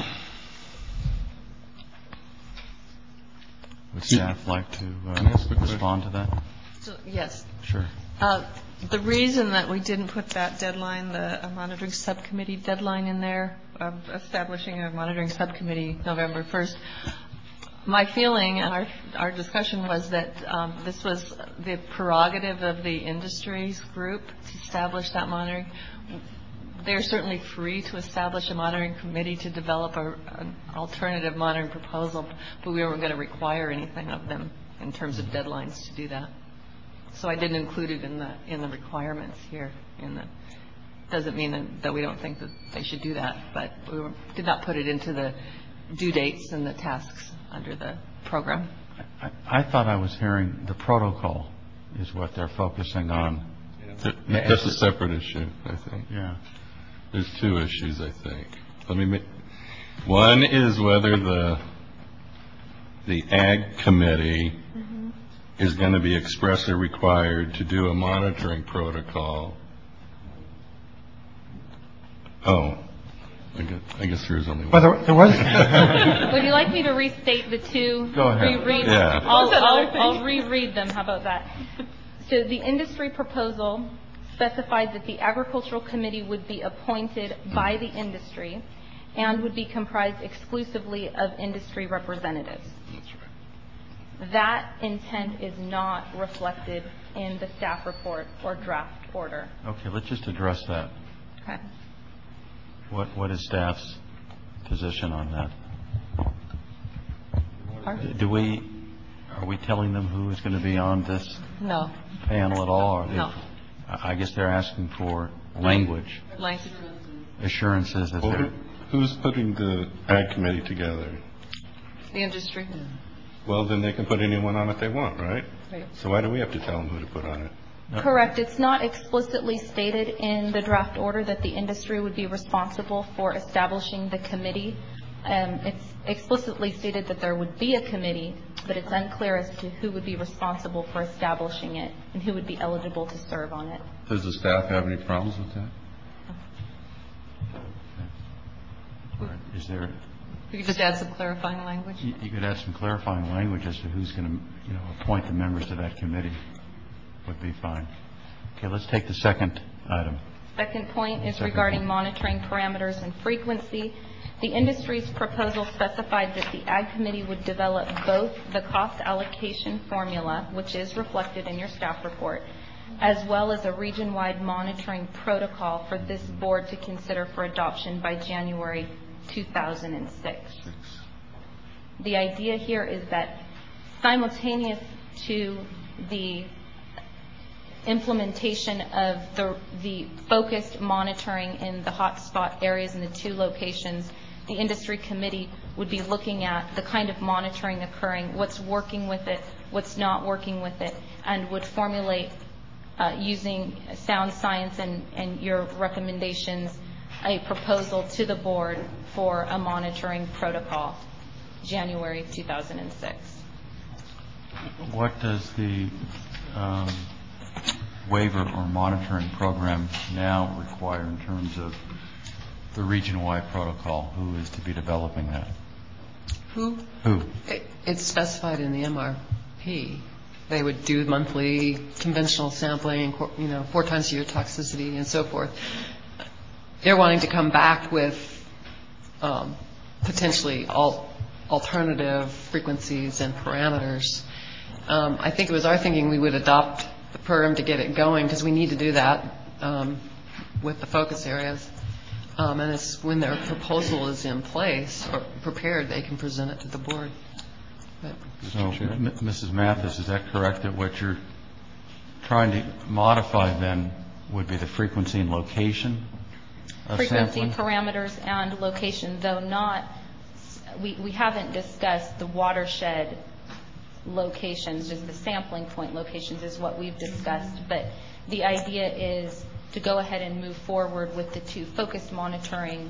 Would staff like to respond to that? Yes. Sure. The reason that we didn't put that deadline, the monitoring subcommittee deadline in there, of establishing a monitoring subcommittee November 1st, my feeling and our discussion was that this was the prerogative of the industries group to establish that monitoring. They're certainly free to establish a monitoring committee to develop an alternative monitoring proposal, but we weren't going to require anything of them in terms of deadlines to do that. So I didn't include it in the requirements here. Doesn't mean that we don't think that they should do that, but we did not put it into the due dates and the tasks under the program. I thought I was hearing the protocol is what they're focusing on. That's a separate issue, I think. Yeah. There's two issues, I think. One is whether the Ag Committee is going to be expressly required to do a monitoring protocol. Oh, I guess there is only one. Would you like me to restate the two? Go ahead. Yeah. I'll reread them. How about that? So the industry proposal specified that the agricultural committee would be appointed by the industry and would be comprised exclusively of industry representatives. That's right. That intent is not reflected in the staff report or draft order. Okay, let's just address that. Okay. What is staff's position on that? Are we telling them who is going to be on this No. panel at all? Or No. I guess they're asking for language. Assurances that who's putting the Ag Committee together? The industry. Well, then they can put anyone on it they want, right? Right. So why do we have to tell them who to put on it? Correct. It's not explicitly stated in the draft order that the industry would be responsible for establishing the committee. It's explicitly stated that there would be a committee, but it's unclear as to who would be responsible for establishing it and who would be eligible to serve on it. Does the staff have any problems with that? All right. Is there? You could just add some clarifying language. You could add some clarifying language as to who's going to, appoint the members to that committee. Would be fine. Okay, let's take the second item. Second point is regarding monitoring parameters and frequency. The industry's proposal specified that the Ag Committee would develop both the cost allocation formula, which is reflected in your staff report, as well as a region-wide monitoring protocol for this board to consider for adoption by January 2006. The idea here is that simultaneous to the implementation of the focused monitoring in the hotspot areas in the two locations, the industry committee would be looking at the kind of monitoring occurring, what's working with it, what's not working with it, and would formulate, using sound science and your recommendations, a proposal to the board for a monitoring protocol, January 2006. What does the waiver or monitoring program now require in terms of the region-wide protocol? Who is to be developing that? Who? It's specified in the MRP. They would do monthly conventional sampling, 4 times a year toxicity and so forth. They're wanting to come back with potentially alternative frequencies and parameters. I think it was our thinking we would adopt the program to get it going because we need to do that with the focus areas. And it's when their proposal is in place or prepared, they can present it to the board. So, Mrs. Mathis, is that correct that what you're trying to modify then would be the frequency and location of frequency, sampling? parameters, and location, though not we haven't discussed the watershed locations, just the sampling point locations is what we've discussed. But the idea is to go ahead and move forward with the 2 focused monitoring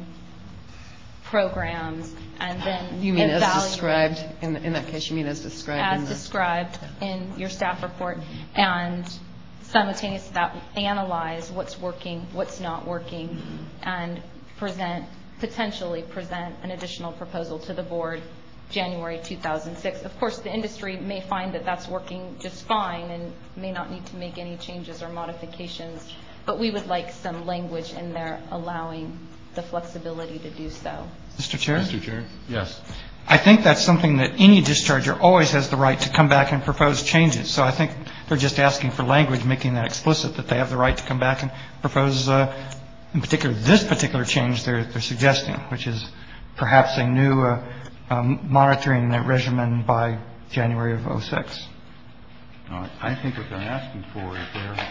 programs, and then you mean evaluate. As described in that case? You mean as described? As described in your staff report, and simultaneously that analyze what's working, what's not working, and potentially present an additional proposal to the board January 2006. Of course, the industry may find that that's working just fine and may not need to make any changes or modifications, but we would like some language in there allowing the flexibility to do so. Mr. Chair? Mr. Chair? Yes. I think that's something that any discharger always has the right to come back and propose changes. So I think they're just asking for language, making that explicit, that they have the right to come back and propose, in particular, this particular change they're suggesting, which is perhaps a new monitoring regimen by January of 2006. I think what they're asking for is their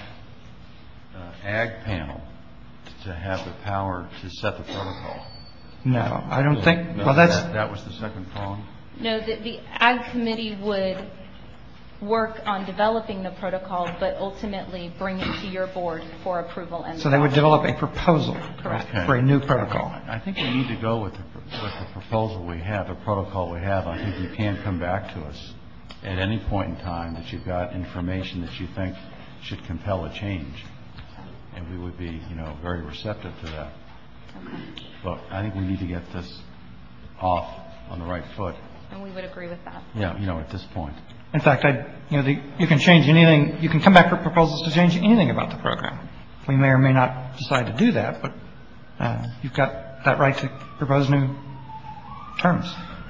ag panel to have the power to set the protocol. No, I don't think. No, well, that was the second prong. No, the ag committee would work on developing the protocol, but ultimately bring it to your board for approval. And so they would develop a proposal for a new protocol. I think we need to go with the proposal we have, the protocol we have. I think you can come back to us at any point in time that you've got information that you think should compel a change, and we would be, very receptive to that. Okay. But I think we need to get this off on the right foot. And we would agree with that. Yeah, at this point. In fact, you can change anything. You can come back for proposals to change anything about the program. We may or may not decide to do that, but you've got that right to propose new terms.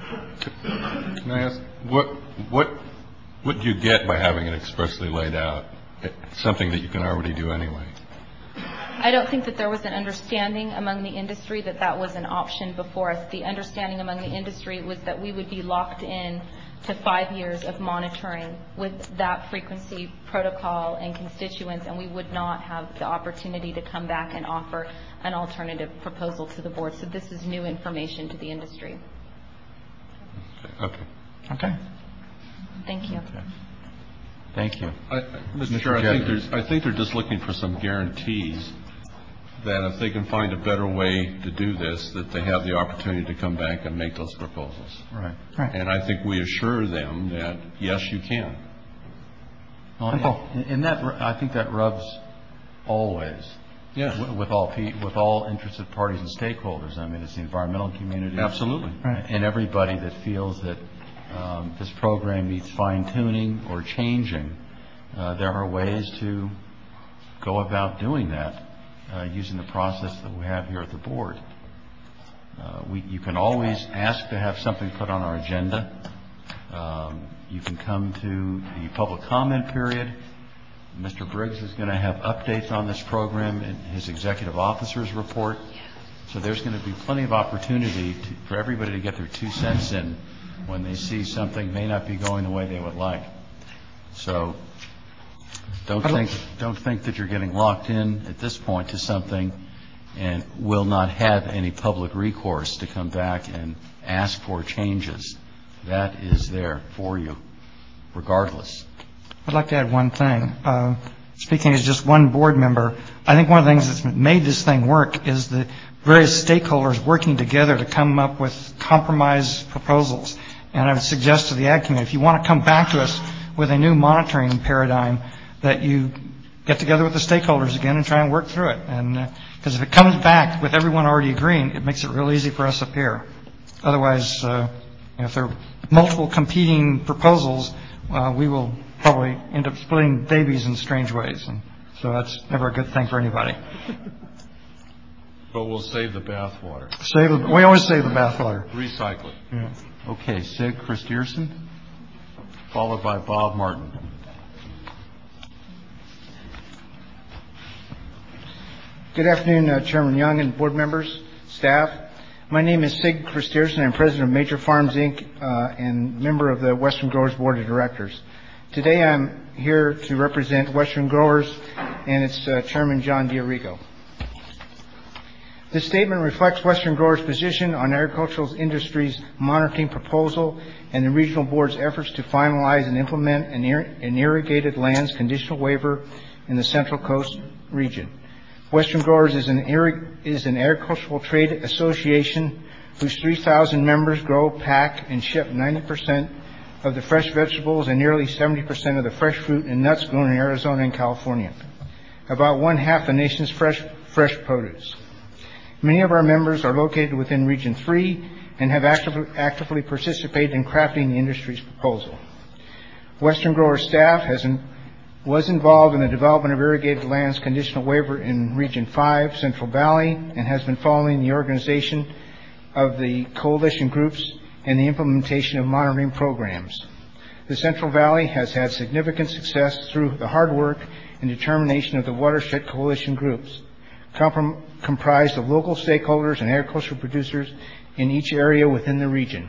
Can I ask, what do you get by having it expressly laid out? Something that you can already do anyway. I don't think that there was an understanding among the industry that that was an option before us. The understanding among the industry was that we would be locked in to 5 years of monitoring with that frequency protocol and constituents, and we would not have the opportunity to come back and offer an alternative proposal to the board. So this is new information to the industry. Okay. Thank you. Okay. Thank you. Mr. Chair, I think they're just looking for some guarantees that if they can find a better way to do this, that they have the opportunity to come back and make those proposals. Right. And I think we assure them that, yes, you can. And that, I think that rubs always. Yeah. With all interested parties and stakeholders. I mean, it's the environmental community. Absolutely. Right. And everybody that feels that this program needs fine-tuning or changing. There are ways to go about doing that using the process that we have here at the board. You can always ask to have something put on our agenda. You can come to the public comment period. Mr. Briggs is going to have updates on this program in his executive officer's report. So there's going to be plenty of opportunity for everybody to get their 2 cents in when they see something may not be going the way they would like. So don't think that you're getting locked in at this point to something and will not have any public recourse to come back and ask for changes. That is there for you, regardless. I'd like to add one thing. Speaking as just one board member, I think one of the things that's made this thing work is the various stakeholders working together to come up with compromise proposals. And I would suggest to the ag community, if you want to come back to us with a new monitoring paradigm, that you get together with the stakeholders again and try and work through it. And because if it comes back with everyone already agreeing, it makes it real easy for us up here. Otherwise, if there are multiple competing proposals, we will probably end up splitting babies in strange ways. And so that's never a good thing for anybody. But we'll save the bathwater. We always save the bathwater. Recycle it. Yeah. Okay, Sig Christierson, followed by Bob Martin. Good afternoon, Chairman Young and board members, staff. My name is Sig Christierson. I'm president of Major Farms, Inc., and member of the Western Growers Board of Directors. Today I'm here to represent Western Growers and its chairman, John D'Arico. This statement reflects Western Growers' position on agricultural industry's monitoring proposal and the regional board's efforts to finalize and implement an irrigated lands conditional waiver in the Central Coast region. Western Growers is an agricultural trade association whose 3,000 members grow, pack, and ship 90% of the fresh vegetables and nearly 70% of the fresh fruit and nuts grown in Arizona and California, about one-half the nation's fresh produce. Many of our members are located within Region 3 and have actively participated in crafting the industry's proposal. Western Growers staff was involved in the development of irrigated lands conditional waiver in Region 5, Central Valley, and has been following the organization of the coalition groups and the implementation of monitoring programs. The Central Valley has had significant success through the hard work and determination of the watershed coalition groups, comprised of local stakeholders and agricultural producers in each area within the region.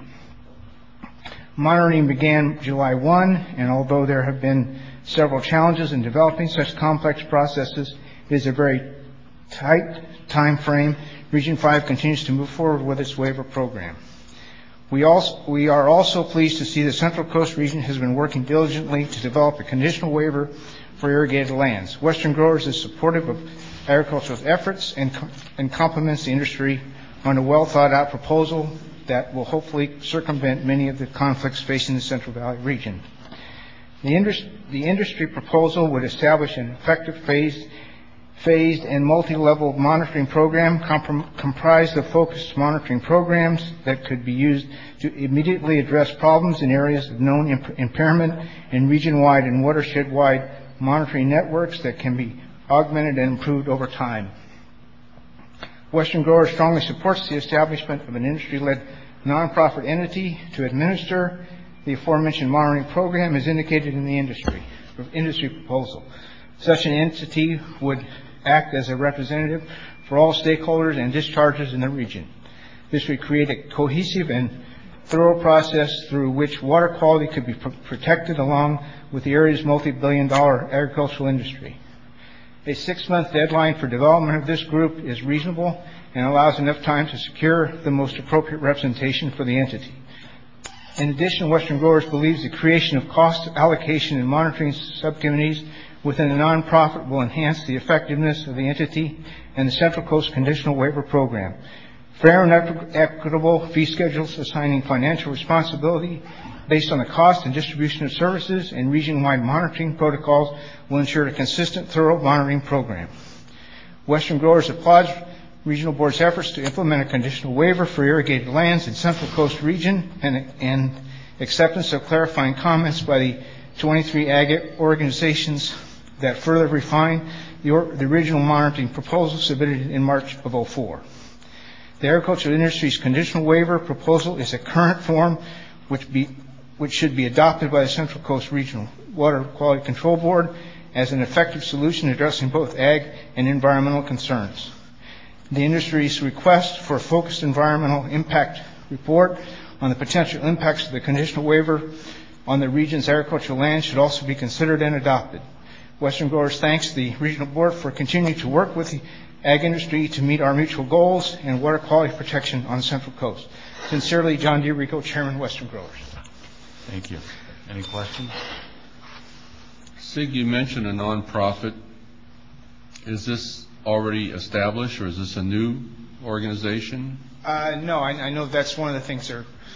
Monitoring began July 1, and although there have been several challenges in developing such complex processes, it is a very tight time frame. Region 5 continues to move forward with its waiver program. We are also pleased to see the Central Coast region has been working diligently to develop a conditional waiver for irrigated lands. Western Growers is supportive of agricultural efforts and complements the industry on a well-thought-out proposal that will hopefully circumvent many of the conflicts facing the Central Valley region. The industry proposal would establish an effective phased and multi-level monitoring program comprised of focused monitoring programs that could be used to immediately address problems in areas of known impairment and region-wide and watershed-wide monitoring networks that can be augmented and improved over time. Western Growers strongly supports the establishment of an industry-led nonprofit entity to administer the aforementioned monitoring program as indicated in the industry proposal. Such an entity would act as a representative for all stakeholders and dischargers in the region. This would create a cohesive and thorough process through which water quality could be protected along with the area's multi-billion-dollar agricultural industry. A 6-month deadline for development of this group is reasonable and allows enough time to secure the most appropriate representation for the entity. In addition, Western Growers believes the creation of cost allocation and monitoring subcommittees within the nonprofit will enhance the effectiveness of the entity and the Central Coast Conditional Waiver Program. Fair and equitable fee schedules assigning financial responsibility based on the cost and distribution of services and region-wide monitoring protocols will ensure a consistent, thorough monitoring program. Western Growers applauds Regional Board's efforts to implement a conditional waiver for irrigated lands in Central Coast region and acceptance of clarifying comments by the 23 ag organizations that further refine the original monitoring proposal submitted in March of 2004. The agricultural industry's conditional waiver proposal is a current form which should be adopted by the Central Coast Regional Water Quality Control Board as an effective solution addressing both ag and environmental concerns. The industry's request for a focused environmental impact report on the potential impacts of the conditional waiver on the region's agricultural land should also be considered and adopted. Western Growers thanks the Regional Board for continuing to work with the ag industry to meet our mutual goals and water quality protection on the Central Coast. Sincerely, John D. Rico, Chairman, Western Growers. Thank you. Any questions? Sig, you mentioned a nonprofit. Is this already established, or is this a new organization? No, I know that's one of the things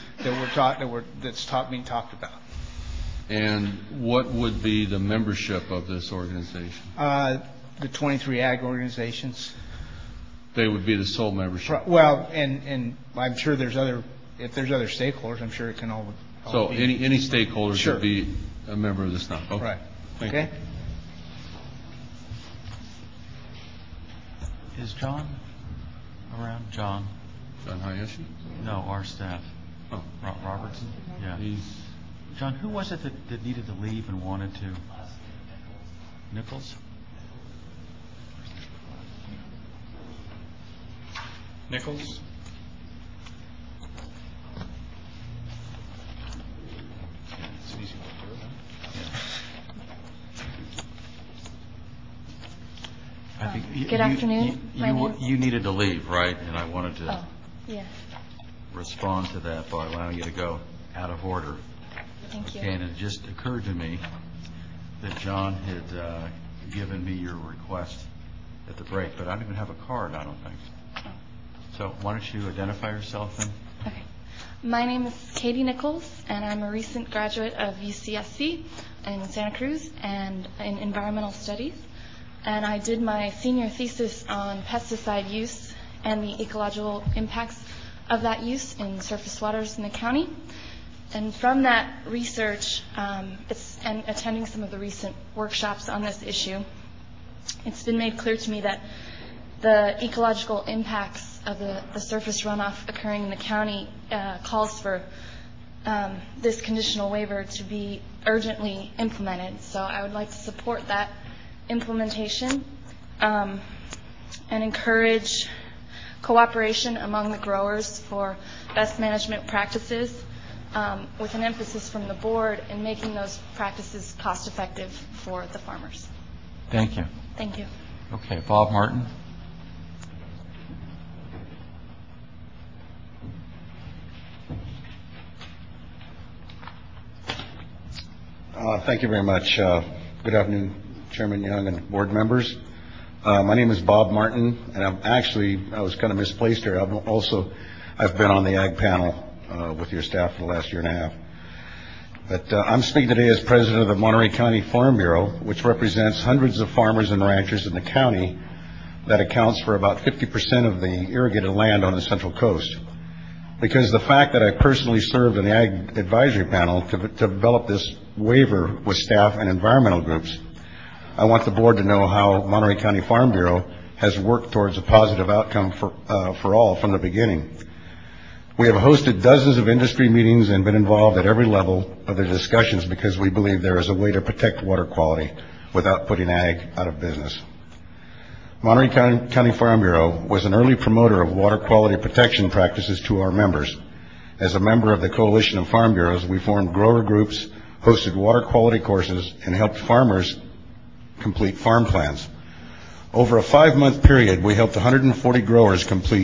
that's being talked about. And what would be the membership of this organization? The 23 ag organizations. They would be the sole membership. Well, and I'm sure if there's other stakeholders, I'm sure it can all. So any stakeholders Sure. would be a member of this now. Okay. Right. Thank Okay. You. Is John around? John Hayashi? No, our staff. Oh, Robertson. Yeah. He's. John, who was it that needed to leave and wanted to? Nichols? Nichols? It's easy to do, huh? Good afternoon. You needed to leave, right? And I wanted to yes. respond to that by allowing you to go out of order. Thank you. Okay, and it just occurred to me that John had given me your request at the break, but I don't even have a card, I don't think. So why don't you identify yourself then? Okay. My name is Katie Nichols, and I'm a recent graduate of UCSC in Santa Cruz and in environmental studies. And I did my senior thesis on pesticide use and the ecological impacts of that use in surface waters in the county. And from that research and attending some of the recent workshops on this issue, it's been made clear to me that the ecological impacts of the surface runoff occurring in the county calls for this conditional waiver to be urgently implemented. So I would like to support that implementation and encourage cooperation among the growers for best management practices with an emphasis from the board in making those practices cost effective for the farmers. Thank you. Thank you. Okay, Bob Martin. Thank you very much. Good afternoon, Chairman Young and board members. My name is Bob Martin, and I was kind of misplaced here. I've been on the ag panel with your staff for the last year and a half. But I'm speaking today as president of the Monterey County Farm Bureau, which represents hundreds of farmers and ranchers in the county that accounts for about 50% of the irrigated land on the Central Coast. Because the fact that I personally served in the Ag Advisory Panel to develop this waiver with staff and environmental groups, I want the board to know how Monterey County Farm Bureau has worked towards a positive outcome for all from the beginning. We have hosted dozens of industry meetings and been involved at every level of the discussions because we believe there is a way to protect water quality without putting ag out of business. Monterey County Farm Bureau was an early promoter of water quality protection practices to our members. As a member of the Coalition of Farm Bureaus, we formed grower groups, hosted water quality courses, and helped farmers complete farm plans. Over a 5-month period, we helped 140 growers complete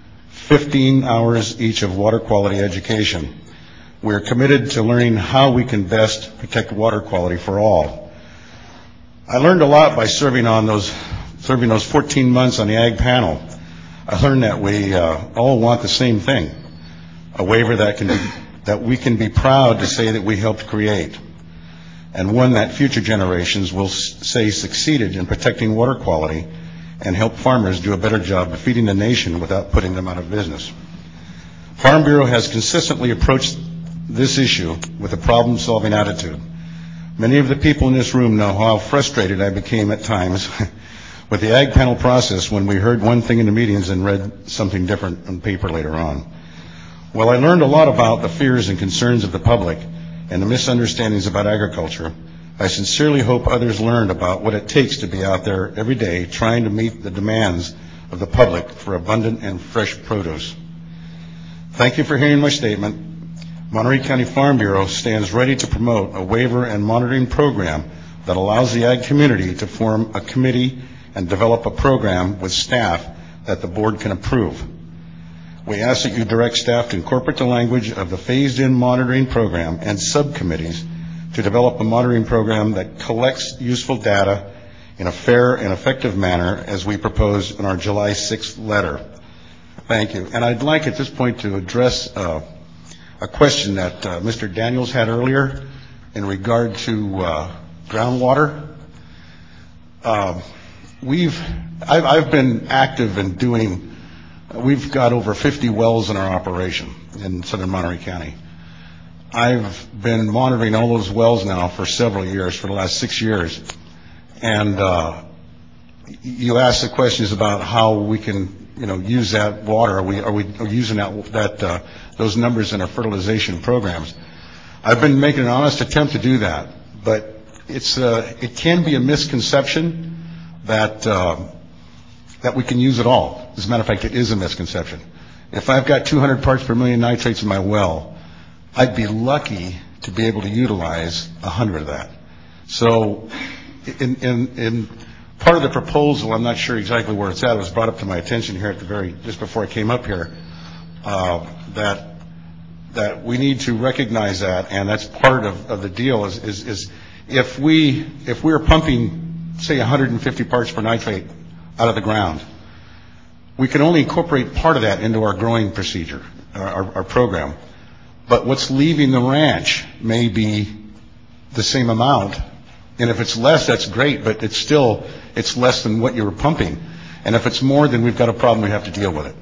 15 hours each of water quality education. We are committed to learning how we can best protect water quality for all. I learned a lot by serving those 14 months on the ag panel. I learned that we all want the same thing, a waiver that we can be proud to say that we helped create, and one that future generations will say succeeded in protecting water quality and help farmers do a better job of feeding the nation without putting them out of business. Farm Bureau has consistently approached this issue with a problem-solving attitude. Many of the people in this room know how frustrated I became at times with the ag panel process when we heard one thing in the meetings and read something different on paper later on. While I learned a lot about the fears and concerns of the public and the misunderstandings about agriculture, I sincerely hope others learned about what it takes to be out there every day trying to meet the demands of the public for abundant and fresh produce. Thank you for hearing my statement. Monterey County Farm Bureau stands ready to promote a waiver and monitoring program that allows the ag community to form a committee and develop a program with staff that the board can approve. We ask that you direct staff to incorporate the language of the phased-in monitoring program and subcommittees to develop a monitoring program that collects useful data in a fair and effective manner as we proposed in our July 6th letter. Thank you. And I'd like at this point to address a question that Mr. Daniels had earlier in regard to groundwater. I've been active in we've got over 50 wells in our operation in southern Monterey County. I've been monitoring all those wells now for several years, for the last 6 years. And you asked the questions about how we can, use that water. Are we using those numbers in our fertilization programs? I've been making an honest attempt to do that, but it can be a misconception that we can use it all. As a matter of fact, it is a misconception. If I've got 200 parts per million nitrates in my well, I'd be lucky to be able to utilize 100 of that. So in part of the proposal, I'm not sure exactly where it's at, it was brought up to my attention here just before I came up here, that we need to recognize that, and that's part of the deal is if we're pumping, say, 150 parts per nitrate out of the ground, we can only incorporate part of that into our growing procedure, our program. But what's leaving the ranch may be the same amount, and if it's less, that's great, but it's less than what you were pumping. And if it's more, then we've got a problem, we have to deal with it.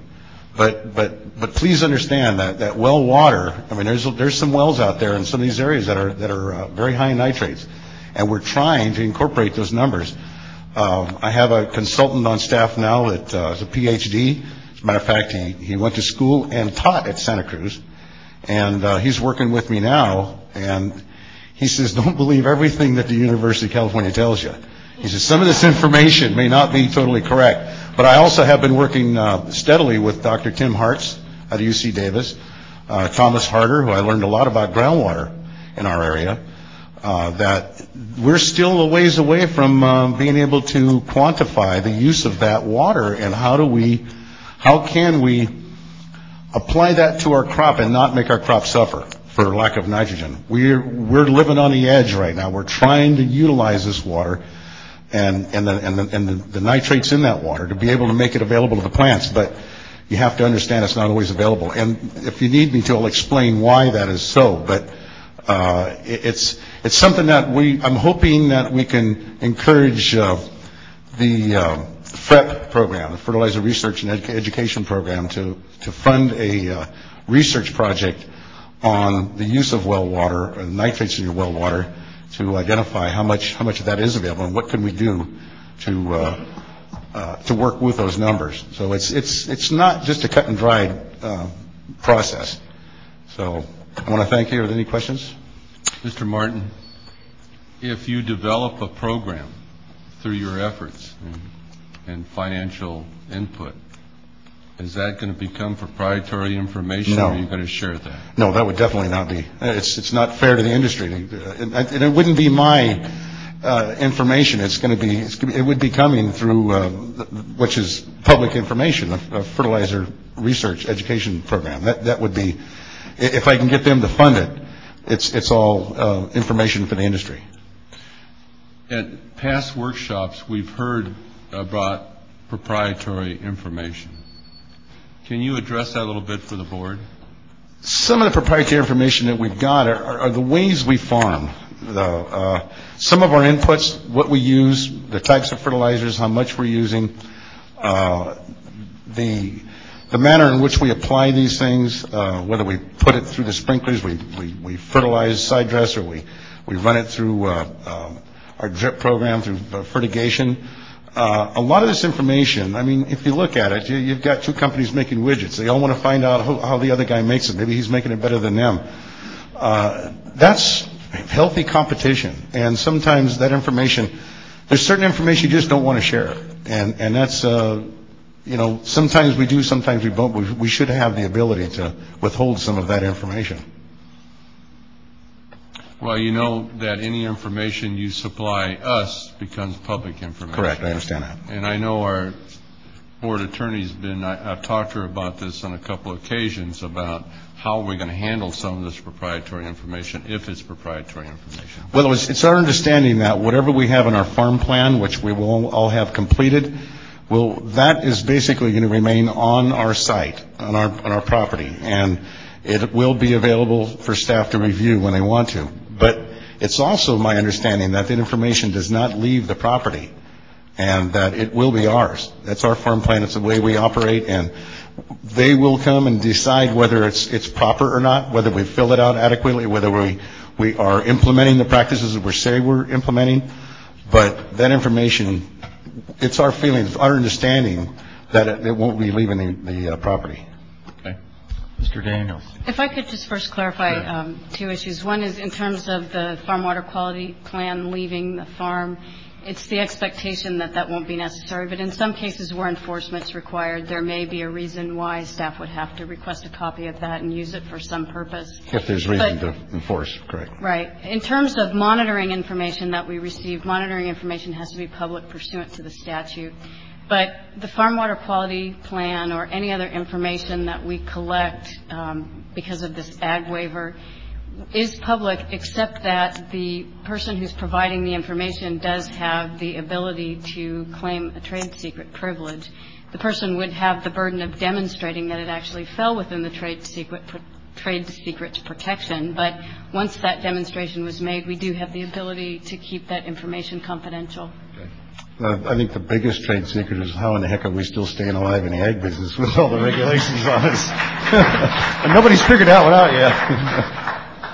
But please understand that well water, I mean, there's some wells out there in some of these areas that are very high in nitrates, and we're trying to incorporate those numbers. I have a consultant on staff now that is a PhD. As a matter of fact, he went to school and taught at Santa Cruz, and he's working with me now, and he says, don't believe everything that the University of California tells you. He says, some of this information may not be totally correct. But I also have been working steadily with Dr. Tim Hartz at UC Davis, Thomas Harder, who I learned a lot about groundwater in our area, that we're still a ways away from being able to quantify the use of that water, and how can we apply that to our crop and not make our crop suffer for lack of nitrogen. We're living on the edge right now. We're trying to utilize this water and the nitrates in that water to be able to make it available to the plants, but you have to understand it's not always available. And if you need me to, I'll explain why that is so. But it's something that I'm hoping that we can encourage the FREP program, the Fertilizer Research and Education Program, to fund a research project on the use of well water, nitrates in your well water, to identify how much of that is available and what can we do to work with those numbers. So it's not just a cut and dried process. So I want to thank you. Are there any questions? Mr. Martin, if you develop a program through your efforts and financial input, is that going to become proprietary information? No. Or are you going to share that? No, that would definitely not be. It's not fair to the industry, and it wouldn't be my information. It would be coming through which is public information, a fertilizer research education program. That would be, if I can get them to fund it. It's all information for the industry. At past workshops, we've heard about proprietary information. Can you address that a little bit for the board? Some of the proprietary information that we've got are the ways we farm. Some of our inputs, what we use, the types of fertilizers, how much we're using, the manner in which we apply these things, whether we put it through the sprinklers, we fertilize side dress, or we run it through our drip program, through fertigation. A lot of this information, I mean, if you look at it, you've got two companies making widgets. They all want to find out how the other guy makes it. Maybe he's making it better than them. That's healthy competition. And sometimes that information, there's certain information you just don't want to share. And that's, sometimes we do, sometimes we don't. We should have the ability to withhold some of that information. Well, you know that any information you supply us becomes public information. Correct, I understand that. And I know our board attorney's I've talked to her about this on a couple of occasions, about how we're going to handle some of this proprietary information, if it's proprietary information. Well, it's our understanding that whatever we have in our farm plan, which we will all have completed, that is basically going to remain on our site, on our property, and it will be available for staff to review when they want to. But it's also my understanding that the information does not leave the property, and that it will be ours. That's our farm plan. It's the way we operate, and they will come and decide whether it's proper or not, whether we fill it out adequately, whether we are implementing the practices that we say we're implementing. But that information, it's our feeling, it's our understanding that it won't be leaving the property. Mr. Daniels. If I could just first clarify two issues. One is in terms of the farm water quality plan leaving the farm, It's the expectation that that won't be necessary, but in some cases where enforcement's required, there may be a reason why staff would have to request a copy of that and use it for some purpose. If there's reason to enforce, correct. Right. In terms of monitoring information that we receive, monitoring information has to be public pursuant to the statute. But the Farm Water Quality Plan or any other information that we collect because of this ag waiver is public, except that the person who's providing the information does have the ability to claim a trade secret privilege. The person would have the burden of demonstrating that it actually fell within the trade secret's protection. But once that demonstration was made, we do have the ability to keep that information confidential. I think the biggest trade secret is how in the heck are we still staying alive in the ag business with all the regulations on us? And nobody's figured out what out yet.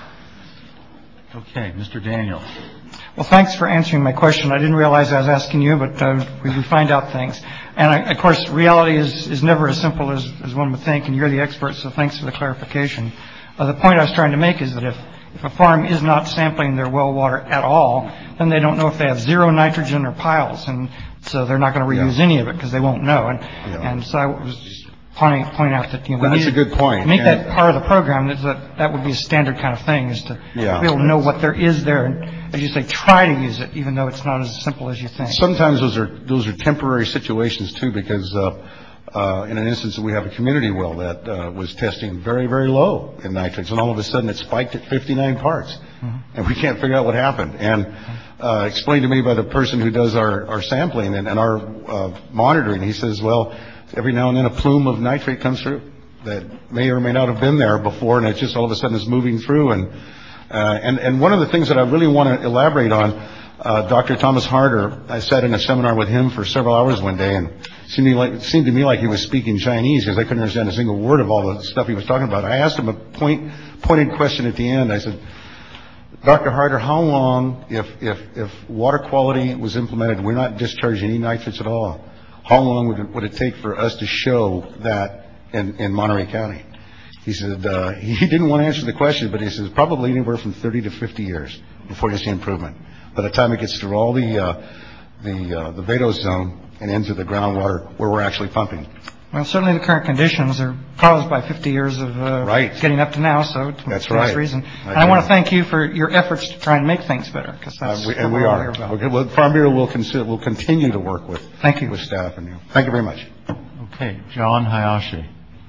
Okay, Mr. Daniel. Well, thanks for answering my question. I didn't realize I was asking you, but we find out things. And, of course, reality is never as simple as one would think, and you're the expert, so thanks for the clarification. The point I was trying to make is that if a farm is not sampling their well water at all, then they don't know if they have zero nitrogen or piles, and so they're not going to reuse any of it because they won't know. And so I was just point out that, that's a good point. To make that part of the program, that would be a standard kind of thing, is to be able to know what there is there, and as you say, try to use it, even though it's not as simple as you think. Sometimes those are temporary situations too, because in an instance we have a community well that was testing very, very low in nitrates, and all of a sudden it spiked at 59 parts, and we can't figure out what happened. And explained to me by the person who does our sampling and our monitoring, he says, well, every now and then a plume of nitrate comes through that may or may not have been there before, and it just all of a sudden is moving through. And one of the things that I really want to elaborate on, Dr. Thomas Harder, I sat in a seminar with him for several hours one day, and it seemed to me like he was speaking Chinese because I couldn't understand a single word of all the stuff he was talking about. I asked him a pointed question at the end. I said, Dr. Harder, how long, if water quality was implemented, we're not discharging any nitrates at all, how long would it take for us to show that in Monterey County? He said he didn't want to answer the question, but he says probably anywhere from 30 to 50 years before you see improvement. By the time it gets through all the Vado zone and into the groundwater where we're actually pumping. Well, certainly the current conditions are caused by 50 years of getting up to now, so that's the reason. And I want to thank you for your efforts to try and make things better, because that's what we're here about. Well, Farm Bureau will continue to work with staff and you. Thank you very much. Okay, John Hayashi.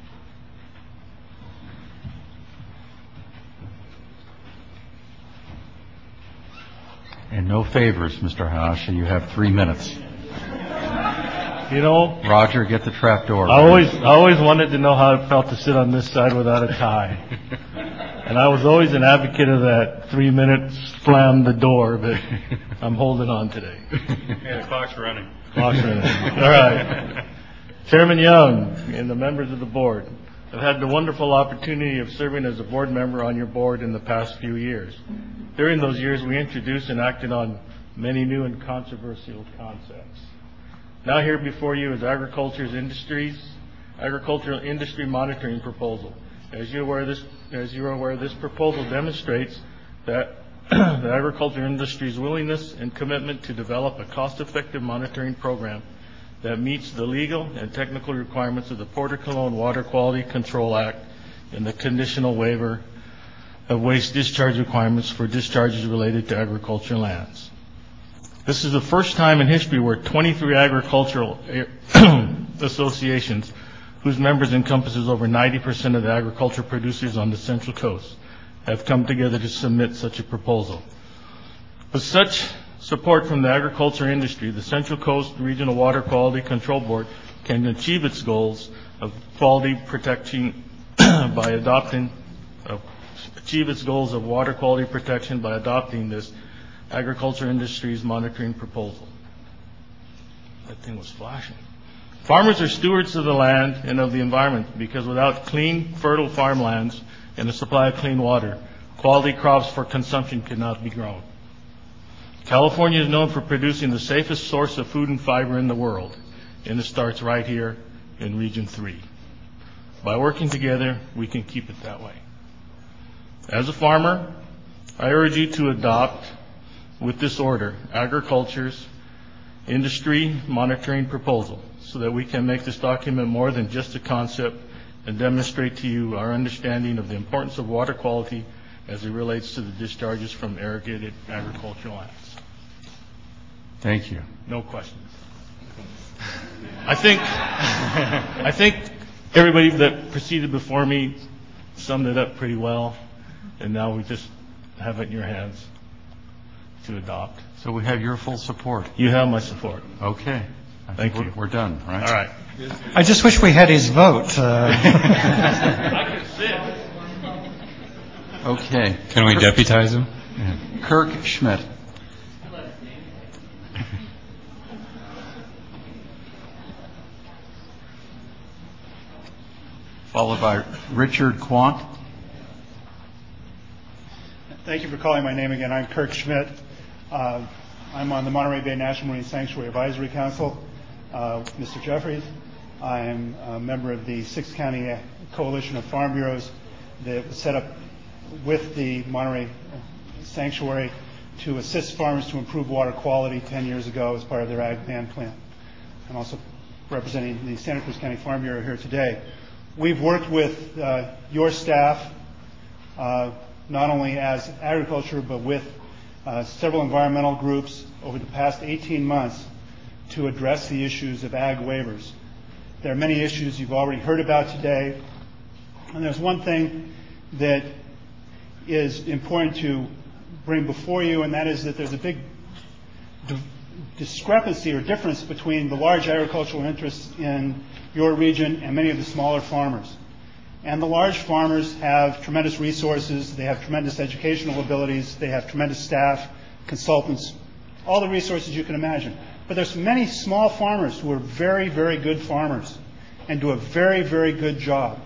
And no favors, Mr. Hayashi. You have 3 minutes. You know, Roger, get the trap door. I always wanted to know how it felt to sit on this side without a tie. And I was always an advocate of that 3 minutes slam the door, but I'm holding on today. Yeah, the clock's running. All right. Chairman Young and the members of the board, I've had the wonderful opportunity of serving as a board member on your board in the past few years. During those years, we introduced and acted on many new and controversial concepts. Now here before you is agricultural industry monitoring proposal. As you are aware, this proposal demonstrates that the agriculture industry's willingness and commitment to develop a cost-effective monitoring program that meets the legal and technical requirements of the Porter Cologne Water Quality Control Act and the conditional waiver of waste discharge requirements for discharges related to agricultural lands. This is the first time in history where 23 agricultural associations, whose members encompasses over 90% of the agriculture producers on the Central Coast, have come together to submit such a proposal. With such support from the agriculture industry, the Central Coast Regional Water Quality Control Board can achieve its goals of quality protection by adopting water quality protection by adopting this agriculture industry's monitoring proposal. That thing was flashing. Farmers are stewards of the land and of the environment, because without clean, fertile farmlands and a supply of clean water, quality crops for consumption cannot be grown. California is known for producing the safest source of food and fiber in the world, and it starts right here in Region 3. By working together, we can keep it that way. As a farmer, I urge you to adopt, with this order, agriculture's industry monitoring proposal so that we can make this document more than just a concept and demonstrate to you our understanding of the importance of water quality as it relates to the discharges from irrigated agricultural lands. Thank you. No questions. I think everybody that proceeded before me summed it up pretty well, and now we just have it in your hands to adopt. So we have your full support. You have my support. Okay. Thank you. We're done, right? All right. I just wish we had his vote. I can sit. Okay. Can we deputize him? Yeah. Kirk Schmidt. Followed by Richard Quant. Thank you for calling my name again. I'm Kirk Schmidt. I'm on the Monterey Bay National Marine Sanctuary Advisory Council. Mr. Jeffries, I am a member of the 6-county coalition of farm bureaus that was set up with the Monterey Sanctuary to assist farmers to improve water quality 10 years ago as part of their ag ban plan. I'm also representing the Santa Cruz County Farm Bureau here today. We've worked with your staff, not only as agriculture, but with several environmental groups over the past 18 months to address the issues of ag waivers. There are many issues you've already heard about today, and there's one thing that is important to bring before you, and that is that there's a big discrepancy or difference between the large agricultural interests in your region and many of the smaller farmers. And the large farmers have tremendous resources, they have tremendous educational abilities, they have tremendous staff, consultants, all the resources you can imagine. But there's many small farmers who are very, very good farmers and do a very, very good job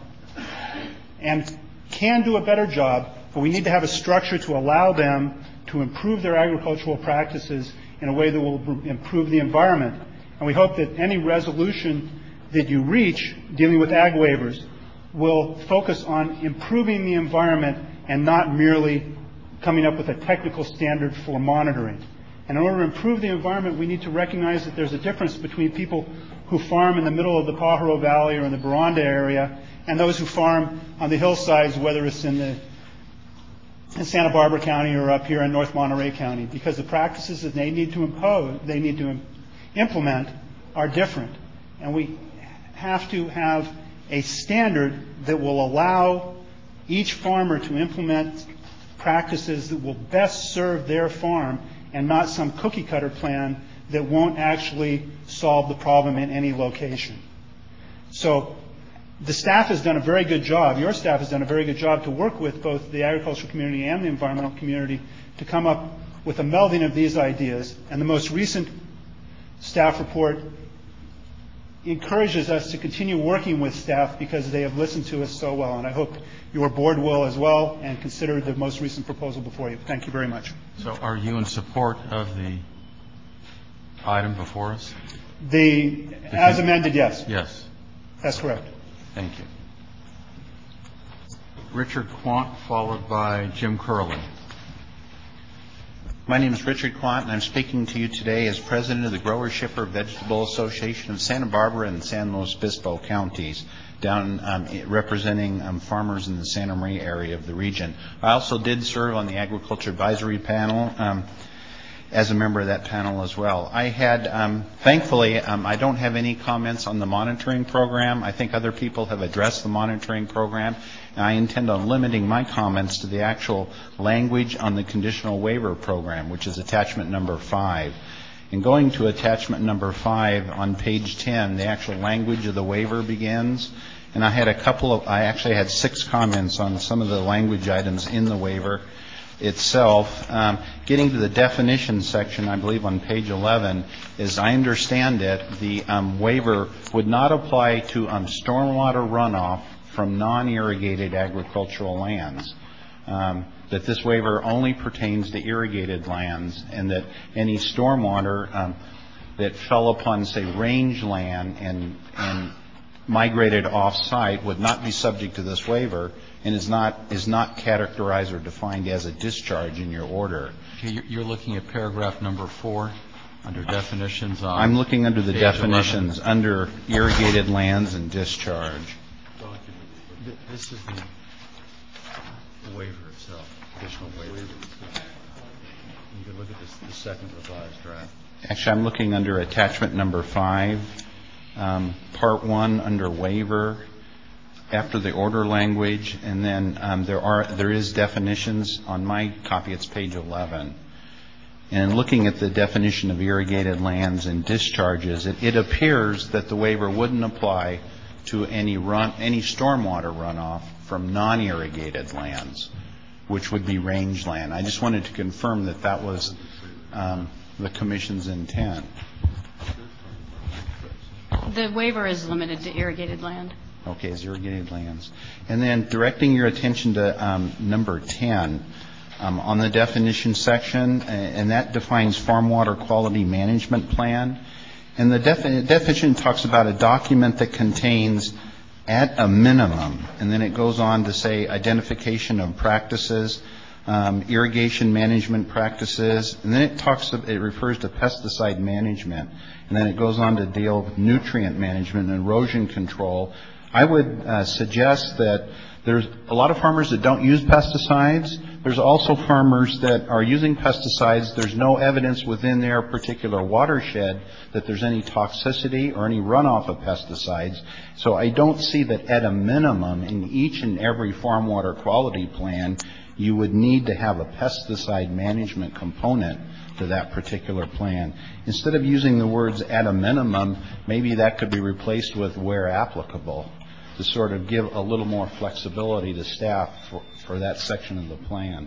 and can do a better job, but we need to have a structure to allow them to improve their agricultural practices in a way that will improve the environment. And we hope that any resolution that you reach dealing with ag waivers will focus on improving the environment and not merely coming up with a technical standard for monitoring. And in order to improve the environment, we need to recognize that there's a difference between people who farm in the middle of the Pajaro Valley or in the Baranda area and those who farm on the hillsides, whether it's in Santa Barbara County or up here in North Monterey County, because the practices that they need to implement are different. And we have to have a standard that will allow each farmer to implement practices that will best serve their farm and not some cookie cutter plan that won't actually solve the problem in any location. So the staff has done a very good job, your staff has done a very good job to work with both the agricultural community and the environmental community to come up with a melding of these ideas. And the most recent staff report encourages us to continue working with staff because they have listened to us so well. And I hope your board will as well and consider the most recent proposal before you. Thank you very much. So are you in support of the item before us? As amended, yes. Yes. That's correct. Thank you. Richard Quant, followed by Jim Curlin. My name is Richard Quant, and I'm speaking to you today as president of the Grower Shipper Vegetable Association of Santa Barbara and San Luis Obispo counties, down representing farmers in the Santa Maria area of the region. I also did serve on the Agriculture Advisory Panel as a member of that panel as well. I had, thankfully, I don't have any comments on the monitoring program. I think other people have addressed the monitoring program. And I intend on limiting my comments to the actual language on the conditional waiver program, which is attachment number 5. In going to attachment number 5 on page 10, the actual language of the waiver begins. And I actually had 6 comments on some of the language items in the waiver itself. Getting to the definition section, I believe on page 11, as I understand it, the waiver would not apply to stormwater runoff from non-irrigated agricultural lands. That this waiver only pertains to irrigated lands, and that any stormwater that fell upon, say, rangeland and migrated off-site would not be subject to this waiver, and is not categorized or defined as a discharge in your order. Okay, you're looking at paragraph number 4? Under definitions on... I'm looking under the page definitions, 11. under irrigated lands and discharge. This is the waiver itself, additional waiver. You can look at this, the second revised draft. Actually, I'm looking under attachment number 5, part 1 under waiver, after the order language, and then there is definitions. On my copy, it's page 11. And looking at the definition of irrigated lands and discharges, it appears that the waiver wouldn't apply to any stormwater runoff from non-irrigated lands, which would be rangeland. I just wanted to confirm that that was the Commission's intent. The waiver is limited to irrigated land. Okay, it's irrigated lands. And then directing your attention to number 10 on the definition section, and that defines farm water quality management plan. And the definition talks about a document that contains at a minimum, and then it goes on to say identification of practices, irrigation management practices, and then it refers to pesticide management, and then it goes on to deal with nutrient management and erosion control. I would suggest that there's a lot of farmers that don't use pesticides. There's also farmers that are using pesticides. There's no evidence within their particular watershed that there's any toxicity or any runoff of pesticides. So I don't see that at a minimum in each and every farm water quality plan you would need to have a pesticide management component to that particular plan. Instead of using the words at a minimum, maybe that could be replaced with where applicable, to sort of give a little more flexibility to staff for that section of the plan.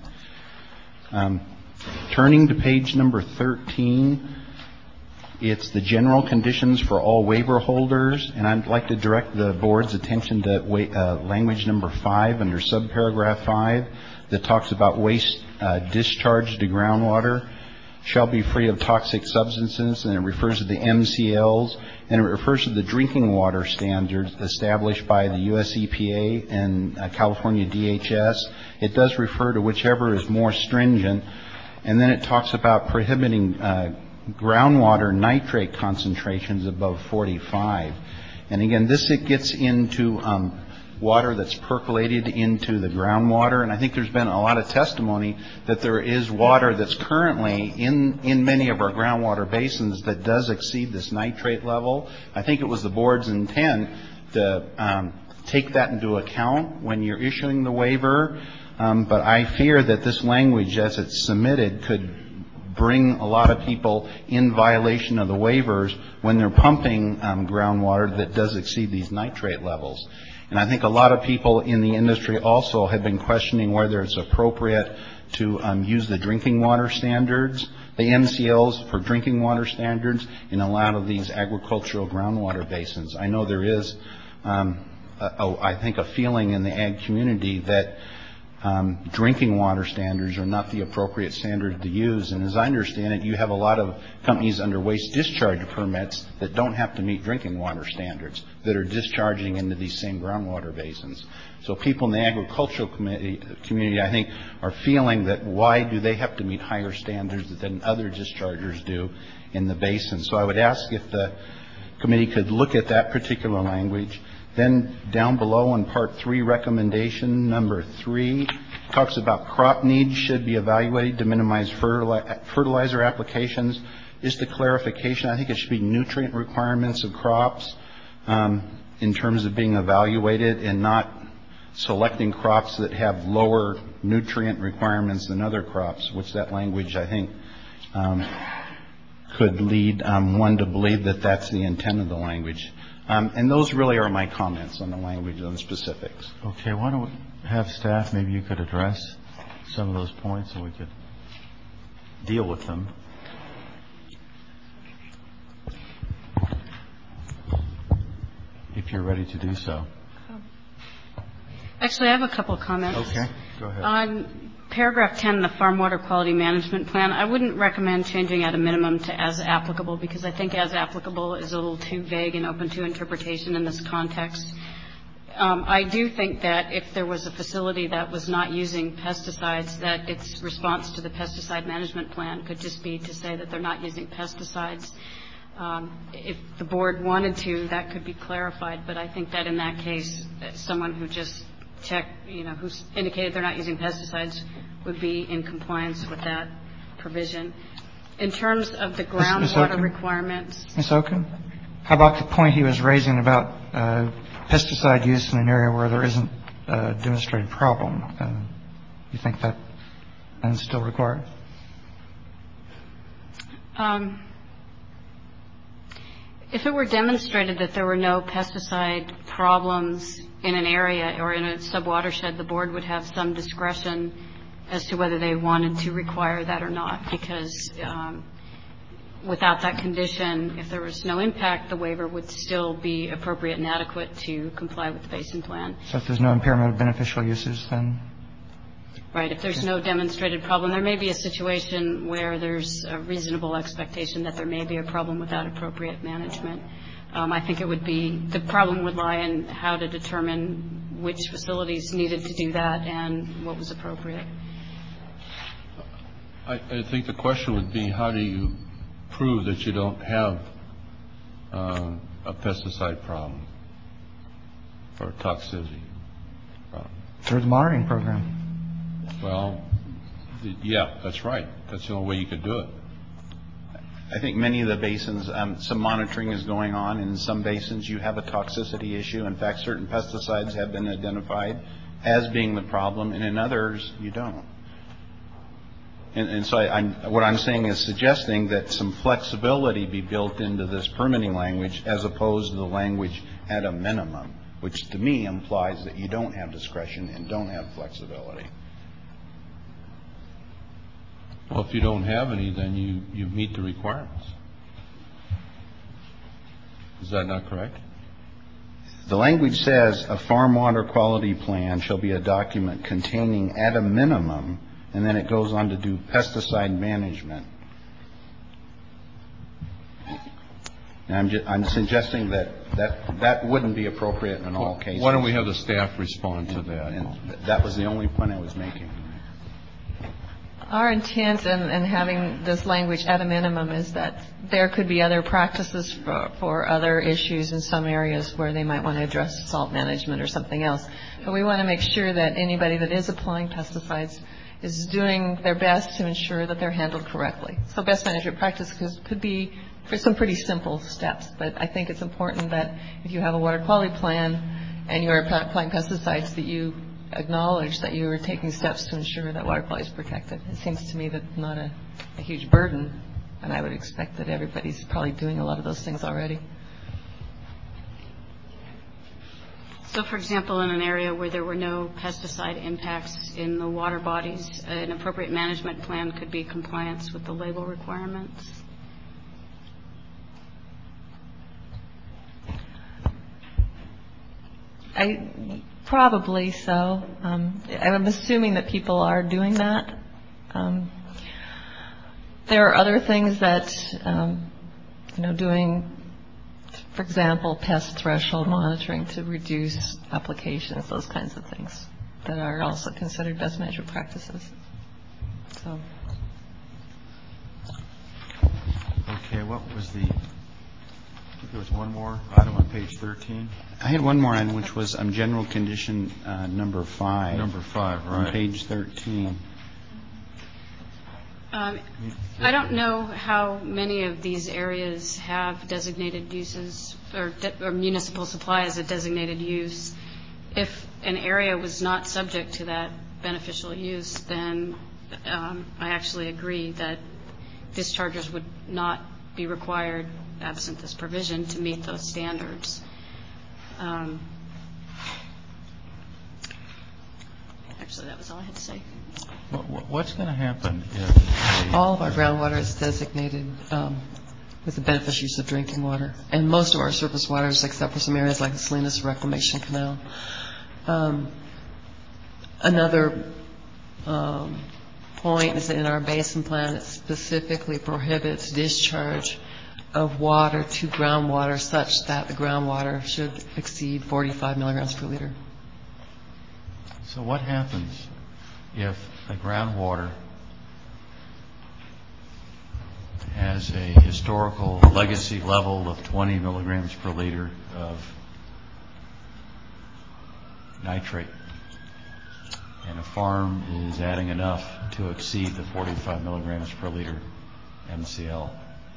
Turning to page number 13, it's the general conditions for all waiver holders, and I'd like to direct the board's attention to language number 5 under subparagraph 5 that talks about waste discharge to groundwater shall be free of toxic substances, and it refers to the MCLs, and it refers to the drinking water standards established by the U.S. EPA and California DHS. It does refer to whichever is more stringent, and then it talks about prohibiting groundwater nitrate concentrations above 45. And again, it gets into water that's percolated into the groundwater, and I think there's been a lot of testimony that there is water that's currently in many of our groundwater basins that does exceed this nitrate level. I think it was the board's intent to take that into account when you're issuing the waiver, but I fear that this language as it's submitted could bring a lot of people in violation of the waivers when they're pumping groundwater that does exceed these nitrate levels. And I think a lot of people in the industry also have been questioning whether it's appropriate to use the drinking water standards, the MCLs for drinking water standards in a lot of these agricultural groundwater basins. I know there is, I think, a feeling in the ag community that drinking water standards are not the appropriate standard to use. And as I understand it, you have a lot of companies under waste discharge permits that don't have to meet drinking water standards that are discharging into these same groundwater basins. So people in the agricultural community, I think, are feeling that why do they have to meet higher standards than other dischargers do in the basin. So I would ask if the committee could look at that particular language. Then down below on Part 3 recommendation number 3 talks about crop needs should be evaluated to minimize fertilizer applications. Just a clarification, I think it should be nutrient requirements of crops in terms of being evaluated and not selecting crops that have lower nutrient requirements than other crops, which that language, I think, could lead one to believe that that's the intent of the language. And those really are my comments on the language and the specifics. Okay, why don't we have staff, maybe you could address some of those points and we could deal with them. If you're ready to do so. Actually, I have a couple of comments. Okay, go ahead. On paragraph 10, the Farm Water Quality Management Plan, I wouldn't recommend changing at a minimum to as applicable because I think as applicable is a little too vague and open to interpretation in this context. I do think that if there was a facility that was not using pesticides, that its response to the pesticide management plan could just be to say that they're not using pesticides. If the board wanted to, that could be clarified, but I think that in that case, someone who just checked, who's indicated they're not using pesticides would be in compliance with that provision. In terms of the groundwater requirements. Ms. Oken, how about the point he was raising about pesticide use in an area where there isn't a demonstrated problem? You think that is still required? If it were demonstrated that there were no pesticide problems in an area or in a sub-watershed, the board would have some discretion as to whether they wanted to require that or not, because without that condition, if there was no impact, the waiver would still be appropriate and adequate to comply with the basin plan. So if there's no impairment of beneficial uses, then? Right. If there's no demonstrated problem, there may be a situation where there's a reasonable expectation that there may be a problem without appropriate management. I think it would be, the problem would lie in how to determine which facilities needed to do that and what was appropriate. I think the question would be, how do you prove that you don't have a pesticide problem or a toxicity problem? Through the monitoring program. Well, yeah, that's right. That's the only way you could do it. I think many of the basins, some monitoring is going on. In some basins, you have a toxicity issue. In fact, certain pesticides have been identified as being the problem, and in others, you don't. And so what I'm saying is suggesting that some flexibility be built into this permitting language as opposed to the language at a minimum, which to me implies that you don't have discretion and don't have flexibility. Well, if you don't have any, then you meet the requirements. Is that not correct? The language says a farm water quality plan shall be a document containing at a minimum, and then it goes on to do pesticide management. And I'm suggesting that wouldn't be appropriate in all cases. Why don't we have the staff respond to that? And that was the only point I was making. Our intent in having this language at a minimum is that there could be other practices for other issues in some areas where they might want to address salt management or something else. But we want to make sure that anybody that is applying pesticides is doing their best to ensure that they're handled correctly. So best management practices could be for some pretty simple steps. But I think it's important that if you have a water quality plan and you're applying pesticides, that you acknowledge that you are taking steps to ensure that water quality is protected. It seems to me that not a huge burden, and I would expect that everybody's probably doing a lot of those things already. So, for example, in an area where there were no pesticide impacts in the water bodies, an appropriate management plan could be compliance with the label requirements? Probably so. I'm assuming that people are doing that. There are other things that, doing, for example, pest threshold monitoring to reduce applications, those kinds of things that are also considered best management practices. So. Okay, what was I think there was one more item on page 13. I had one more item, which was general condition number 5. Number 5, right. On page 13. I don't know how many of these areas have designated uses or municipal supply as a designated use. If an area was not subject to that beneficial use, then I actually agree that dischargers would not be required, absent this provision, to meet those standards. Actually, that was all I had to say. What's going to happen if all of our groundwater is designated with the beneficial use of drinking water, and most of our surface waters, except for some areas like the Salinas Reclamation Canal. Another point is that in our basin plan, it specifically prohibits discharge of water to groundwater such that the groundwater should exceed 45 milligrams per liter. So what happens if the groundwater has a historical legacy level of 20 milligrams per liter of nitrate, and a farm is adding enough to exceed the 45 milligrams per liter MCL?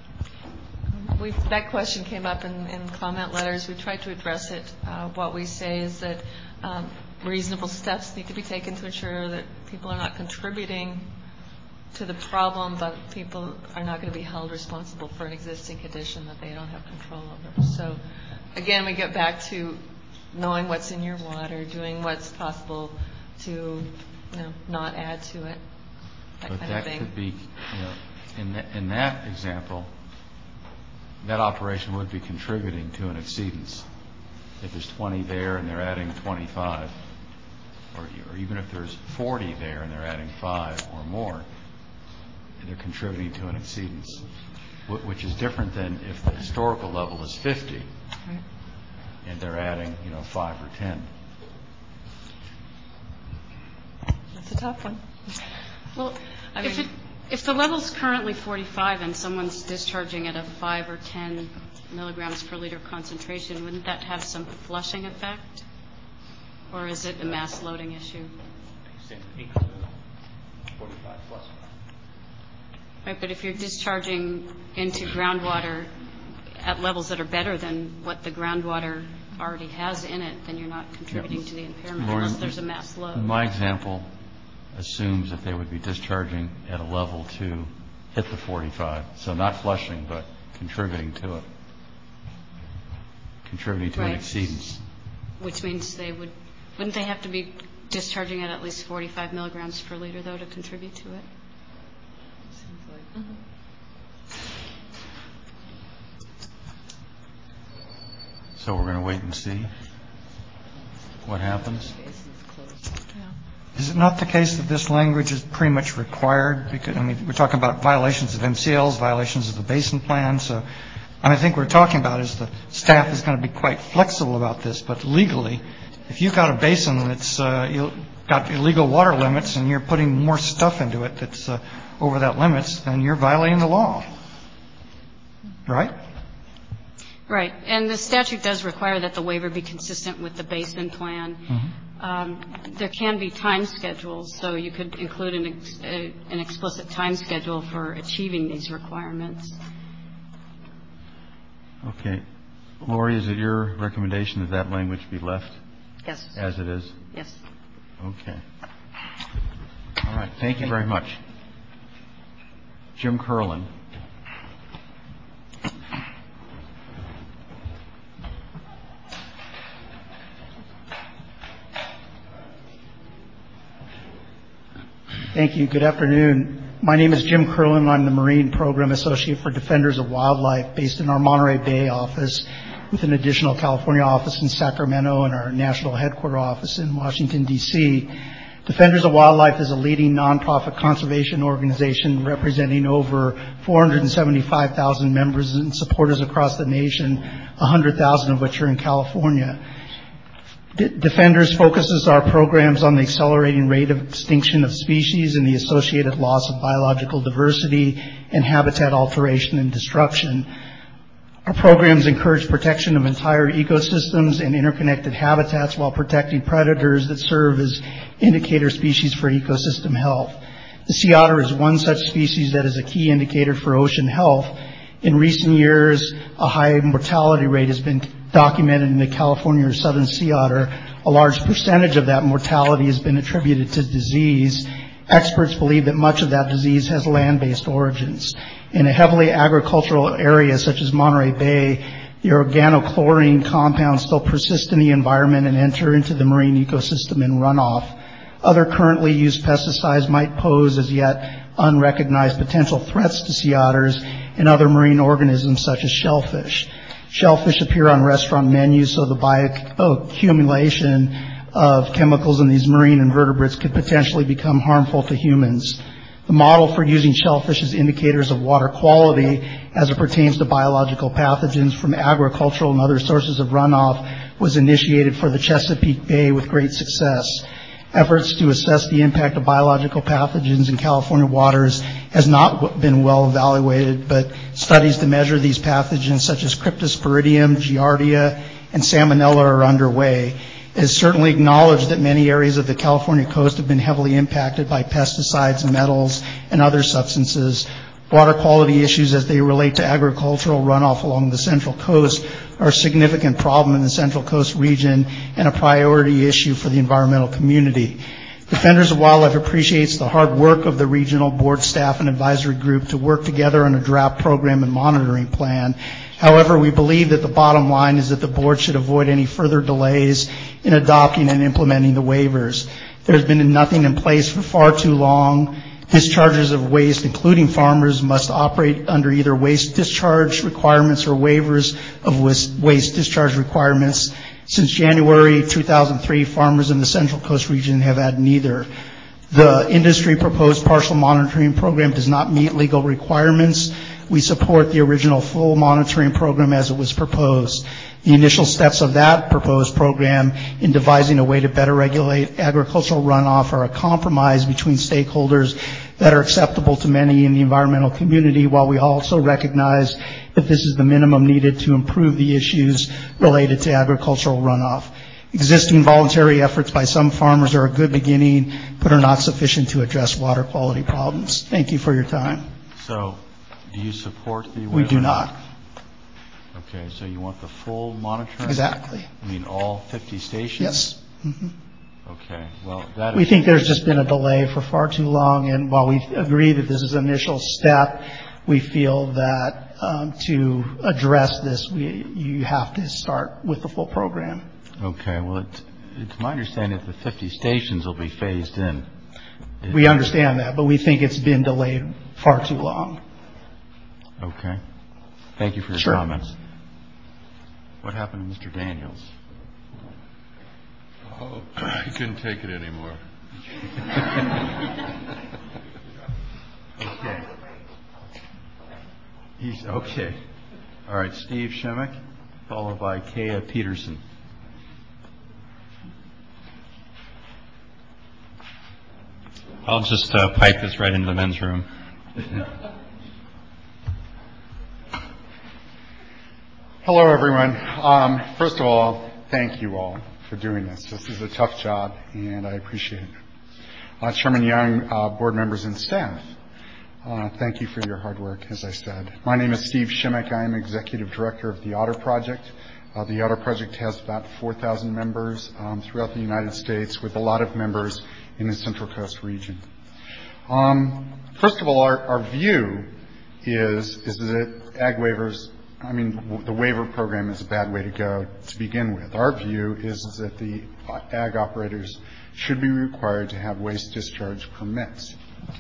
That question came up in comment letters. We tried to address it. What we say is that reasonable steps need to be taken to ensure that people are not contributing to the problem, but people are not going to be held responsible for an existing condition that they don't have control over. So, again, we get back to knowing what's in your water, doing what's possible to not add to it, that kind of thing. Could be, in that example, that operation would be contributing to an exceedance. If there's 20 there and they're adding 25, or even if there's 40 there and they're adding 5 or more, they're contributing to an exceedance, which is different than if the historical level is 50 and they're adding 5 or 10. That's a tough one. Well, if the level's currently 45 and someone's discharging at a 5 or 10 milligrams per liter concentration, wouldn't that have some flushing effect? Or is it a mass loading issue? Right, but if you're discharging into groundwater at levels that are better than what the groundwater already has in it, then you're not contributing to the impairment unless there's a mass load. My example assumes that they would be discharging at a level to hit the 45. So not flushing, but contributing to it. Contributing to an exceedance. Which means wouldn't they have to be discharging at least 45 milligrams per liter, though, to contribute to it? Seems like. So we're going to wait and see what happens. Is it not the case that this language is pretty much required? Because we're talking about violations of MCLs, violations of the basin plan. So I think what we're talking about is the staff is going to be quite flexible about this. But legally, if you've got a basin that's got illegal water limits and you're putting more stuff into it that's over that limits, then you're violating the law. Right? Right. And the statute does require that the waiver be consistent with the basin plan. Mm-hmm. There can be time schedules, so you could include an explicit time schedule for achieving these requirements. Okay. Lori, is it your recommendation that that language be left? Yes. As it is? Yes. Okay. All right. Thank you very much. Jim Curlin. Thank you. Good afternoon. My name is Jim Curlin. I'm the Marine Program Associate for Defenders of Wildlife based in our Monterey Bay office with an additional California office in Sacramento and our national headquarters office in Washington, D.C. Defenders of Wildlife is a leading nonprofit conservation organization representing over 475,000 members and supporters across the nation, 100,000 of which are in California. Defenders focuses our programs on the accelerating rate of extinction of species and the associated loss of biological diversity and habitat alteration and destruction. Our programs encourage protection of entire ecosystems and interconnected habitats while protecting predators that serve as indicator species for ecosystem health. The sea otter is one such species that is a key indicator for ocean health. In recent years, a high mortality rate has been documented in the California or southern sea otter. A large percentage of that mortality has been attributed to disease. Experts believe that much of that disease has land-based origins. In a heavily agricultural area such as Monterey Bay, the organochlorine compounds still persist in the environment and enter into the marine ecosystem in runoff. Other currently used pesticides might pose as yet unrecognized potential threats to sea otters and other marine organisms such as shellfish. Shellfish appear on restaurant menus, so the bioaccumulation of chemicals in these marine invertebrates could potentially become harmful to humans. The model for using shellfish as indicators of water quality as it pertains to biological pathogens from agricultural and other sources of runoff was initiated for the Chesapeake Bay with great success. Efforts to assess the impact of biological pathogens in California waters has not been well evaluated, but studies to measure these pathogens such as Cryptosporidium, Giardia, and Salmonella are underway. It is certainly acknowledged that many areas of the California coast have been heavily impacted by pesticides, metals, and other substances. Water quality issues as they relate to agricultural runoff along the Central Coast are a significant problem in the Central Coast region and a priority issue for the environmental community. Defenders of Wildlife appreciates the hard work of the regional board staff and advisory group to work together on a draft program and monitoring plan. However, we believe that the bottom line is that the board should avoid any further delays in adopting and implementing the waivers. There's been nothing in place for far too long. Discharges of waste, including farmers, must operate under either waste discharge requirements or waivers of waste discharge requirements. Since January 2003, farmers in the Central Coast region have had neither. The industry proposed partial monitoring program does not meet legal requirements. We support the original full monitoring program as it was proposed. The initial steps of that proposed program in devising a way to better regulate agricultural runoff are a compromise between stakeholders that are acceptable to many in the environmental community, while we also recognize that this is the minimum needed to improve the issues related to agricultural runoff. Existing voluntary efforts by some farmers are a good beginning, but are not sufficient to address water quality problems. Thank you for your time. So, do you support the waiver? We do not. Okay, so you want the full monitoring? Exactly. I mean, all 50 stations? Yes. Mm-hmm. Okay, well, that we think there's just been a delay for far too long, and while we agree that this is an initial step, we feel that to address this, you have to start with the full program. Okay, well, it's my understanding that the 50 stations will be phased in. We understand that, but we think it's been delayed far too long. Okay. Thank you for your comments. What happened to Mr. Daniels? Oh, he couldn't take it anymore. Okay. He's okay. All right, Steve Shemek, followed by Kea Peterson. I'll just pipe this right into the men's room. Hello, everyone. First of all, thank you all for doing this. This is a tough job, and I appreciate it. Chairman Young, board members, and staff, thank you for your hard work, as I said. My name is Steve Shemek. I am Executive Director of the Otter Project. The Otter Project has about 4,000 members throughout the United States, with a lot of members in the Central Coast region. First of all, our view is that ag waivers, the waiver program is a bad way to go to begin with. Our view is that the ag operators should be required to have waste discharge permits.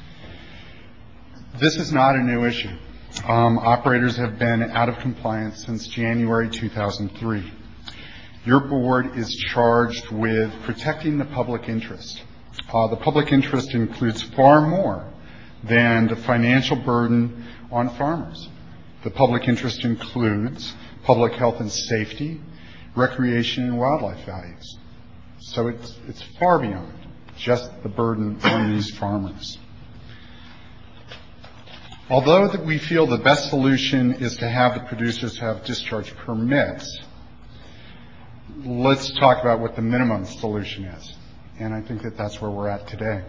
This is not a new issue. Operators have been out of compliance since January 2003. Your board is charged with protecting the public interest. The public interest includes far more than the financial burden on farmers. The public interest includes public health and safety, recreation and wildlife values. So it's far beyond just the burden on these farmers. Although that we feel the best solution is to have the producers have discharge permits, let's talk about what the minimum solution is. And I think that that's where we're at today.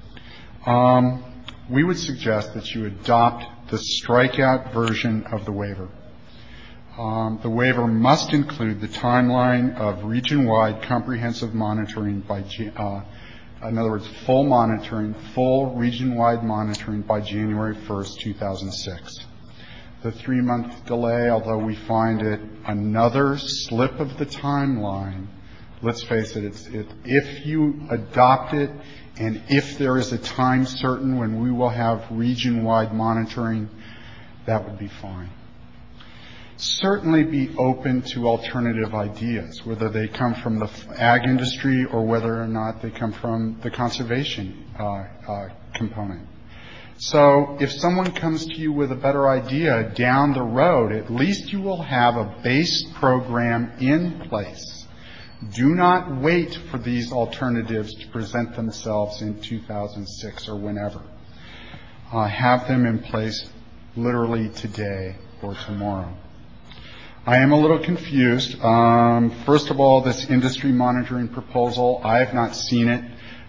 We would suggest that you adopt the strikeout version of the waiver. The waiver must include the timeline of region-wide comprehensive monitoring in other words, full region-wide monitoring by January 1st, 2006. The 3-month delay, although we find it another slip of the timeline, let's face it, if you adopt it and if there is a time certain when we will have region-wide monitoring, that would be fine. Certainly be open to alternative ideas, whether they come from the ag industry or whether or not they come from the conservation component. So if someone comes to you with a better idea down the road, at least you will have a base program in place. Do not wait for these alternatives to present themselves in 2006 or whenever. Have them in place literally today or tomorrow. I am a little confused. First of all, this industry monitoring proposal, I have not seen it.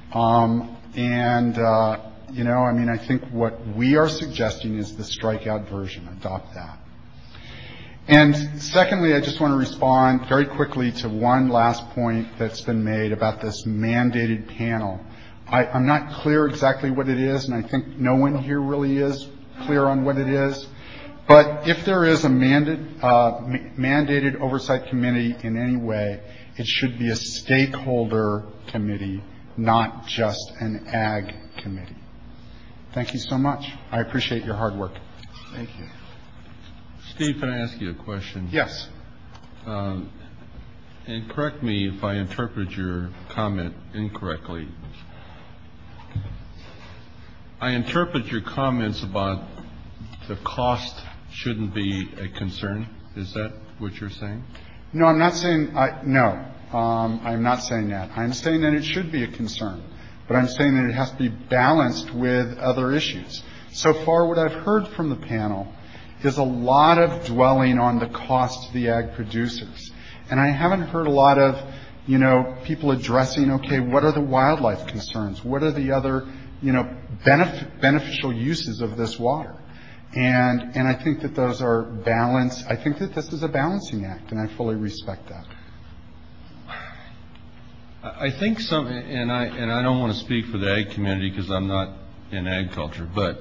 I think what we are suggesting is the strikeout version. Adopt that. And secondly, I just want to respond very quickly to one last point that's been made about this mandated panel. I'm not clear exactly what it is, and I think no one here really is clear on what it is. But if there is a mandated oversight committee in any way, it should be a stakeholder committee, not just an ag committee. Thank you so much. I appreciate your hard work. Thank you. Steve, can I ask you a question? Yes. And correct me if I interpret your comment incorrectly. I interpret your comments about the cost shouldn't be a concern. Is that what you're saying? No, I'm not saying no. I'm not saying that. I'm saying that it should be a concern, but I'm saying that it has to be balanced with other issues. So far, what I've heard from the panel is a lot of dwelling on the cost to the ag producers, and I haven't heard a lot of, people addressing, okay, what are the wildlife concerns? What are the other, beneficial uses of this water? And I think that those are balanced. I think that this is a balancing act, and I fully respect that. I think and I don't want to speak for the ag community because I'm not in agriculture, but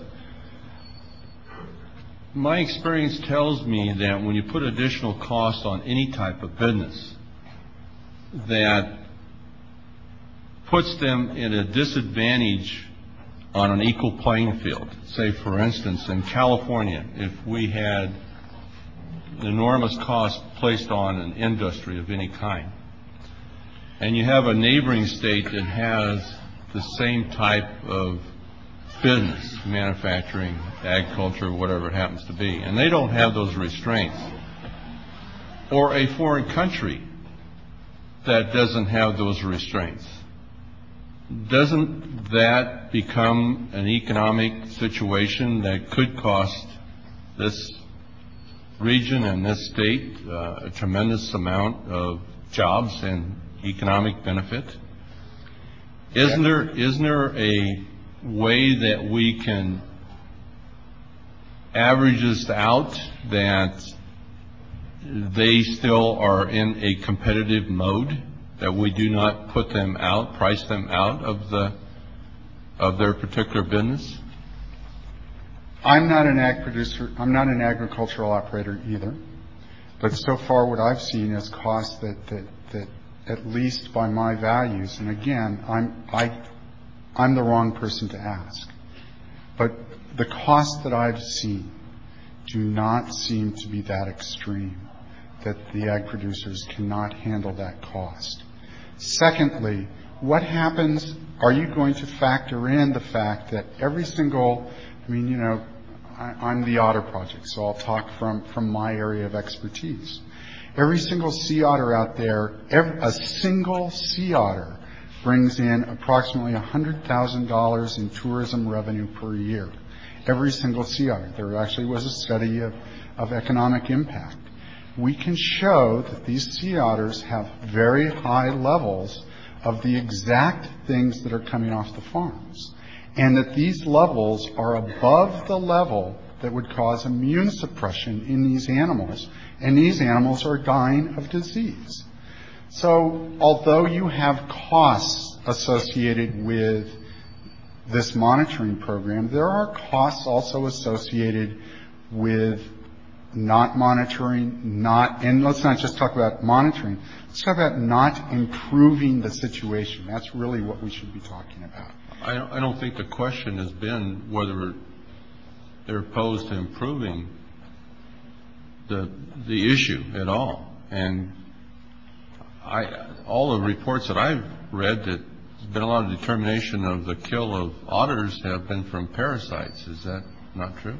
my experience tells me that when you put additional costs on any type of business, that puts them in a disadvantage on an equal playing field. Say, for instance, in California, if we had an enormous cost placed on an industry of any kind, and you have a neighboring state that has the same type of business, manufacturing, agriculture, whatever it happens to be, and they don't have those restraints, or a foreign country that doesn't have those restraints, doesn't that become an economic situation that could cost this region and this state a tremendous amount of jobs and economic benefit? Isn't there a way that we can average this out, that they still are in a competitive mode, that we do not put them out, price them out of their particular business? I'm not an ag producer. I'm not an agricultural operator either. But so far what I've seen is costs that at least by my values, and again, I'm the wrong person to ask, but the costs that I've seen do not seem to be that extreme that the ag producers cannot handle that cost. Secondly, what happens, are you going to factor in the fact that every single, I'm the Otter Project, so I'll talk from my area of expertise. Every single sea otter out there, a single sea otter brings in approximately $100,000 in tourism revenue per year. Every single sea otter. There actually was a study of economic impact. We can show that these sea otters have very high levels of the exact things that are coming off the farms, and that these levels are above the level that would cause immune suppression in these animals, and these animals are dying of disease. So although you have costs associated with this monitoring program, there are costs also associated with not monitoring, and let's not just talk about monitoring, let's talk about not improving the situation. That's really what we should be talking about. I don't think the question has been whether they're opposed to improving the issue at all. And all the reports that I've read that's been a lot of determination of the kill of otters have been from parasites. Is that not true?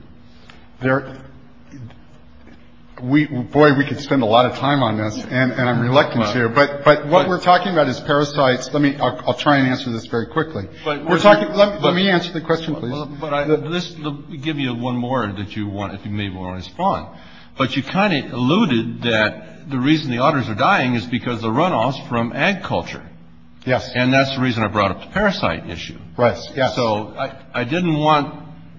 We could spend a lot of time on this, and I'm reluctant to. But what we're talking about is parasites. I'll try and answer this very quickly. Let me answer the question, please. Let me give you one more that you want, if you may want to respond. But you kind of alluded that the reason the otters are dying is because the runoffs from ag culture. Yes. And that's the reason I brought up the parasite issue. Right. Yes. So I didn't want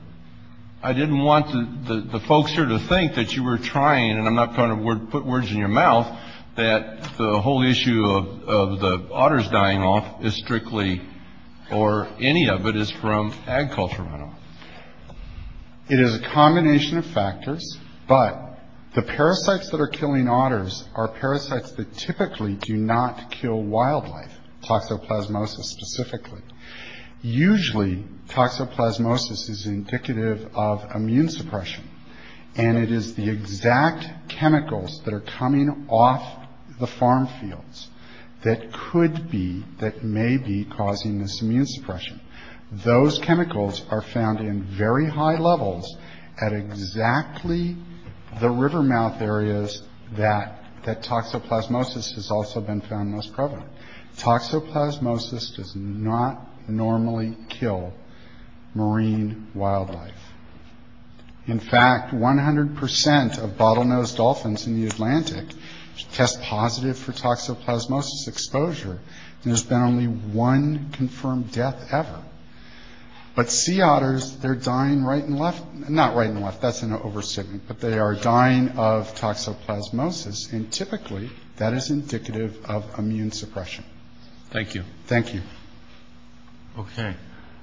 the folks here to think that you were trying, and I'm not trying to put words in your mouth, that the whole issue of the otters dying off is strictly, or any of it is from ag culture runoff. It is a combination of factors, but the parasites that are killing otters are parasites that typically do not kill wildlife, toxoplasmosis specifically. Usually, toxoplasmosis is indicative of immune suppression, and it is the exact chemicals that are coming off the farm fields that may be causing this immune suppression. Those chemicals are found in very high levels at exactly the river mouth areas that toxoplasmosis has also been found most prevalent. Toxoplasmosis does not normally kill marine wildlife. In fact, 100% of bottlenose dolphins in the Atlantic test positive for toxoplasmosis exposure. There's been only one confirmed death ever. But sea otters, they're dying right and left. Not right and left, that's an overstatement, but they are dying of toxoplasmosis, and typically that is indicative of immune suppression. Thank you. Thank you. Okay.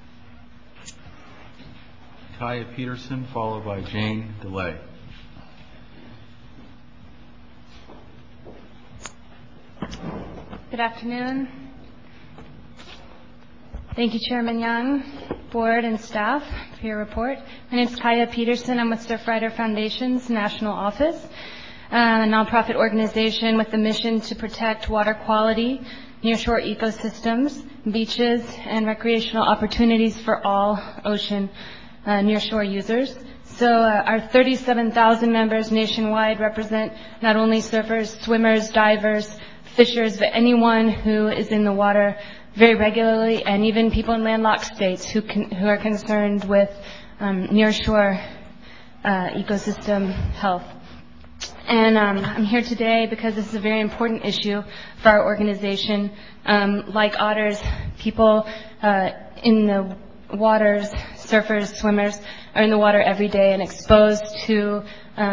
Kaya Peterson, followed by Jane DeLay. Good afternoon. Thank you, Chairman Young, board, and staff for your report. My name is Kaya Peterson. I'm with Surfrider Foundation's national office, a nonprofit organization with the mission to protect water quality, nearshore ecosystems, beaches, and recreational opportunities for all ocean nearshore users. So our 37,000 members nationwide represent not only surfers, swimmers, divers, fishers, but anyone who is in the water very regularly, and even people in landlocked states who are concerned with nearshore ecosystem health. And I'm here today because this is a very important issue for our organization. Like otters, people in the waters, surfers, swimmers, are in the water every day and exposed to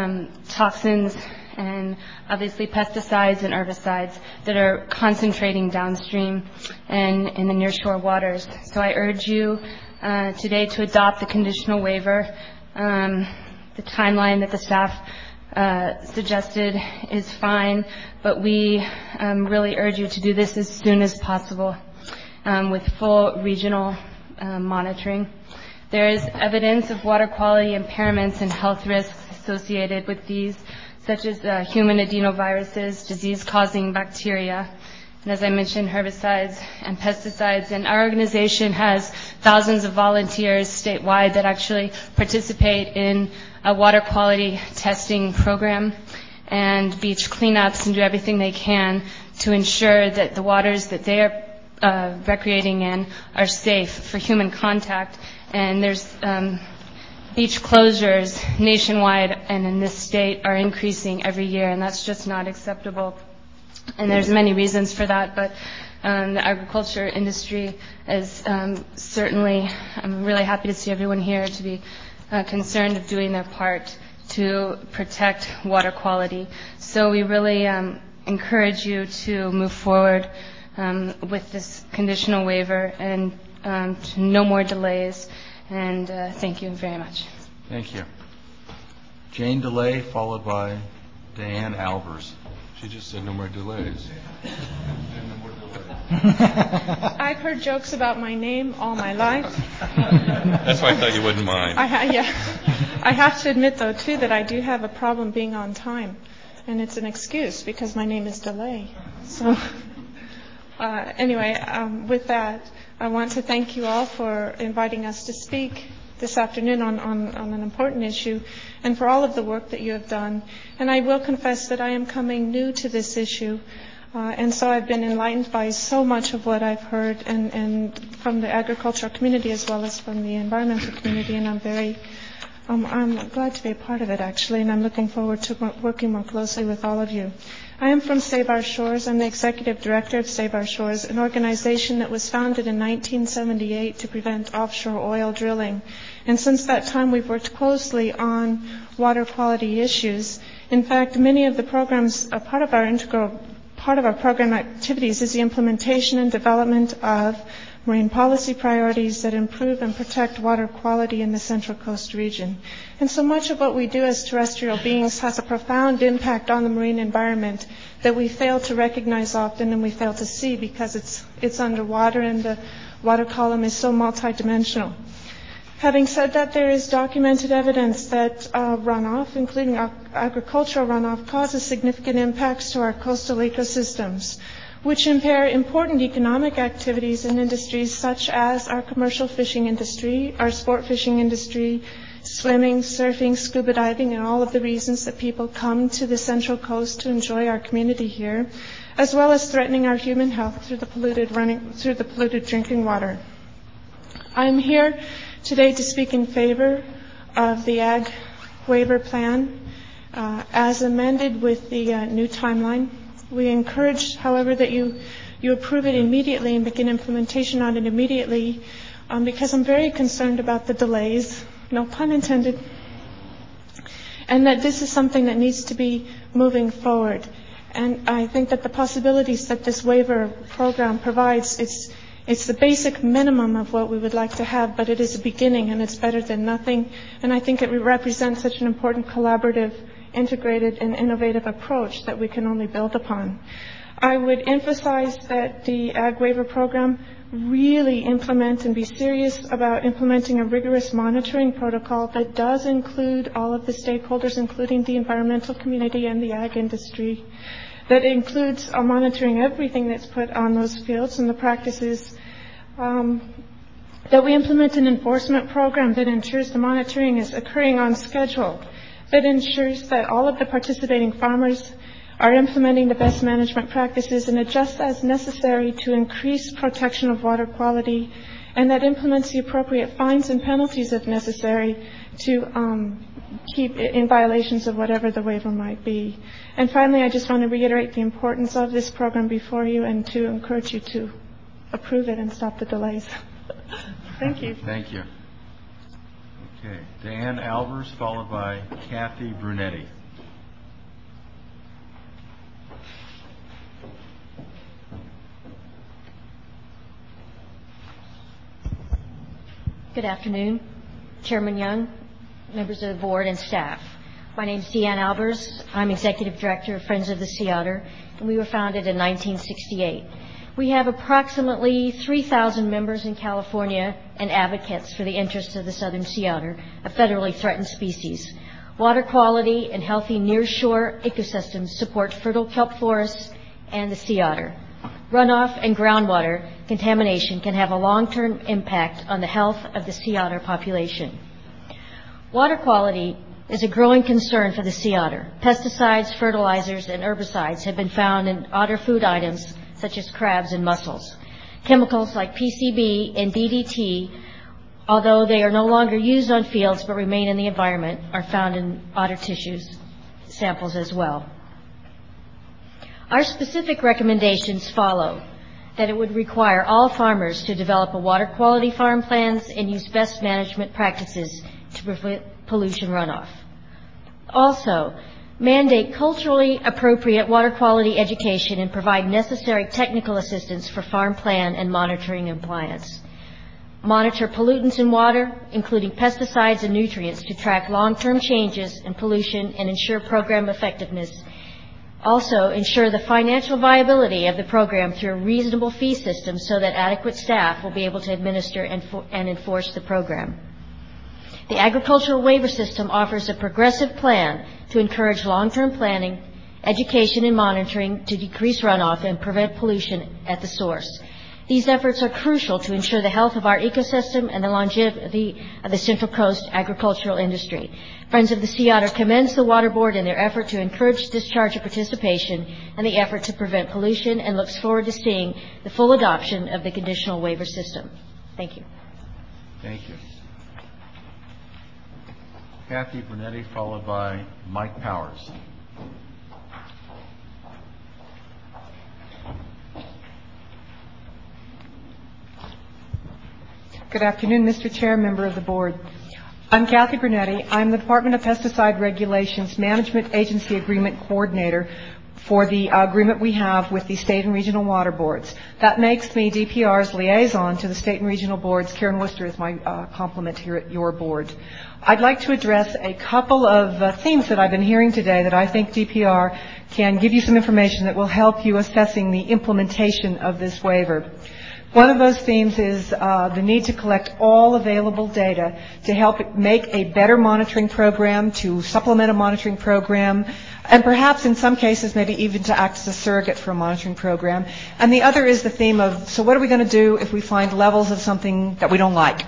toxins and obviously pesticides and herbicides that are concentrating downstream and in the nearshore waters. So I urge you today to adopt the conditional waiver. The timeline that the staff suggested is fine, but we really urge you to do this as soon as possible with full regional monitoring. There is evidence of water quality impairments and health risks associated with these, such as human adenoviruses, disease-causing bacteria, and as I mentioned, herbicides and pesticides. And our organization has thousands of volunteers statewide that actually participate in a water quality testing program and beach cleanups and do everything they can to ensure that the waters that they are recreating in are safe for human contact. And there's beach closures nationwide and in this state are increasing every year, and that's just not acceptable. And there's many reasons for that, but the agriculture industry is certainly, I'm really happy to see everyone here to be concerned of doing their part to protect water quality. So we really encourage you to move forward with this conditional waiver and no more delays. And thank you very much. Thank you. Jane DeLay, followed by Diane Albers. She just said no more delays. I've heard jokes about my name all my life. That's why I thought you wouldn't mind. I have to admit, though, too, that I do have a problem being on time. And it's an excuse because my name is DeLay. So anyway, with that, I want to thank you all for inviting us to speak this afternoon on an important issue and for all of the work that you have done. And I will confess that I am coming new to this issue. And so I've been enlightened by so much of what I've heard and from the agricultural community as well as from the environmental community. And I'm glad to be a part of it, actually, and I'm looking forward to working more closely with all of you. I am from Save Our Shores. I'm the executive director of Save Our Shores, an organization that was founded in 1978 to prevent offshore oil drilling. And since that time, we've worked closely on water quality issues. In fact, many of the programs, part of our program activities is the implementation and development of marine policy priorities that improve and protect water quality in the Central Coast region. And so much of what we do as terrestrial beings has a profound impact on the marine environment that we fail to recognize often and we fail to see because it's underwater and the water column is so multidimensional. Having said that, there is documented evidence that runoff, including agricultural runoff, causes significant impacts to our coastal ecosystems, which impair important economic activities and industries such as our commercial fishing industry, our sport fishing industry, swimming, surfing, scuba diving, and all of the reasons that people come to the Central Coast to enjoy our community here, as well as threatening our human health through the polluted drinking water. I'm here today to speak in favor of the Ag Waiver Plan as amended with the new timeline. We encourage, however, that you approve it immediately and begin implementation on it immediately because I'm very concerned about the delays, no pun intended, and that this is something that needs to be moving forward. And I think that the possibilities that this waiver program provides, it's the basic minimum of what we would like to have, but it is a beginning and it's better than nothing. And I think it represents such an important collaborative, integrated and innovative approach that we can only build upon. I would emphasize that the Ag Waiver Program really implement and be serious about implementing a rigorous monitoring protocol that does include all of the stakeholders, including the environmental community and the ag industry, that includes monitoring everything that's put on those fields and the practices, that we implement an enforcement program that ensures the monitoring is occurring on schedule, that ensures that all of the participating farmers are implementing the best management practices and adjust as necessary to increase protection of water quality, and that implements the appropriate fines and penalties if necessary to keep in violations of whatever the waiver might be. And finally, I just want to reiterate the importance of this program before you and to encourage you to approve it and stop the delays. Thank you. Thank you. Okay, Dan Albers, followed by Kathy Brunetti. Good afternoon, Chairman Young, members of the board, and staff. My name is Deanne Albers. I'm Executive Director of Friends of the Sea Otter, and we were founded in 1968. We have approximately 3,000 members in California and advocates for the interests of the southern sea otter, a federally threatened species. Water quality and healthy nearshore ecosystems support fertile kelp forests and the sea otter. Runoff and groundwater contamination can have a long-term impact on the health of the sea otter population. Water quality is a growing concern for the sea otter. Pesticides, fertilizers, and herbicides have been found in otter food items such as crabs and mussels. Chemicals like PCB and DDT, although they are no longer used on fields but remain in the environment, are found in otter tissues samples as well. Our specific recommendations follow that it would require all farmers to develop a water quality farm plans and use best management practices to prevent pollution runoff. Also, mandate culturally appropriate water quality education and provide necessary technical assistance for farm plan and monitoring compliance. Monitor pollutants in water, including pesticides and nutrients, to track long-term changes in pollution and ensure program effectiveness. Also, ensure the financial viability of the program through a reasonable fee system so that adequate staff will be able to administer and enforce the program. The agricultural waiver system offers a progressive plan to encourage long-term planning, education, and monitoring to decrease runoff and prevent pollution at the source. These efforts are crucial to ensure the health of our ecosystem and the longevity of the Central Coast agricultural industry. Friends of the Sea Otter commends the Water Board in their effort to encourage discharger participation and the effort to prevent pollution, and looks forward to seeing the full adoption of the conditional waiver system. Thank you. Thank you. Kathy Brunetti, followed by Mike Powers. Good afternoon, Mr. Chair, member of the board. I'm Kathy Brunetti. I'm the Department of Pesticide Regulations Management Agency Agreement Coordinator for the agreement we have with the state and regional water boards. That makes me DPR's liaison to the state and regional boards. Karen Worcester is my complement here at your board. I'd like to address a couple of themes that I've been hearing today that I think DPR can give you some information that will help you assessing the implementation of this waiver. One of those themes is the need to collect all available data to help make a better monitoring program, to supplement a monitoring program, and perhaps in some cases maybe even to act as a surrogate for a monitoring program. And the other is the theme of, so what are we going to do if we find levels of something that we don't like?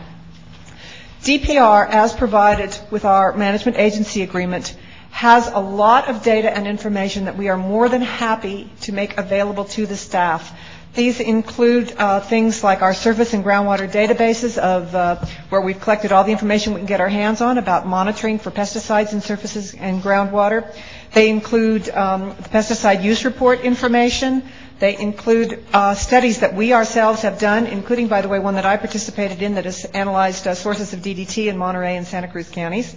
DPR, as provided with our management agency agreement, has a lot of data and information that we are more than happy to make available to the staff. These include things like our surface and groundwater databases of where we've collected all the information we can get our hands on about monitoring for pesticides in surfaces and groundwater. They include the pesticide use report information. They include studies that we ourselves have done, including, by the way, one that I participated in that has analyzed sources of DDT in Monterey and Santa Cruz counties.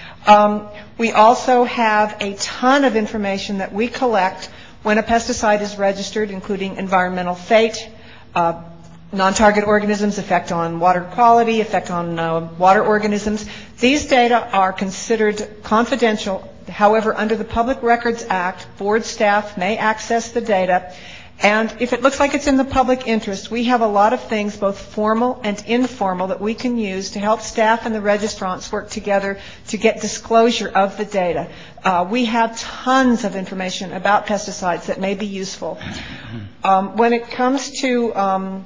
We also have a ton of information that we collect when a pesticide is registered, including environmental fate, non-target organisms, effect on water quality, effect on water organisms. These data are considered confidential. However, under the Public Records Act, board staff may access the data. And if it looks like it's in the public interest, we have a lot of things, both formal and informal, that we can use to help staff and the registrants work together to get disclosure of the data. We have tons of information about pesticides that may be useful. When it comes to,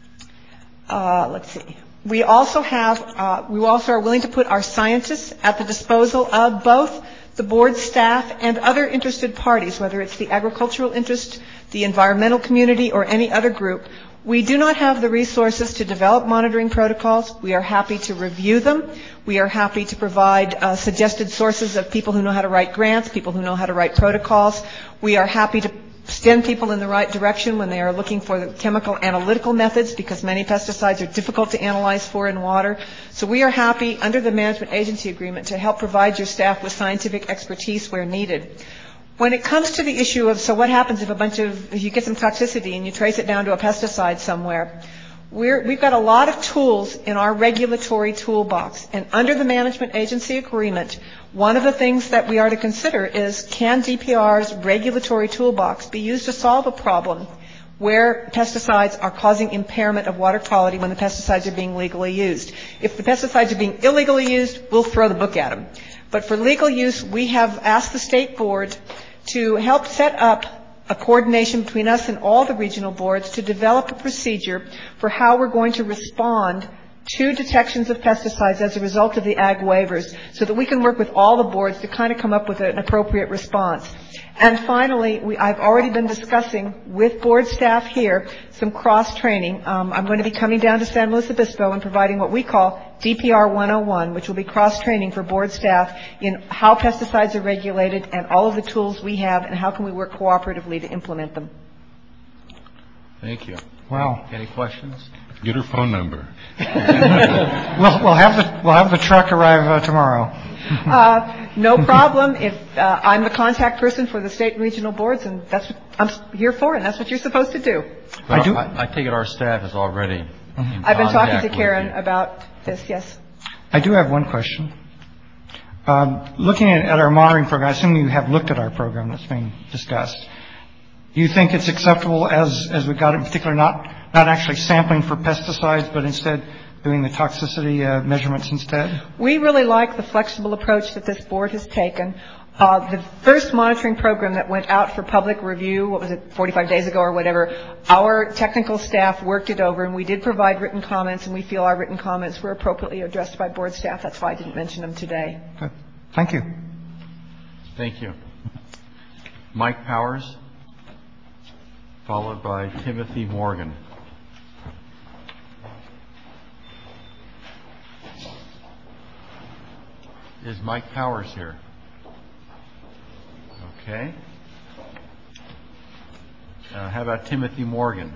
we also are willing to put our scientists at the disposal of both the board staff and other interested parties, whether it's the agricultural interest, the environmental community, or any other group. We do not have the resources to develop monitoring protocols. We are happy to review them. We are happy to provide suggested sources of people who know how to write grants, people who know how to write protocols. We are happy to send people in the right direction when they are looking for the chemical analytical methods, because many pesticides are difficult to analyze for in water. So we are happy under the management agency agreement to help provide your staff with scientific expertise where needed. When it comes to the issue of, so what happens if you get some toxicity and you trace it down to a pesticide somewhere, we've got a lot of tools in our regulatory toolbox. And under the management agency agreement, one of the things that we are to consider is, can DPR's regulatory toolbox be used to solve a problem where pesticides are causing impairment of water quality when the pesticides are being legally used? If the pesticides are being illegally used, we'll throw the book at them. But for legal use, we have asked the state board to help set up a coordination between us and all the regional boards to develop a procedure for how we're going to respond to detections of pesticides as a result of the ag waivers, so that we can work with all the boards to kind of come up with an appropriate response. And finally, I've already been discussing with board staff here some cross-training. I'm going to be coming down to San Luis Obispo and providing what we call DPR 101, which will be cross-training for board staff in how pesticides are regulated and all of the tools we have and how can we work cooperatively to implement them. Thank you. Wow. Any questions? Get her phone number. We'll have the truck arrive tomorrow. No problem. If I'm the contact person for the state and regional boards, and that's what I'm here for, and that's what you're supposed to do. I take it our staff is already in I've been talking to Karen you. about this, yes. I do have one question. Looking at our monitoring program, I assume you have looked at our program that's being discussed. Do you think it's acceptable as we got it, in particular, not actually sampling for pesticides, but instead doing the toxicity measurements instead? We really like the flexible approach that this board has taken. The first monitoring program that went out for public review, 45 days ago or whatever, our technical staff worked it over, and we did provide written comments, and we feel our written comments were appropriately addressed by board staff. That's why I didn't mention them today. Good. Thank you. Thank you. Mike Powers, followed by Timothy Morgan. Is Mike Powers here? Okay. How about Timothy Morgan?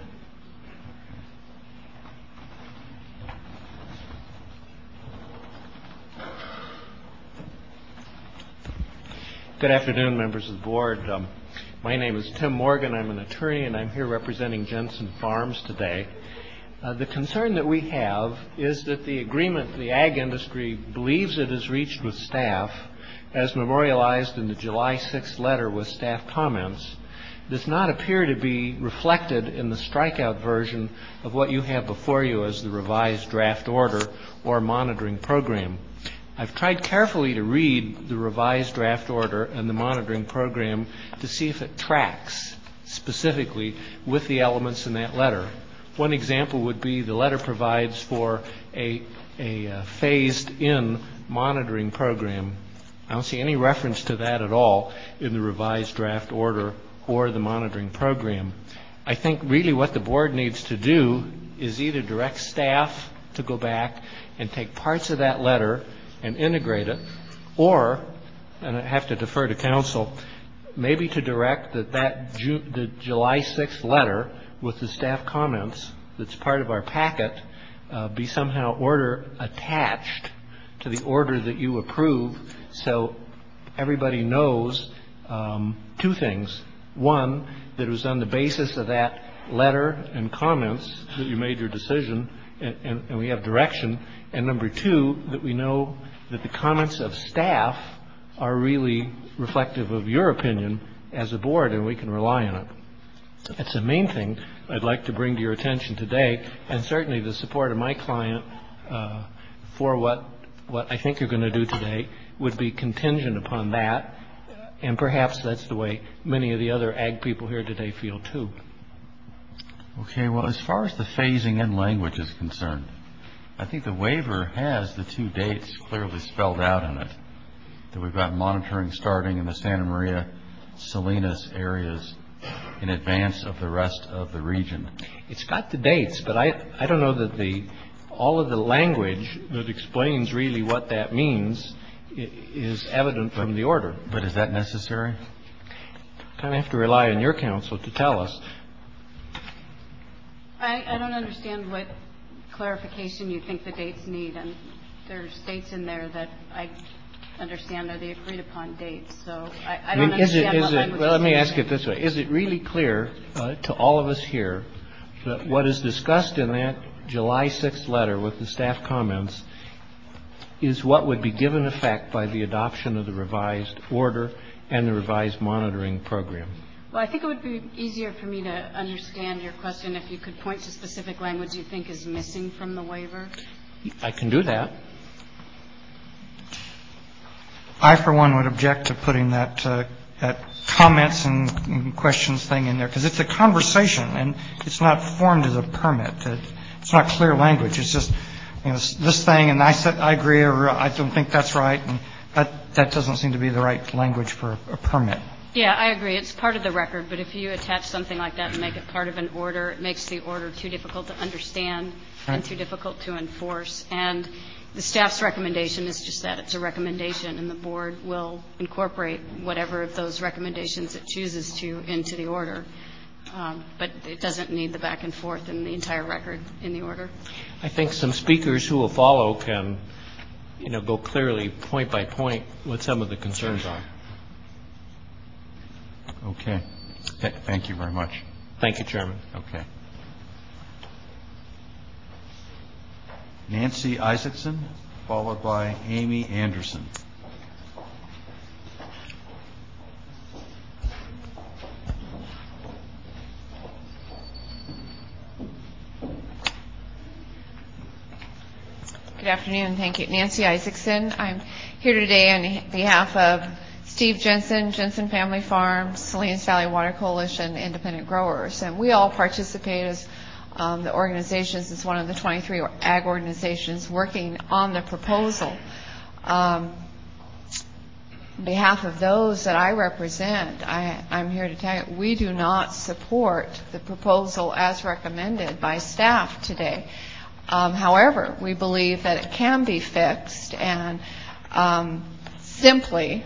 Good afternoon, members of the board. My name is Tim Morgan. I'm an attorney, and I'm here representing Jensen Farms today. The concern that we have is that the agreement the ag industry believes it has reached with staff, as memorialized in the July 6th letter with staff comments, does not appear to be reflected in the strikeout version of what you have before you as the revised draft order or monitoring program. I've tried carefully to read the revised draft order and the monitoring program to see if it tracks specifically with the elements in that letter. One example would be the letter provides for a phased-in monitoring program. I don't see any reference to that at all in the revised draft order or the monitoring program. I think really what the board needs to do is either direct staff to go back and take parts of that letter and integrate it, or, and I have to defer to counsel, maybe to direct that the July 6th letter with the staff comments that's part of our packet be somehow order attached to the order that you approve, so everybody knows two things. One, that it was on the basis of that letter and comments that you made your decision, and we have direction. And number two, that we know that the comments of staff are really reflective of your opinion as a board, and we can rely on it. That's the main thing I'd like to bring to your attention today, and certainly the support of my client for what I think you're going to do today would be contingent upon that, and perhaps that's the way many of the other ag people here today feel too. Okay, well, as far as the phasing in language is concerned, I think the waiver has the two dates clearly spelled out in it, that we've got monitoring starting in the Santa Maria Salinas areas in advance of the rest of the region. It's got the dates, but I don't know that all of the language that explains really what that means is evident from the order. But is that necessary? Kind of have to rely on your counsel to tell us. I don't understand what clarification you think the dates need, and there's dates in there that I understand are the agreed upon dates, so I don't understand what language. Well, let me ask it this way. Is it really clear to all of us here that what is discussed in that July 6th letter with the staff comments is what would be given effect by the adoption of the revised order and the revised monitoring program? Well, I think it would be easier for me to understand your question if you could point to specific language you think is missing from the waiver. I can do that. I, for one, would object to putting that comments and questions thing in there, because it's a conversation and it's not formed as a permit. It's not clear language. It's just, this thing, and I agree, or I don't think that's right, and that doesn't seem to be the right language for a permit. Yeah, I agree. It's part of the record, but if you attach something like that and make it part of an order, it makes the order too difficult to understand and too difficult to enforce. And the staff's recommendation is just that. It's a recommendation, and the board will incorporate whatever of those recommendations it chooses to into the order. But it doesn't need the back and forth in the entire record in the order. I think some speakers who will follow can, go clearly point by point what some of the concerns are. Okay. Thank you very much. Thank you, Chairman. Okay. Nancy Isaacson, followed by Amy Anderson. Good afternoon. Thank you. Nancy Isaacson. I'm here today on behalf of Steve Jensen, Jensen Family Farms, Salinas Valley Water Coalition, Independent Growers. And we all participate as the organizations. It's one of the 23 ag organizations working on the proposal. On behalf of those that I represent, I'm here to tell you, we do not support the proposal as recommended by staff today. However, we believe that it can be fixed, and simply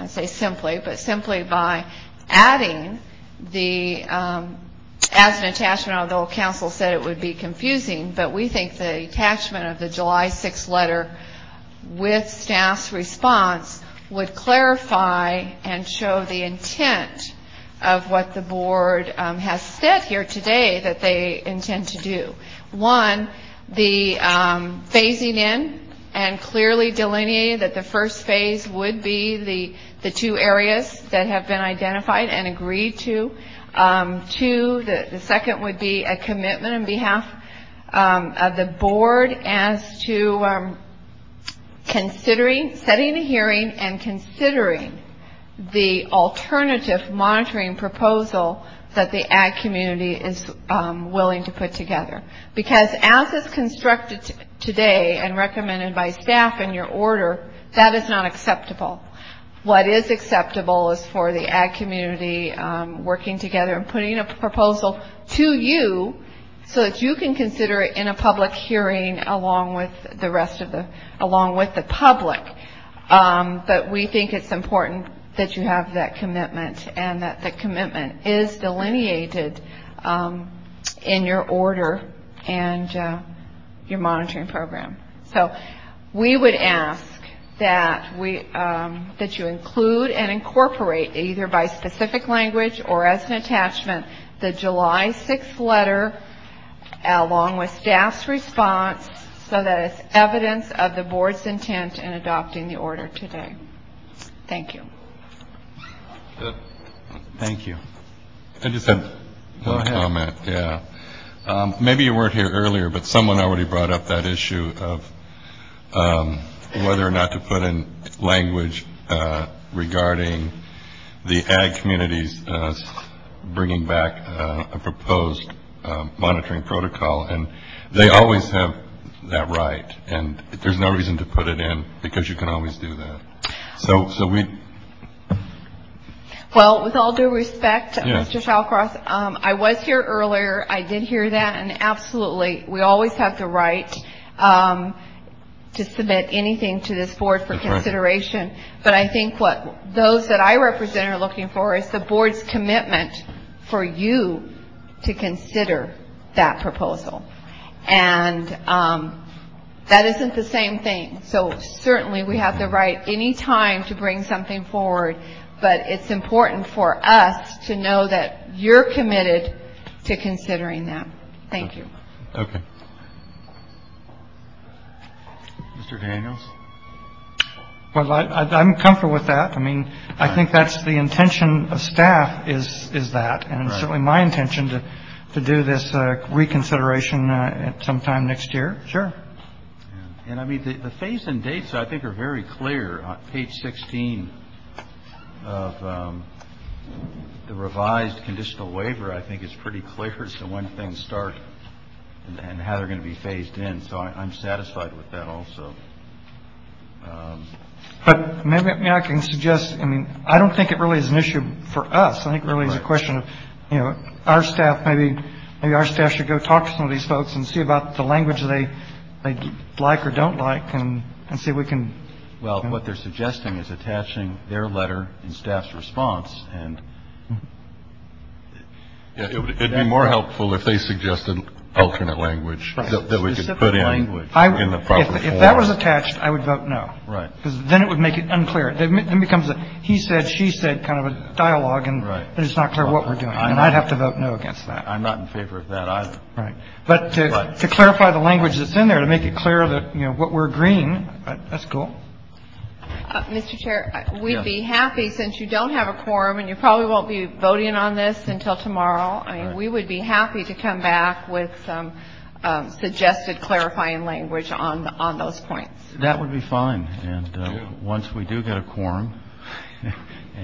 by adding the, as an attachment, although council said it would be confusing, but we think the attachment of the July 6th letter with staff's response would clarify and show the intent of what the board has said here today that they intend to do. One, the phasing in, and clearly delineated that the first phase would be the two areas that have been identified and agreed to. Two, the second would be a commitment on behalf of the board as to considering, setting a hearing and considering the alternative monitoring proposal that the ag community is willing to put together. Because as it's constructed today and recommended by staff in your order, that is not acceptable. What is acceptable is for the ag community working together and putting a proposal to you so that you can consider it in a public hearing along with the rest of along with the public. But we think it's important that you have that commitment, and that the commitment is delineated in your order and your monitoring program. So we would ask that that you include and incorporate, either by specific language or as an attachment, the July 6th letter along with staff's response, so that it's evidence of the board's intent in adopting the order today. Thank you. Thank you. I just had one comment. Yeah. Maybe you weren't here earlier, but someone already brought up that issue of whether or not to put in language regarding the ag communities bringing back a proposed monitoring protocol. And they always have that right, and there's no reason to put it in because you can always do that. So we... Well, with all due respect, Mr. Shallcross, I was here earlier. I did hear that, and absolutely, we always have the right to submit anything to this board for consideration. Right. But I think what those that I represent are looking for is the board's commitment for you to consider that proposal. And that isn't the same thing. So certainly we have the right any time to bring something forward, but it's important for us to know that you're committed to considering that. Thank you. Okay. Mr. Daniels? Well, I'm comfortable with that. I mean, I think that's the intention of staff is that, and it's certainly my intention to do this reconsideration at some time next year. Sure. And I mean, the phase-in dates, I think, are very clear. On page 16 of the revised conditional waiver, I think it's pretty clear as to when things start and how they're going to be phased in. So I'm satisfied with that also. But maybe I can suggest, I mean, I don't think it really is an issue for us. I think it really is a question of, you know, our staff, maybe our staff should go talk to some of these folks and see about the language they like or don't like, and see if we can. Well, what they're suggesting is attaching their letter and staff's response, and it'd be more helpful if they suggested alternate language that we could put in the proper form. If that was attached, I would vote no. Right. Because then it would make it unclear. Then it becomes a he said, she said kind of a dialogue, and then it's not clear what we're doing. And I'd have to vote no against that. I'm not in favor of that either. Right. But to clarify the language that's in there, to make it clear that, you know, what we're agreeing, that's cool. Mr. Chair, we'd be happy, since you don't have a quorum and you probably won't be voting on this until tomorrow. I mean, we would be happy to come back with some suggested clarifying language on those points. That would be fine. And once we do get a quorum,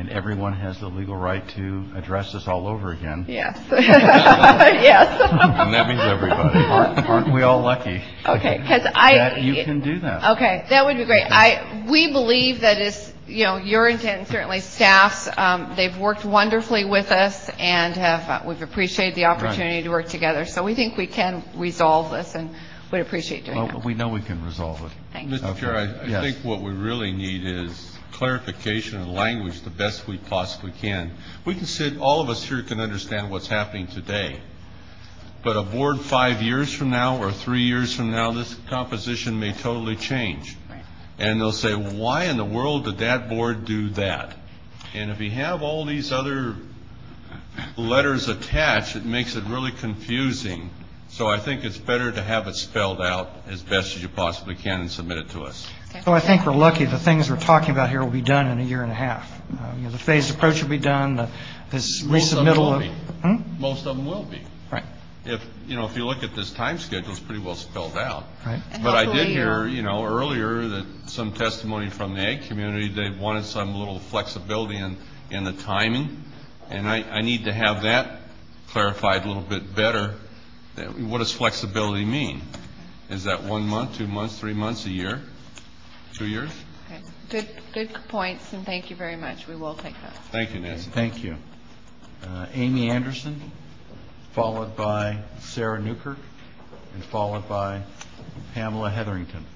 and everyone has the legal right to address us all over again. Yes. Yes. And that means everybody. Aren't we all lucky? Okay, that you can do that. Okay, that would be great. We believe that is, your intent, and certainly staff's. They've worked wonderfully with us, and we've appreciated the opportunity to work together. So we think we can resolve this, and would appreciate doing that. Well, we know we can resolve it. Thank you. Mr. Chair, I think what we really need is clarification and language the best we possibly can. We can sit, all of us here can understand what's happening today. But a board 5 years from now or 3 years from now, this composition may totally change. And they'll say, well, why in the world did that board do that? And if you have all these other letters attached, it makes it really confusing. So I think it's better to have it spelled out as best as you possibly can and submit it to us. So I think we're lucky the things we're talking about here will be done in a year and a half. The phased approach will be done. This resubmittal Most of them will be. Right. If you look at this time schedule, it's pretty well spelled out. Right. But I did hear, earlier that some testimony from the ag community, they wanted some little flexibility in the timing. And I need to have that clarified a little bit better. What does flexibility mean? Is that 1 month, 2 months, 3 months, a year, 2 years? Okay. Good points, and thank you very much. We will take that. Thank you, Nancy. Thank you. Amy Anderson, followed by Sarah Newkirk, and followed by Pamela Hetherington.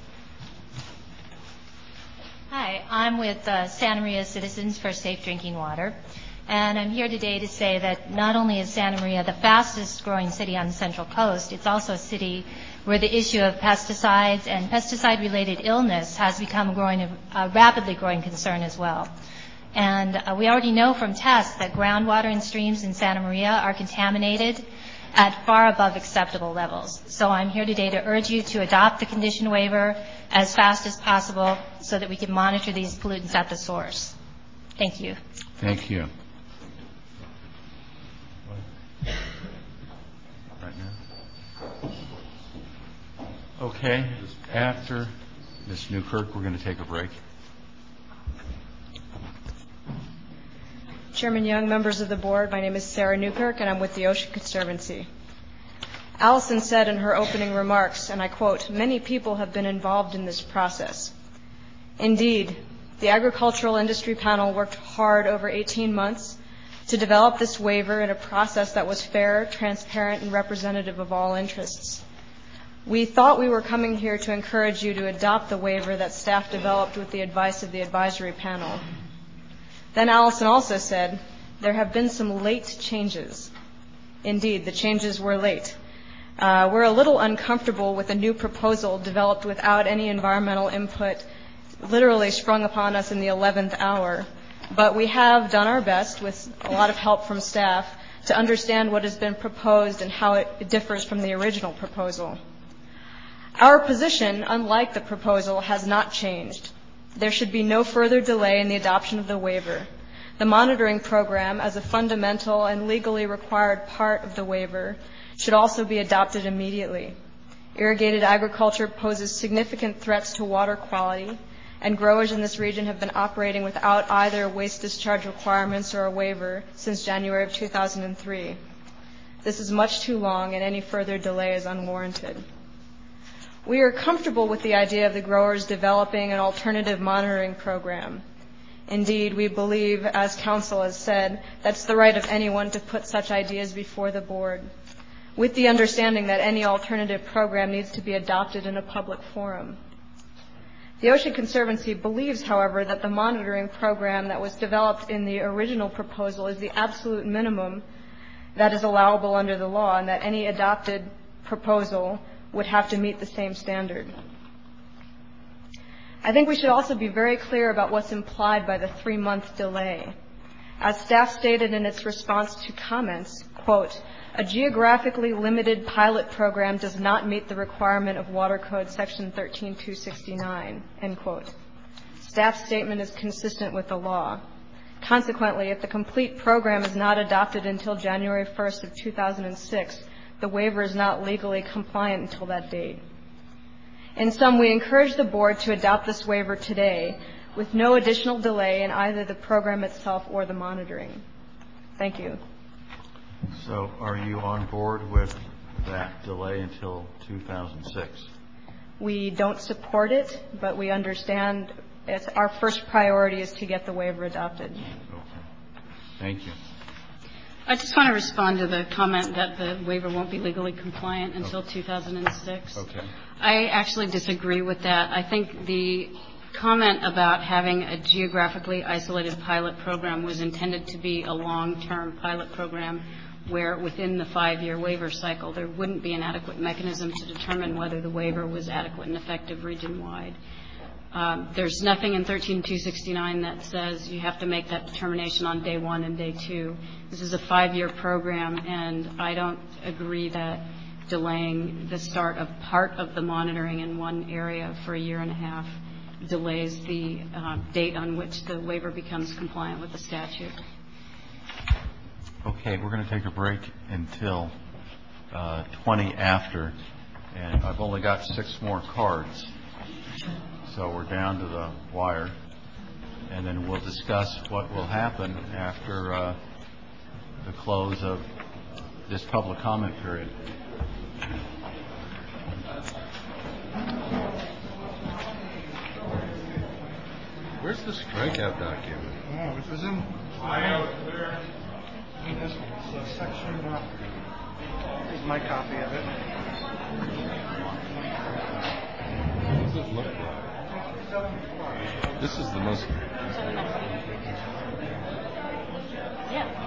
Hi, I'm with Santa Maria Citizens for Safe Drinking Water. And I'm here today to say that not only is Santa Maria the fastest growing city on the Central Coast, it's also a city where the issue of pesticides and pesticide-related illness has become a rapidly growing concern as well. And we already know from tests that groundwater and streams in Santa Maria are contaminated at far above acceptable levels. So I'm here today to urge you to adopt the condition waiver as fast as possible so that we can monitor these pollutants at the source. Thank you. Thank you. Right now. Okay. After Ms. Newkirk, we're going to take a break. Chairman Young, members of the board, my name is Sarah Newkirk, and I'm with the Ocean Conservancy. Allison said in her opening remarks, and I quote, "Many people have been involved in this process." Indeed, the Agricultural Industry Panel worked hard over 18 months to develop this waiver in a process that was fair, transparent, and representative of all interests. We thought we were coming here to encourage you to adopt the waiver that staff developed with the advice of the advisory panel. Then Allison also said, there have been some late changes. Indeed, the changes were late. We're a little uncomfortable with a new proposal developed without any environmental input, literally sprung upon us in the 11th hour. But we have done our best, with a lot of help from staff, to understand what has been proposed and how it differs from the original proposal. Our position, unlike the proposal, has not changed. There should be no further delay in the adoption of the waiver. The monitoring program, as a fundamental and legally required part of the waiver, should also be adopted immediately. Irrigated agriculture poses significant threats to water quality, and growers in this region have been operating without either waste discharge requirements or a waiver since January of 2003. This is much too long, and any further delay is unwarranted. We are comfortable with the idea of the growers developing an alternative monitoring program. Indeed, we believe, as council has said, that's the right of anyone to put such ideas before the board, with the understanding that any alternative program needs to be adopted in a public forum. The Ocean Conservancy believes, however, that the monitoring program that was developed in the original proposal is the absolute minimum that is allowable under the law, and that any adopted proposal would have to meet the same standard. I think we should also be very clear about what's implied by the 3-month delay. As staff stated in its response to comments, quote, "A geographically limited pilot program does not meet the requirement of Water Code Section 13269, end quote. Staff's statement is consistent with the law. Consequently, if the complete program is not adopted until January 1st of 2006, the waiver is not legally compliant until that date. In sum, we encourage the board to adopt this waiver today with no additional delay in either the program itself or the monitoring. Thank you. So are you on board with that delay until 2006? We don't support it, but we understand our first priority is to get the waiver adopted. Okay. Thank you. I just want to respond to the comment that the waiver won't be legally compliant until 2006. Okay. I actually disagree with that. I think the comment about having a geographically isolated pilot program was intended to be a long-term pilot program where within the 5-year waiver cycle there wouldn't be an adequate mechanism to determine whether the waiver was adequate and effective region-wide. There's nothing in 13269 that says you have to make that determination on day 1 and day 2. This is a 5-year program, and I don't agree that delaying the start of part of the monitoring in one area for a year and a half delays the date on which the waiver becomes compliant with the statute. Okay, we're going to take a break until 20 after, and I've only got 6 more cards. So we're down to the wire, and then we'll discuss what will happen after the close of this public comment period. Where's the strikeout document? Oh, it was in this one. So section, here's my copy of it. What does it look like? This is the most... Yeah.